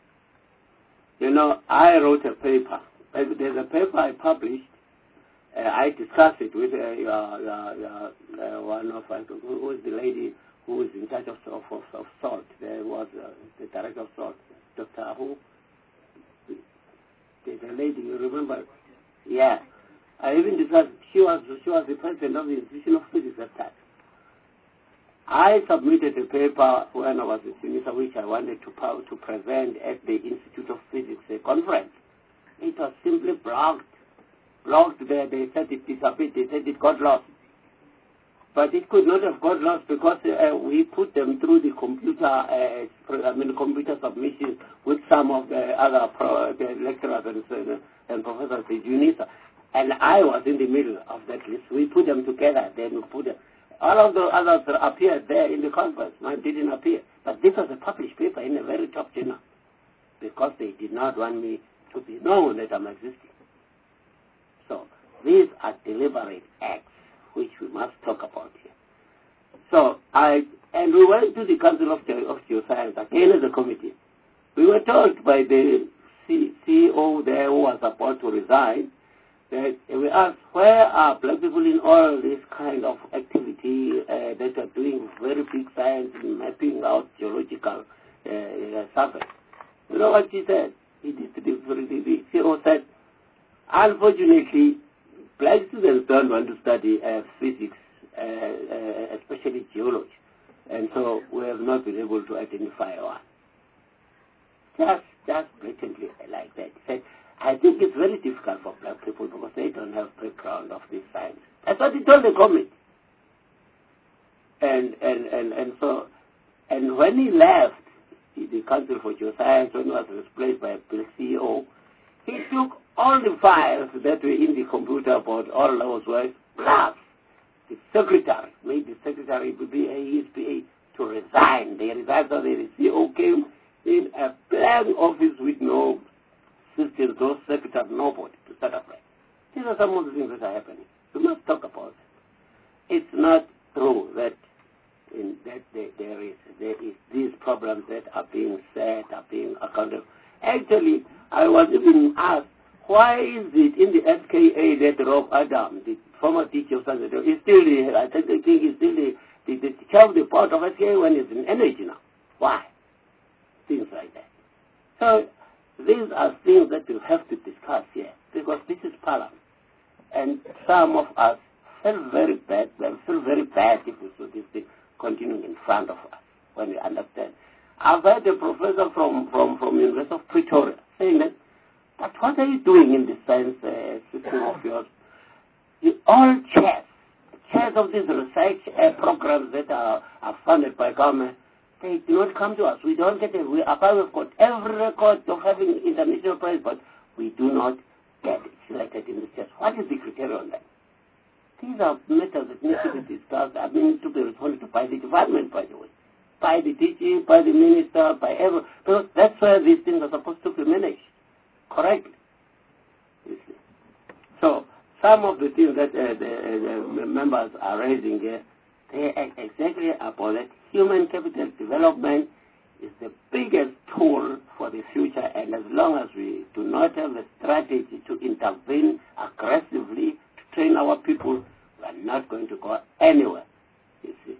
I wrote a paper. There's a paper I published. I discussed it with one of, who is the lady who is in charge of SALT. There was the director of SALT, Dr. Who? The lady, you remember? Yeah. I even discussed, she was the president of the Institution of Physics at that time. I submitted a paper when I was a senior, which I wanted to present at the Institute of Physics conference. It was simply blocked. There, they said it disappeared. They said it got lost. But it could not have got lost because we put them through the computer submission with some of the other the lecturers and professors at UNISA. And I was in the middle of that list. We put them together. Then we put them. All of the others appeared there in the conference. Mine didn't appear. But this was a published paper in a very top journal. because they did not want me to be known that I'm existing. So these are deliberate acts which we must talk about here. So we went to the Council of Geoscience again as a committee. We were told by the CEO there who was about to resign that we asked, where are black people in all this kind of activity that are doing very big science and mapping out geological surveys? You know what he said? The CEO said, unfortunately, black students don't want to study physics, especially geology, and so we have not been able to identify one. Just blatantly like that. He said, I think it's very difficult for black people because they don't have background of this science. That's what he told the committee. And when he left the Council for Geoscience, when he was replaced by the CEO, he took all the files that were in the computer about all those works, plus the secretary, made the secretary of the ESPA to resign. They resigned, so the CEO came in a blank office with no systems, no secretary, nobody to start up right. These are some of the things that are happening. We must talk about it. It's not true that there is these problems that are being said, are being accounted. Actually, I was even asked, why is it in the SKA that Rob Adam, the former teacher of science, is still I think he's still the chair of the board of SKA when he's in energy now. Why? Things like that. So these are things that we have to discuss here, because this is Parliament. And some of us feel very bad. We feel very bad if we see this thing continuing in front of us when we understand. I've heard a professor from University of Pretoria saying that, but what are you doing in the science system of yours? All chairs of these research programs that are funded by government, they do not come to us. We don't get it. We've got every record of having international prize, but we do not get selected in the chairs. What is the criteria on that? These are matters that need to be discussed. I mean, to be responded by the department, by the way, by the DG, by the minister, by everyone. Because that's where these things are supposed to be managed correctly. You see. So some of the things that the members are raising here, they are exactly about that. Human capital development is the biggest tool for the future, and as long as we do not have a strategy to intervene aggressively to train our people, we are not going to go anywhere. You see.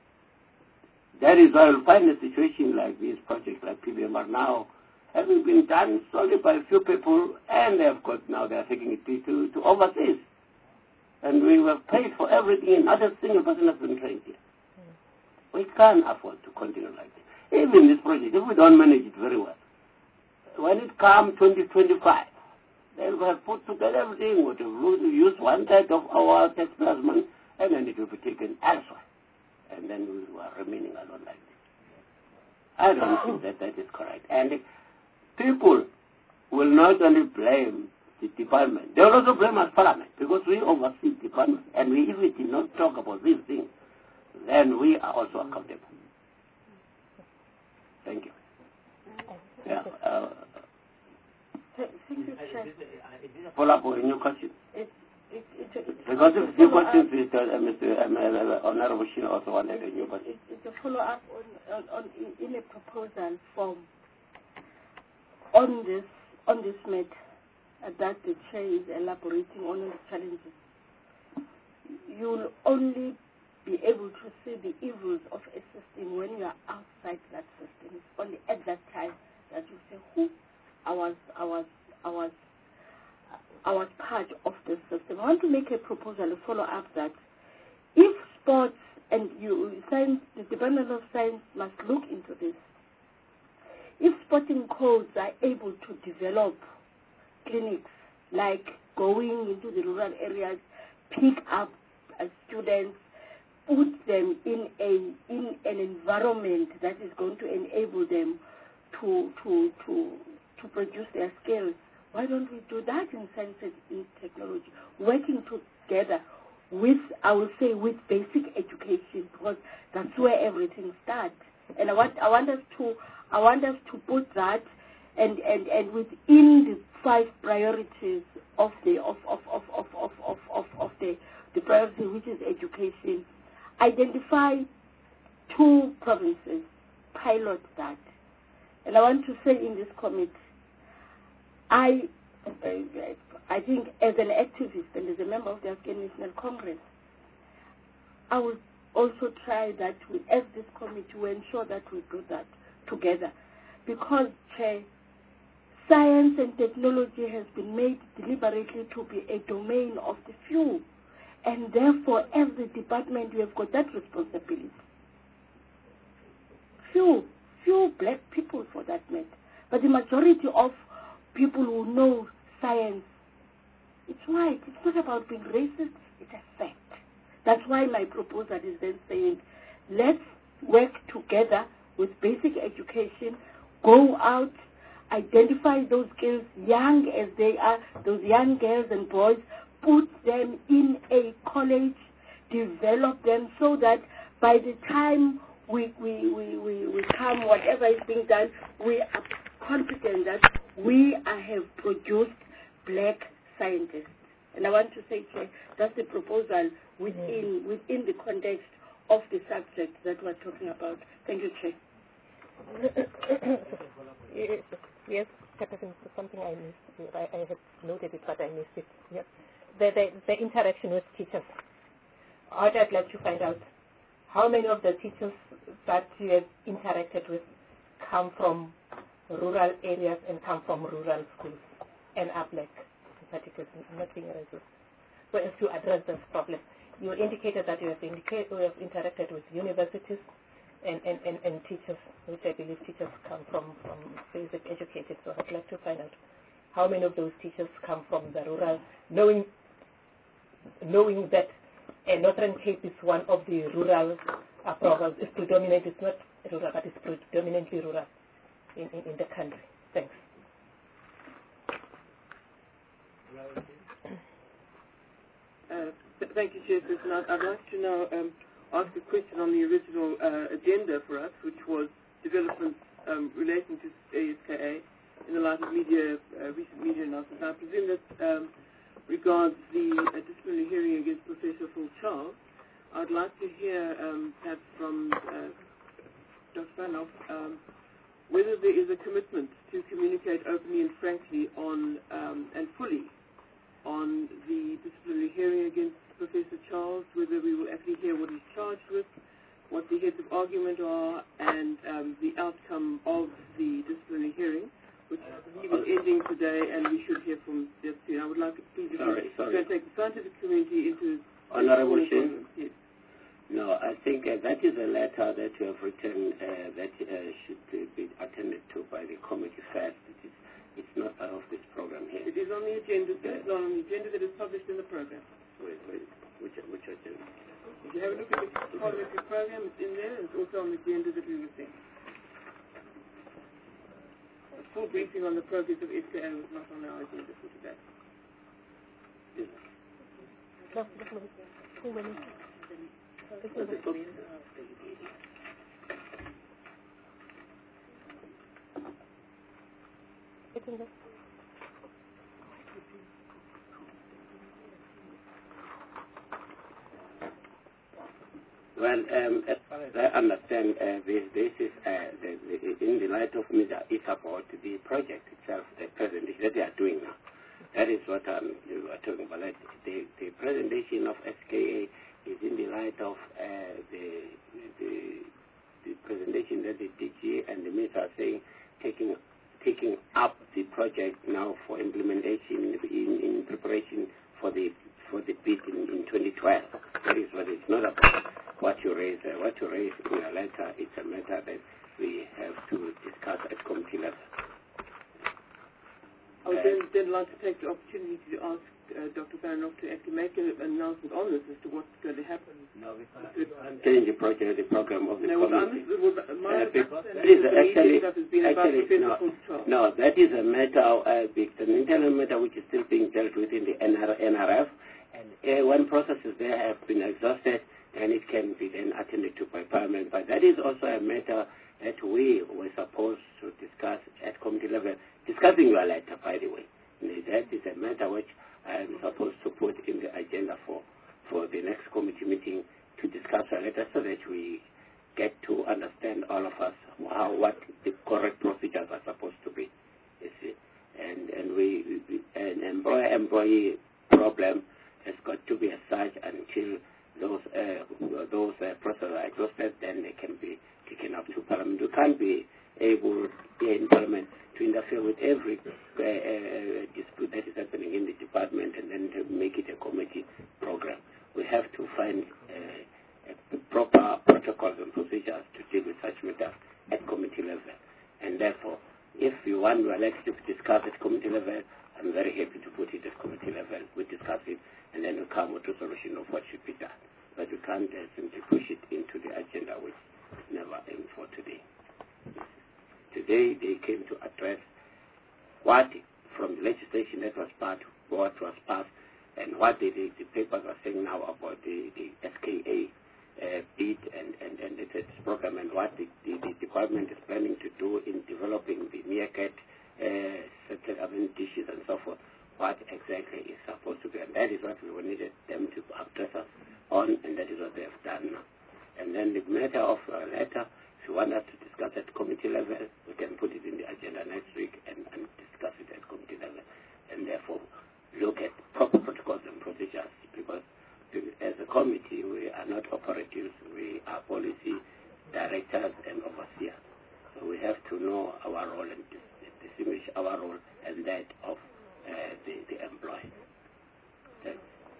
That is why you'll find a situation like this project, like PBMR now, having been done solely by a few people, and of course now they are taking it to overseas. And we were paid for everything, and not a single person has been trained here. We can't afford to continue like this. Even this project, if we don't manage it very well, when it comes 2025, then we have put together everything. We will use 1/3 of our taxpayers' money, and then it will be taken elsewhere. And then we are remaining alone like this. I don't think that is correct. And people will not only blame the department, they will also blame us, Parliament, because we oversee the department. And if we did not talk about these things, then we are also accountable. Thank you. Yeah.
Thank you, Chair.
Follow up on your question.
Because
if your question is Mr. Honorable Shino also wanted a new question.
It's a follow-up on in a proposal form on this matter that the Chair is elaborating on the challenges. You'll only be able to see the evils of a system when you are outside that system. It's only at that time that you say, I was part of the system. I want to make a proposal, a follow-up that if sports and the Department of Science must look into this, if sporting codes are able to develop clinics, like going into the rural areas, pick up students, put them in an environment that is going to enable them to produce their skills. Why don't we do that in science and in technology, working together with, I will say, with basic education, because that's where everything starts. And I want us to put that and within the 5 priorities of the priority, which is education, identify 2 provinces, pilot that. And I want to say in this committee, I think as an activist and as a member of the Afghan National Congress, I will also try that as this committee, we ensure that we do that together. Because, Chair, science and technology has been made deliberately to be a domain of the few. And therefore, as the department, we have got that responsibility. Few black people for that matter. But the majority of people who know science, it's white. It's not about being racist, it's a fact. That's why my proposal is then saying, let's work together with basic education, go out, identify those skills, young as they are, those young girls and boys, put them in a college, develop them so that by the time we come, whatever is being done, we are confident that we have produced black scientists. And I want to say, Chair, that's the proposal within the context of the subject that we're talking about. Thank you, Chair.
Yes, something I missed. I have noted it, but I missed it. Yes. The interaction with teachers. I'd like to find out how many of the teachers that you have interacted with come from rural areas and come from rural schools and are black, in particular, not being racist. So as to address this problem, you indicated that you have interacted with universities and teachers, which I believe teachers come from basic educated. So I'd like to find out how many of those teachers come from the rural, knowing that Northern Cape is one of the rural provinces. It's predominant, it's not rural, but it's predominantly rural in the country. Thanks.
Thank you, Chairperson. I'd like to now ask a question on the original agenda for us, which was developments relating to ASKA in the light of recent media announcements. I presume that regards the disciplinary hearing against Professor Phil Charles. I'd like to hear perhaps from Dr. Fanhoff whether there is a commitment to communicate openly and frankly on and fully on the disciplinary hearing against Professor Charles, whether we will actually hear what he's charged with, what the heads of argument are, and the outcome of the disciplinary hearing, which I believe is ending today, and we should hear from them soon. I would like to please take the scientific community into...
Honorable Chair? Yes. No, I think that is a letter that you have written that should be attended to by the committee first. It's not part of this program here.
It is on the agenda. It's on the agenda that is published in the program.
Wait, which agenda?
If you have a look at the parliamentary program, it's in there. It's also on the agenda that we were seeing. A full briefing on the progress of SKA was not on our agenda for today.
Yes. Well, as far as I understand, this is in the light of media, it's about the project itself, the presentation that they are doing now. That is what you are talking about. The presentation of SKA is in the light of the presentation that the DG and the minister are saying, taking up the project now for implementation in preparation for the bid in 2012. That is what it's not about. What you raise in your letter, it's a matter that we have to discuss at committee level.
I would then like to take the opportunity to ask Dr. Fanhoff to actually make an announcement on this as to what's going to happen.
No, we can't change the project, the program of the committee. That is a matter, it's an internal matter which is still being dealt with in the NRF, and when processes there have been exhausted, and it can be then attended to by Parliament. But that is also a matter that we were supposed to discuss at committee level, discussing your letter, by the way. That is a matter which I am supposed to put in the agenda for the next committee meeting, to discuss your letter so that we get to understand, all of us, what the correct procedures are supposed to be. You see. And an employer-employee problem has got to be as such until those processes are exhausted, then they can be taken up to Parliament. We can't be able in Parliament to interfere with every dispute that is happening in the department and then to make it a committee program. We have to find proper protocols and procedures to deal with such matters at committee level. And therefore, if you want to elect to discuss at committee level, I'm very happy to put it at committee level. We discuss it, and then we come to a solution of what should be done. But we can't simply push it into the agenda, which is never aimed for today. Today, they came to address what, from the legislation that was passed, what was passed, and what the papers are saying now about the SKA bid and its program, and what the department is planning to do in developing the meerkat settlement dishes and so forth. What exactly is supposed to be, and that is what we needed them to address us on, and that is what they have done now. And then the matter of letter, if you want us to discuss at committee level, we can put it in the agenda next week and discuss it at committee level, and therefore look at proper protocols and procedures, because as a committee we are not operatives, we are policy directors and overseers. So we have to know our role and distinguish our role and that of the employee. Thanks.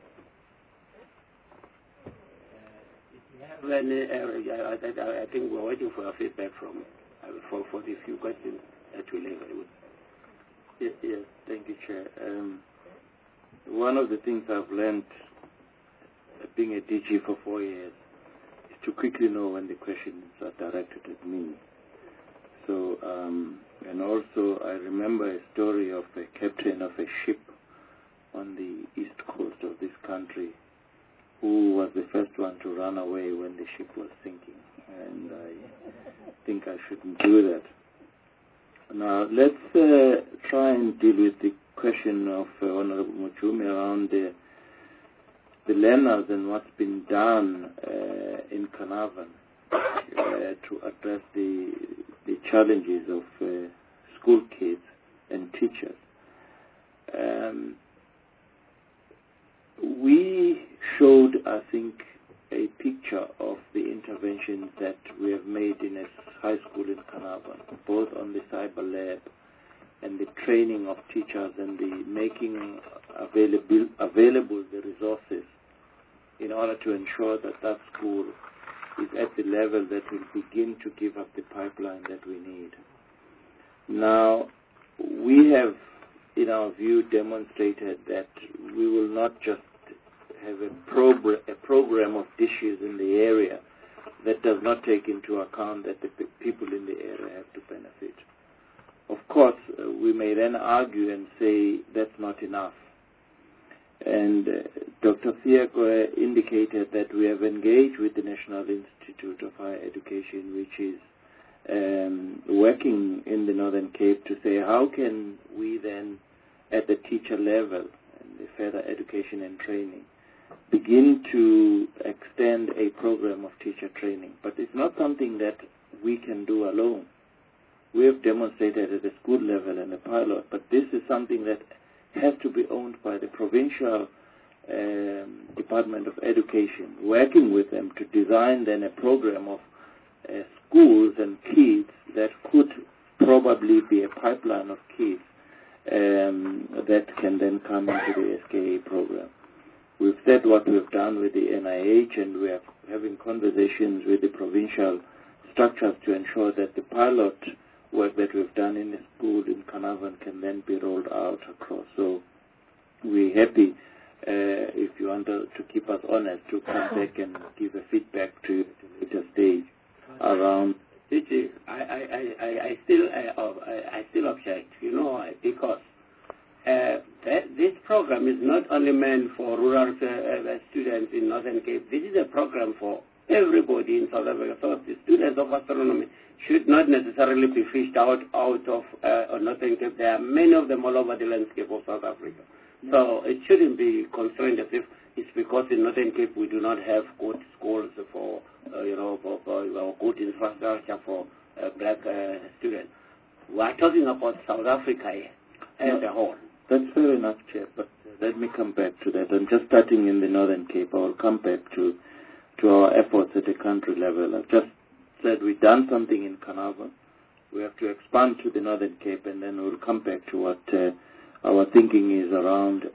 I think we're waiting for your feedback from for the few questions that we leave with.
Yes, thank you, Chair. One of the things I've learned being a DG for 4 years is to quickly know when the questions are directed at me. So, and also I remember a story of a captain of a ship on the east coast of this country who was the first one to run away when the ship was sinking. And I think I shouldn't do that. Now, let's try and deal with the question of Honorable Muchumi around the learners and what's been done in Carnarvon to address the challenges of school kids and teachers. We showed, I think, a picture of the interventions that we have made in a high school in Carnarvon, both on the cyber lab and the training of teachers and the making available the resources in order to ensure that that school is at the level that will begin to give up the pipeline that we need. Now, we have, in our view, demonstrated that we will not just have a program of dishes in the area that does not take into account that the people in the area have to benefit. Of course, we may then argue and say that's not enough. And Dr. Thiago indicated that we have engaged with the National Institute of Higher Education, which is working in the Northern Cape, to say how can we then, at the teacher level and the further education and training, begin to extend a program of teacher training. But it's not something that we can do alone. We have demonstrated at the school level and a pilot, but this is something that has to be owned by the provincial Department of Education, working with them to design then a program of schools and kids that could probably be a pipeline of kids that can then come into the SKA program. We've said what we've done with the NIH, and we are having conversations with the provincial structures to ensure that the pilot work that we've done in the school in Carnarvon can then be rolled out across. So we're happy, if you want to keep us honest, to come back and give a feedback to at a later stage around.
I still object, because this program is not only meant for rural students in Northern Cape. This is a program for everybody in South Africa. So the students of astronomy should not necessarily be fished out of Northern Cape. There are many of them all over the landscape of South Africa. So it shouldn't be constrained as if it's because in Northern Cape we do not have good schools for good infrastructure for black students. We are talking about South Africa as a whole.
That's fair enough, Chair, but let me come back to that. I'm just starting in the Northern Cape. I will come back to our efforts at the country level. I've just said we've done something in Carnarvon. We have to expand to the Northern Cape, and then we'll come back to what our thinking is around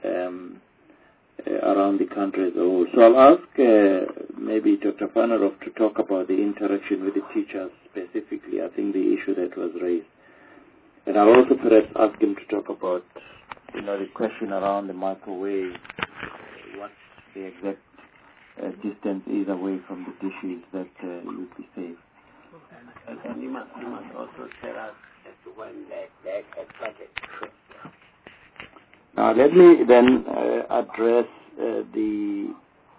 the country as a whole. So I'll ask maybe Dr. Vanderhoff to talk about the interaction with the teachers specifically. I think the issue that was raised. And I'll also perhaps ask him to talk about, the question around the microwave, what the exact distance is away from the dishes that would be safe.
And you must also tell us as to when that started.
Now let me then address the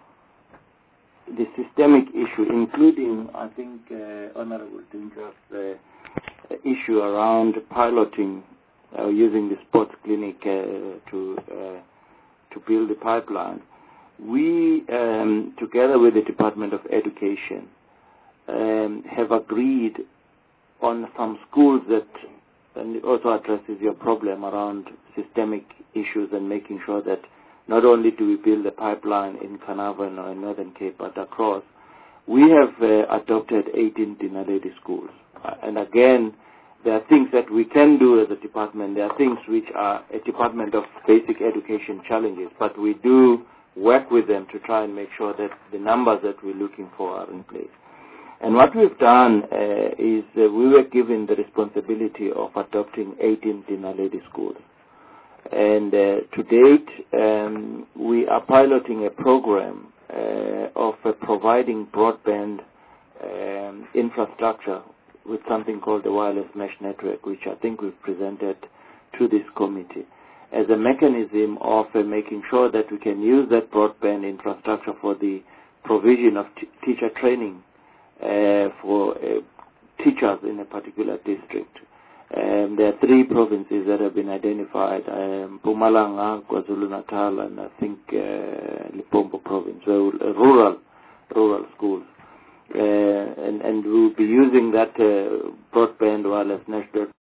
systemic issue, including, I think, Honorable Dinka's issue around piloting, using the sports clinic to build the pipeline. We, together with the Department of Education, have agreed on some schools that, and it also addresses your problem around systemic issues and making sure that not only do we build a pipeline in Carnarvon or in Northern Cape, but across. We have adopted 18 Dinaledi schools. And again, there are things that we can do as a department. There are things which are a Department of Basic Education challenges, but we do work with them to try and make sure that the numbers that we're looking for are in place. And what we've done is we were given the responsibility of adopting 18 Dinaledi schools. And to date, we are piloting a program of providing broadband infrastructure with something called the Wireless Mesh Network, which I think we've presented to this committee, as a mechanism of making sure that we can use that broadband infrastructure for the provision of teacher training for teachers in a particular district. There are 3 provinces that have been identified, Mpumalanga, KwaZulu-Natal, and I think Limpopo province, so rural schools. And we'll be using that broadband wireless network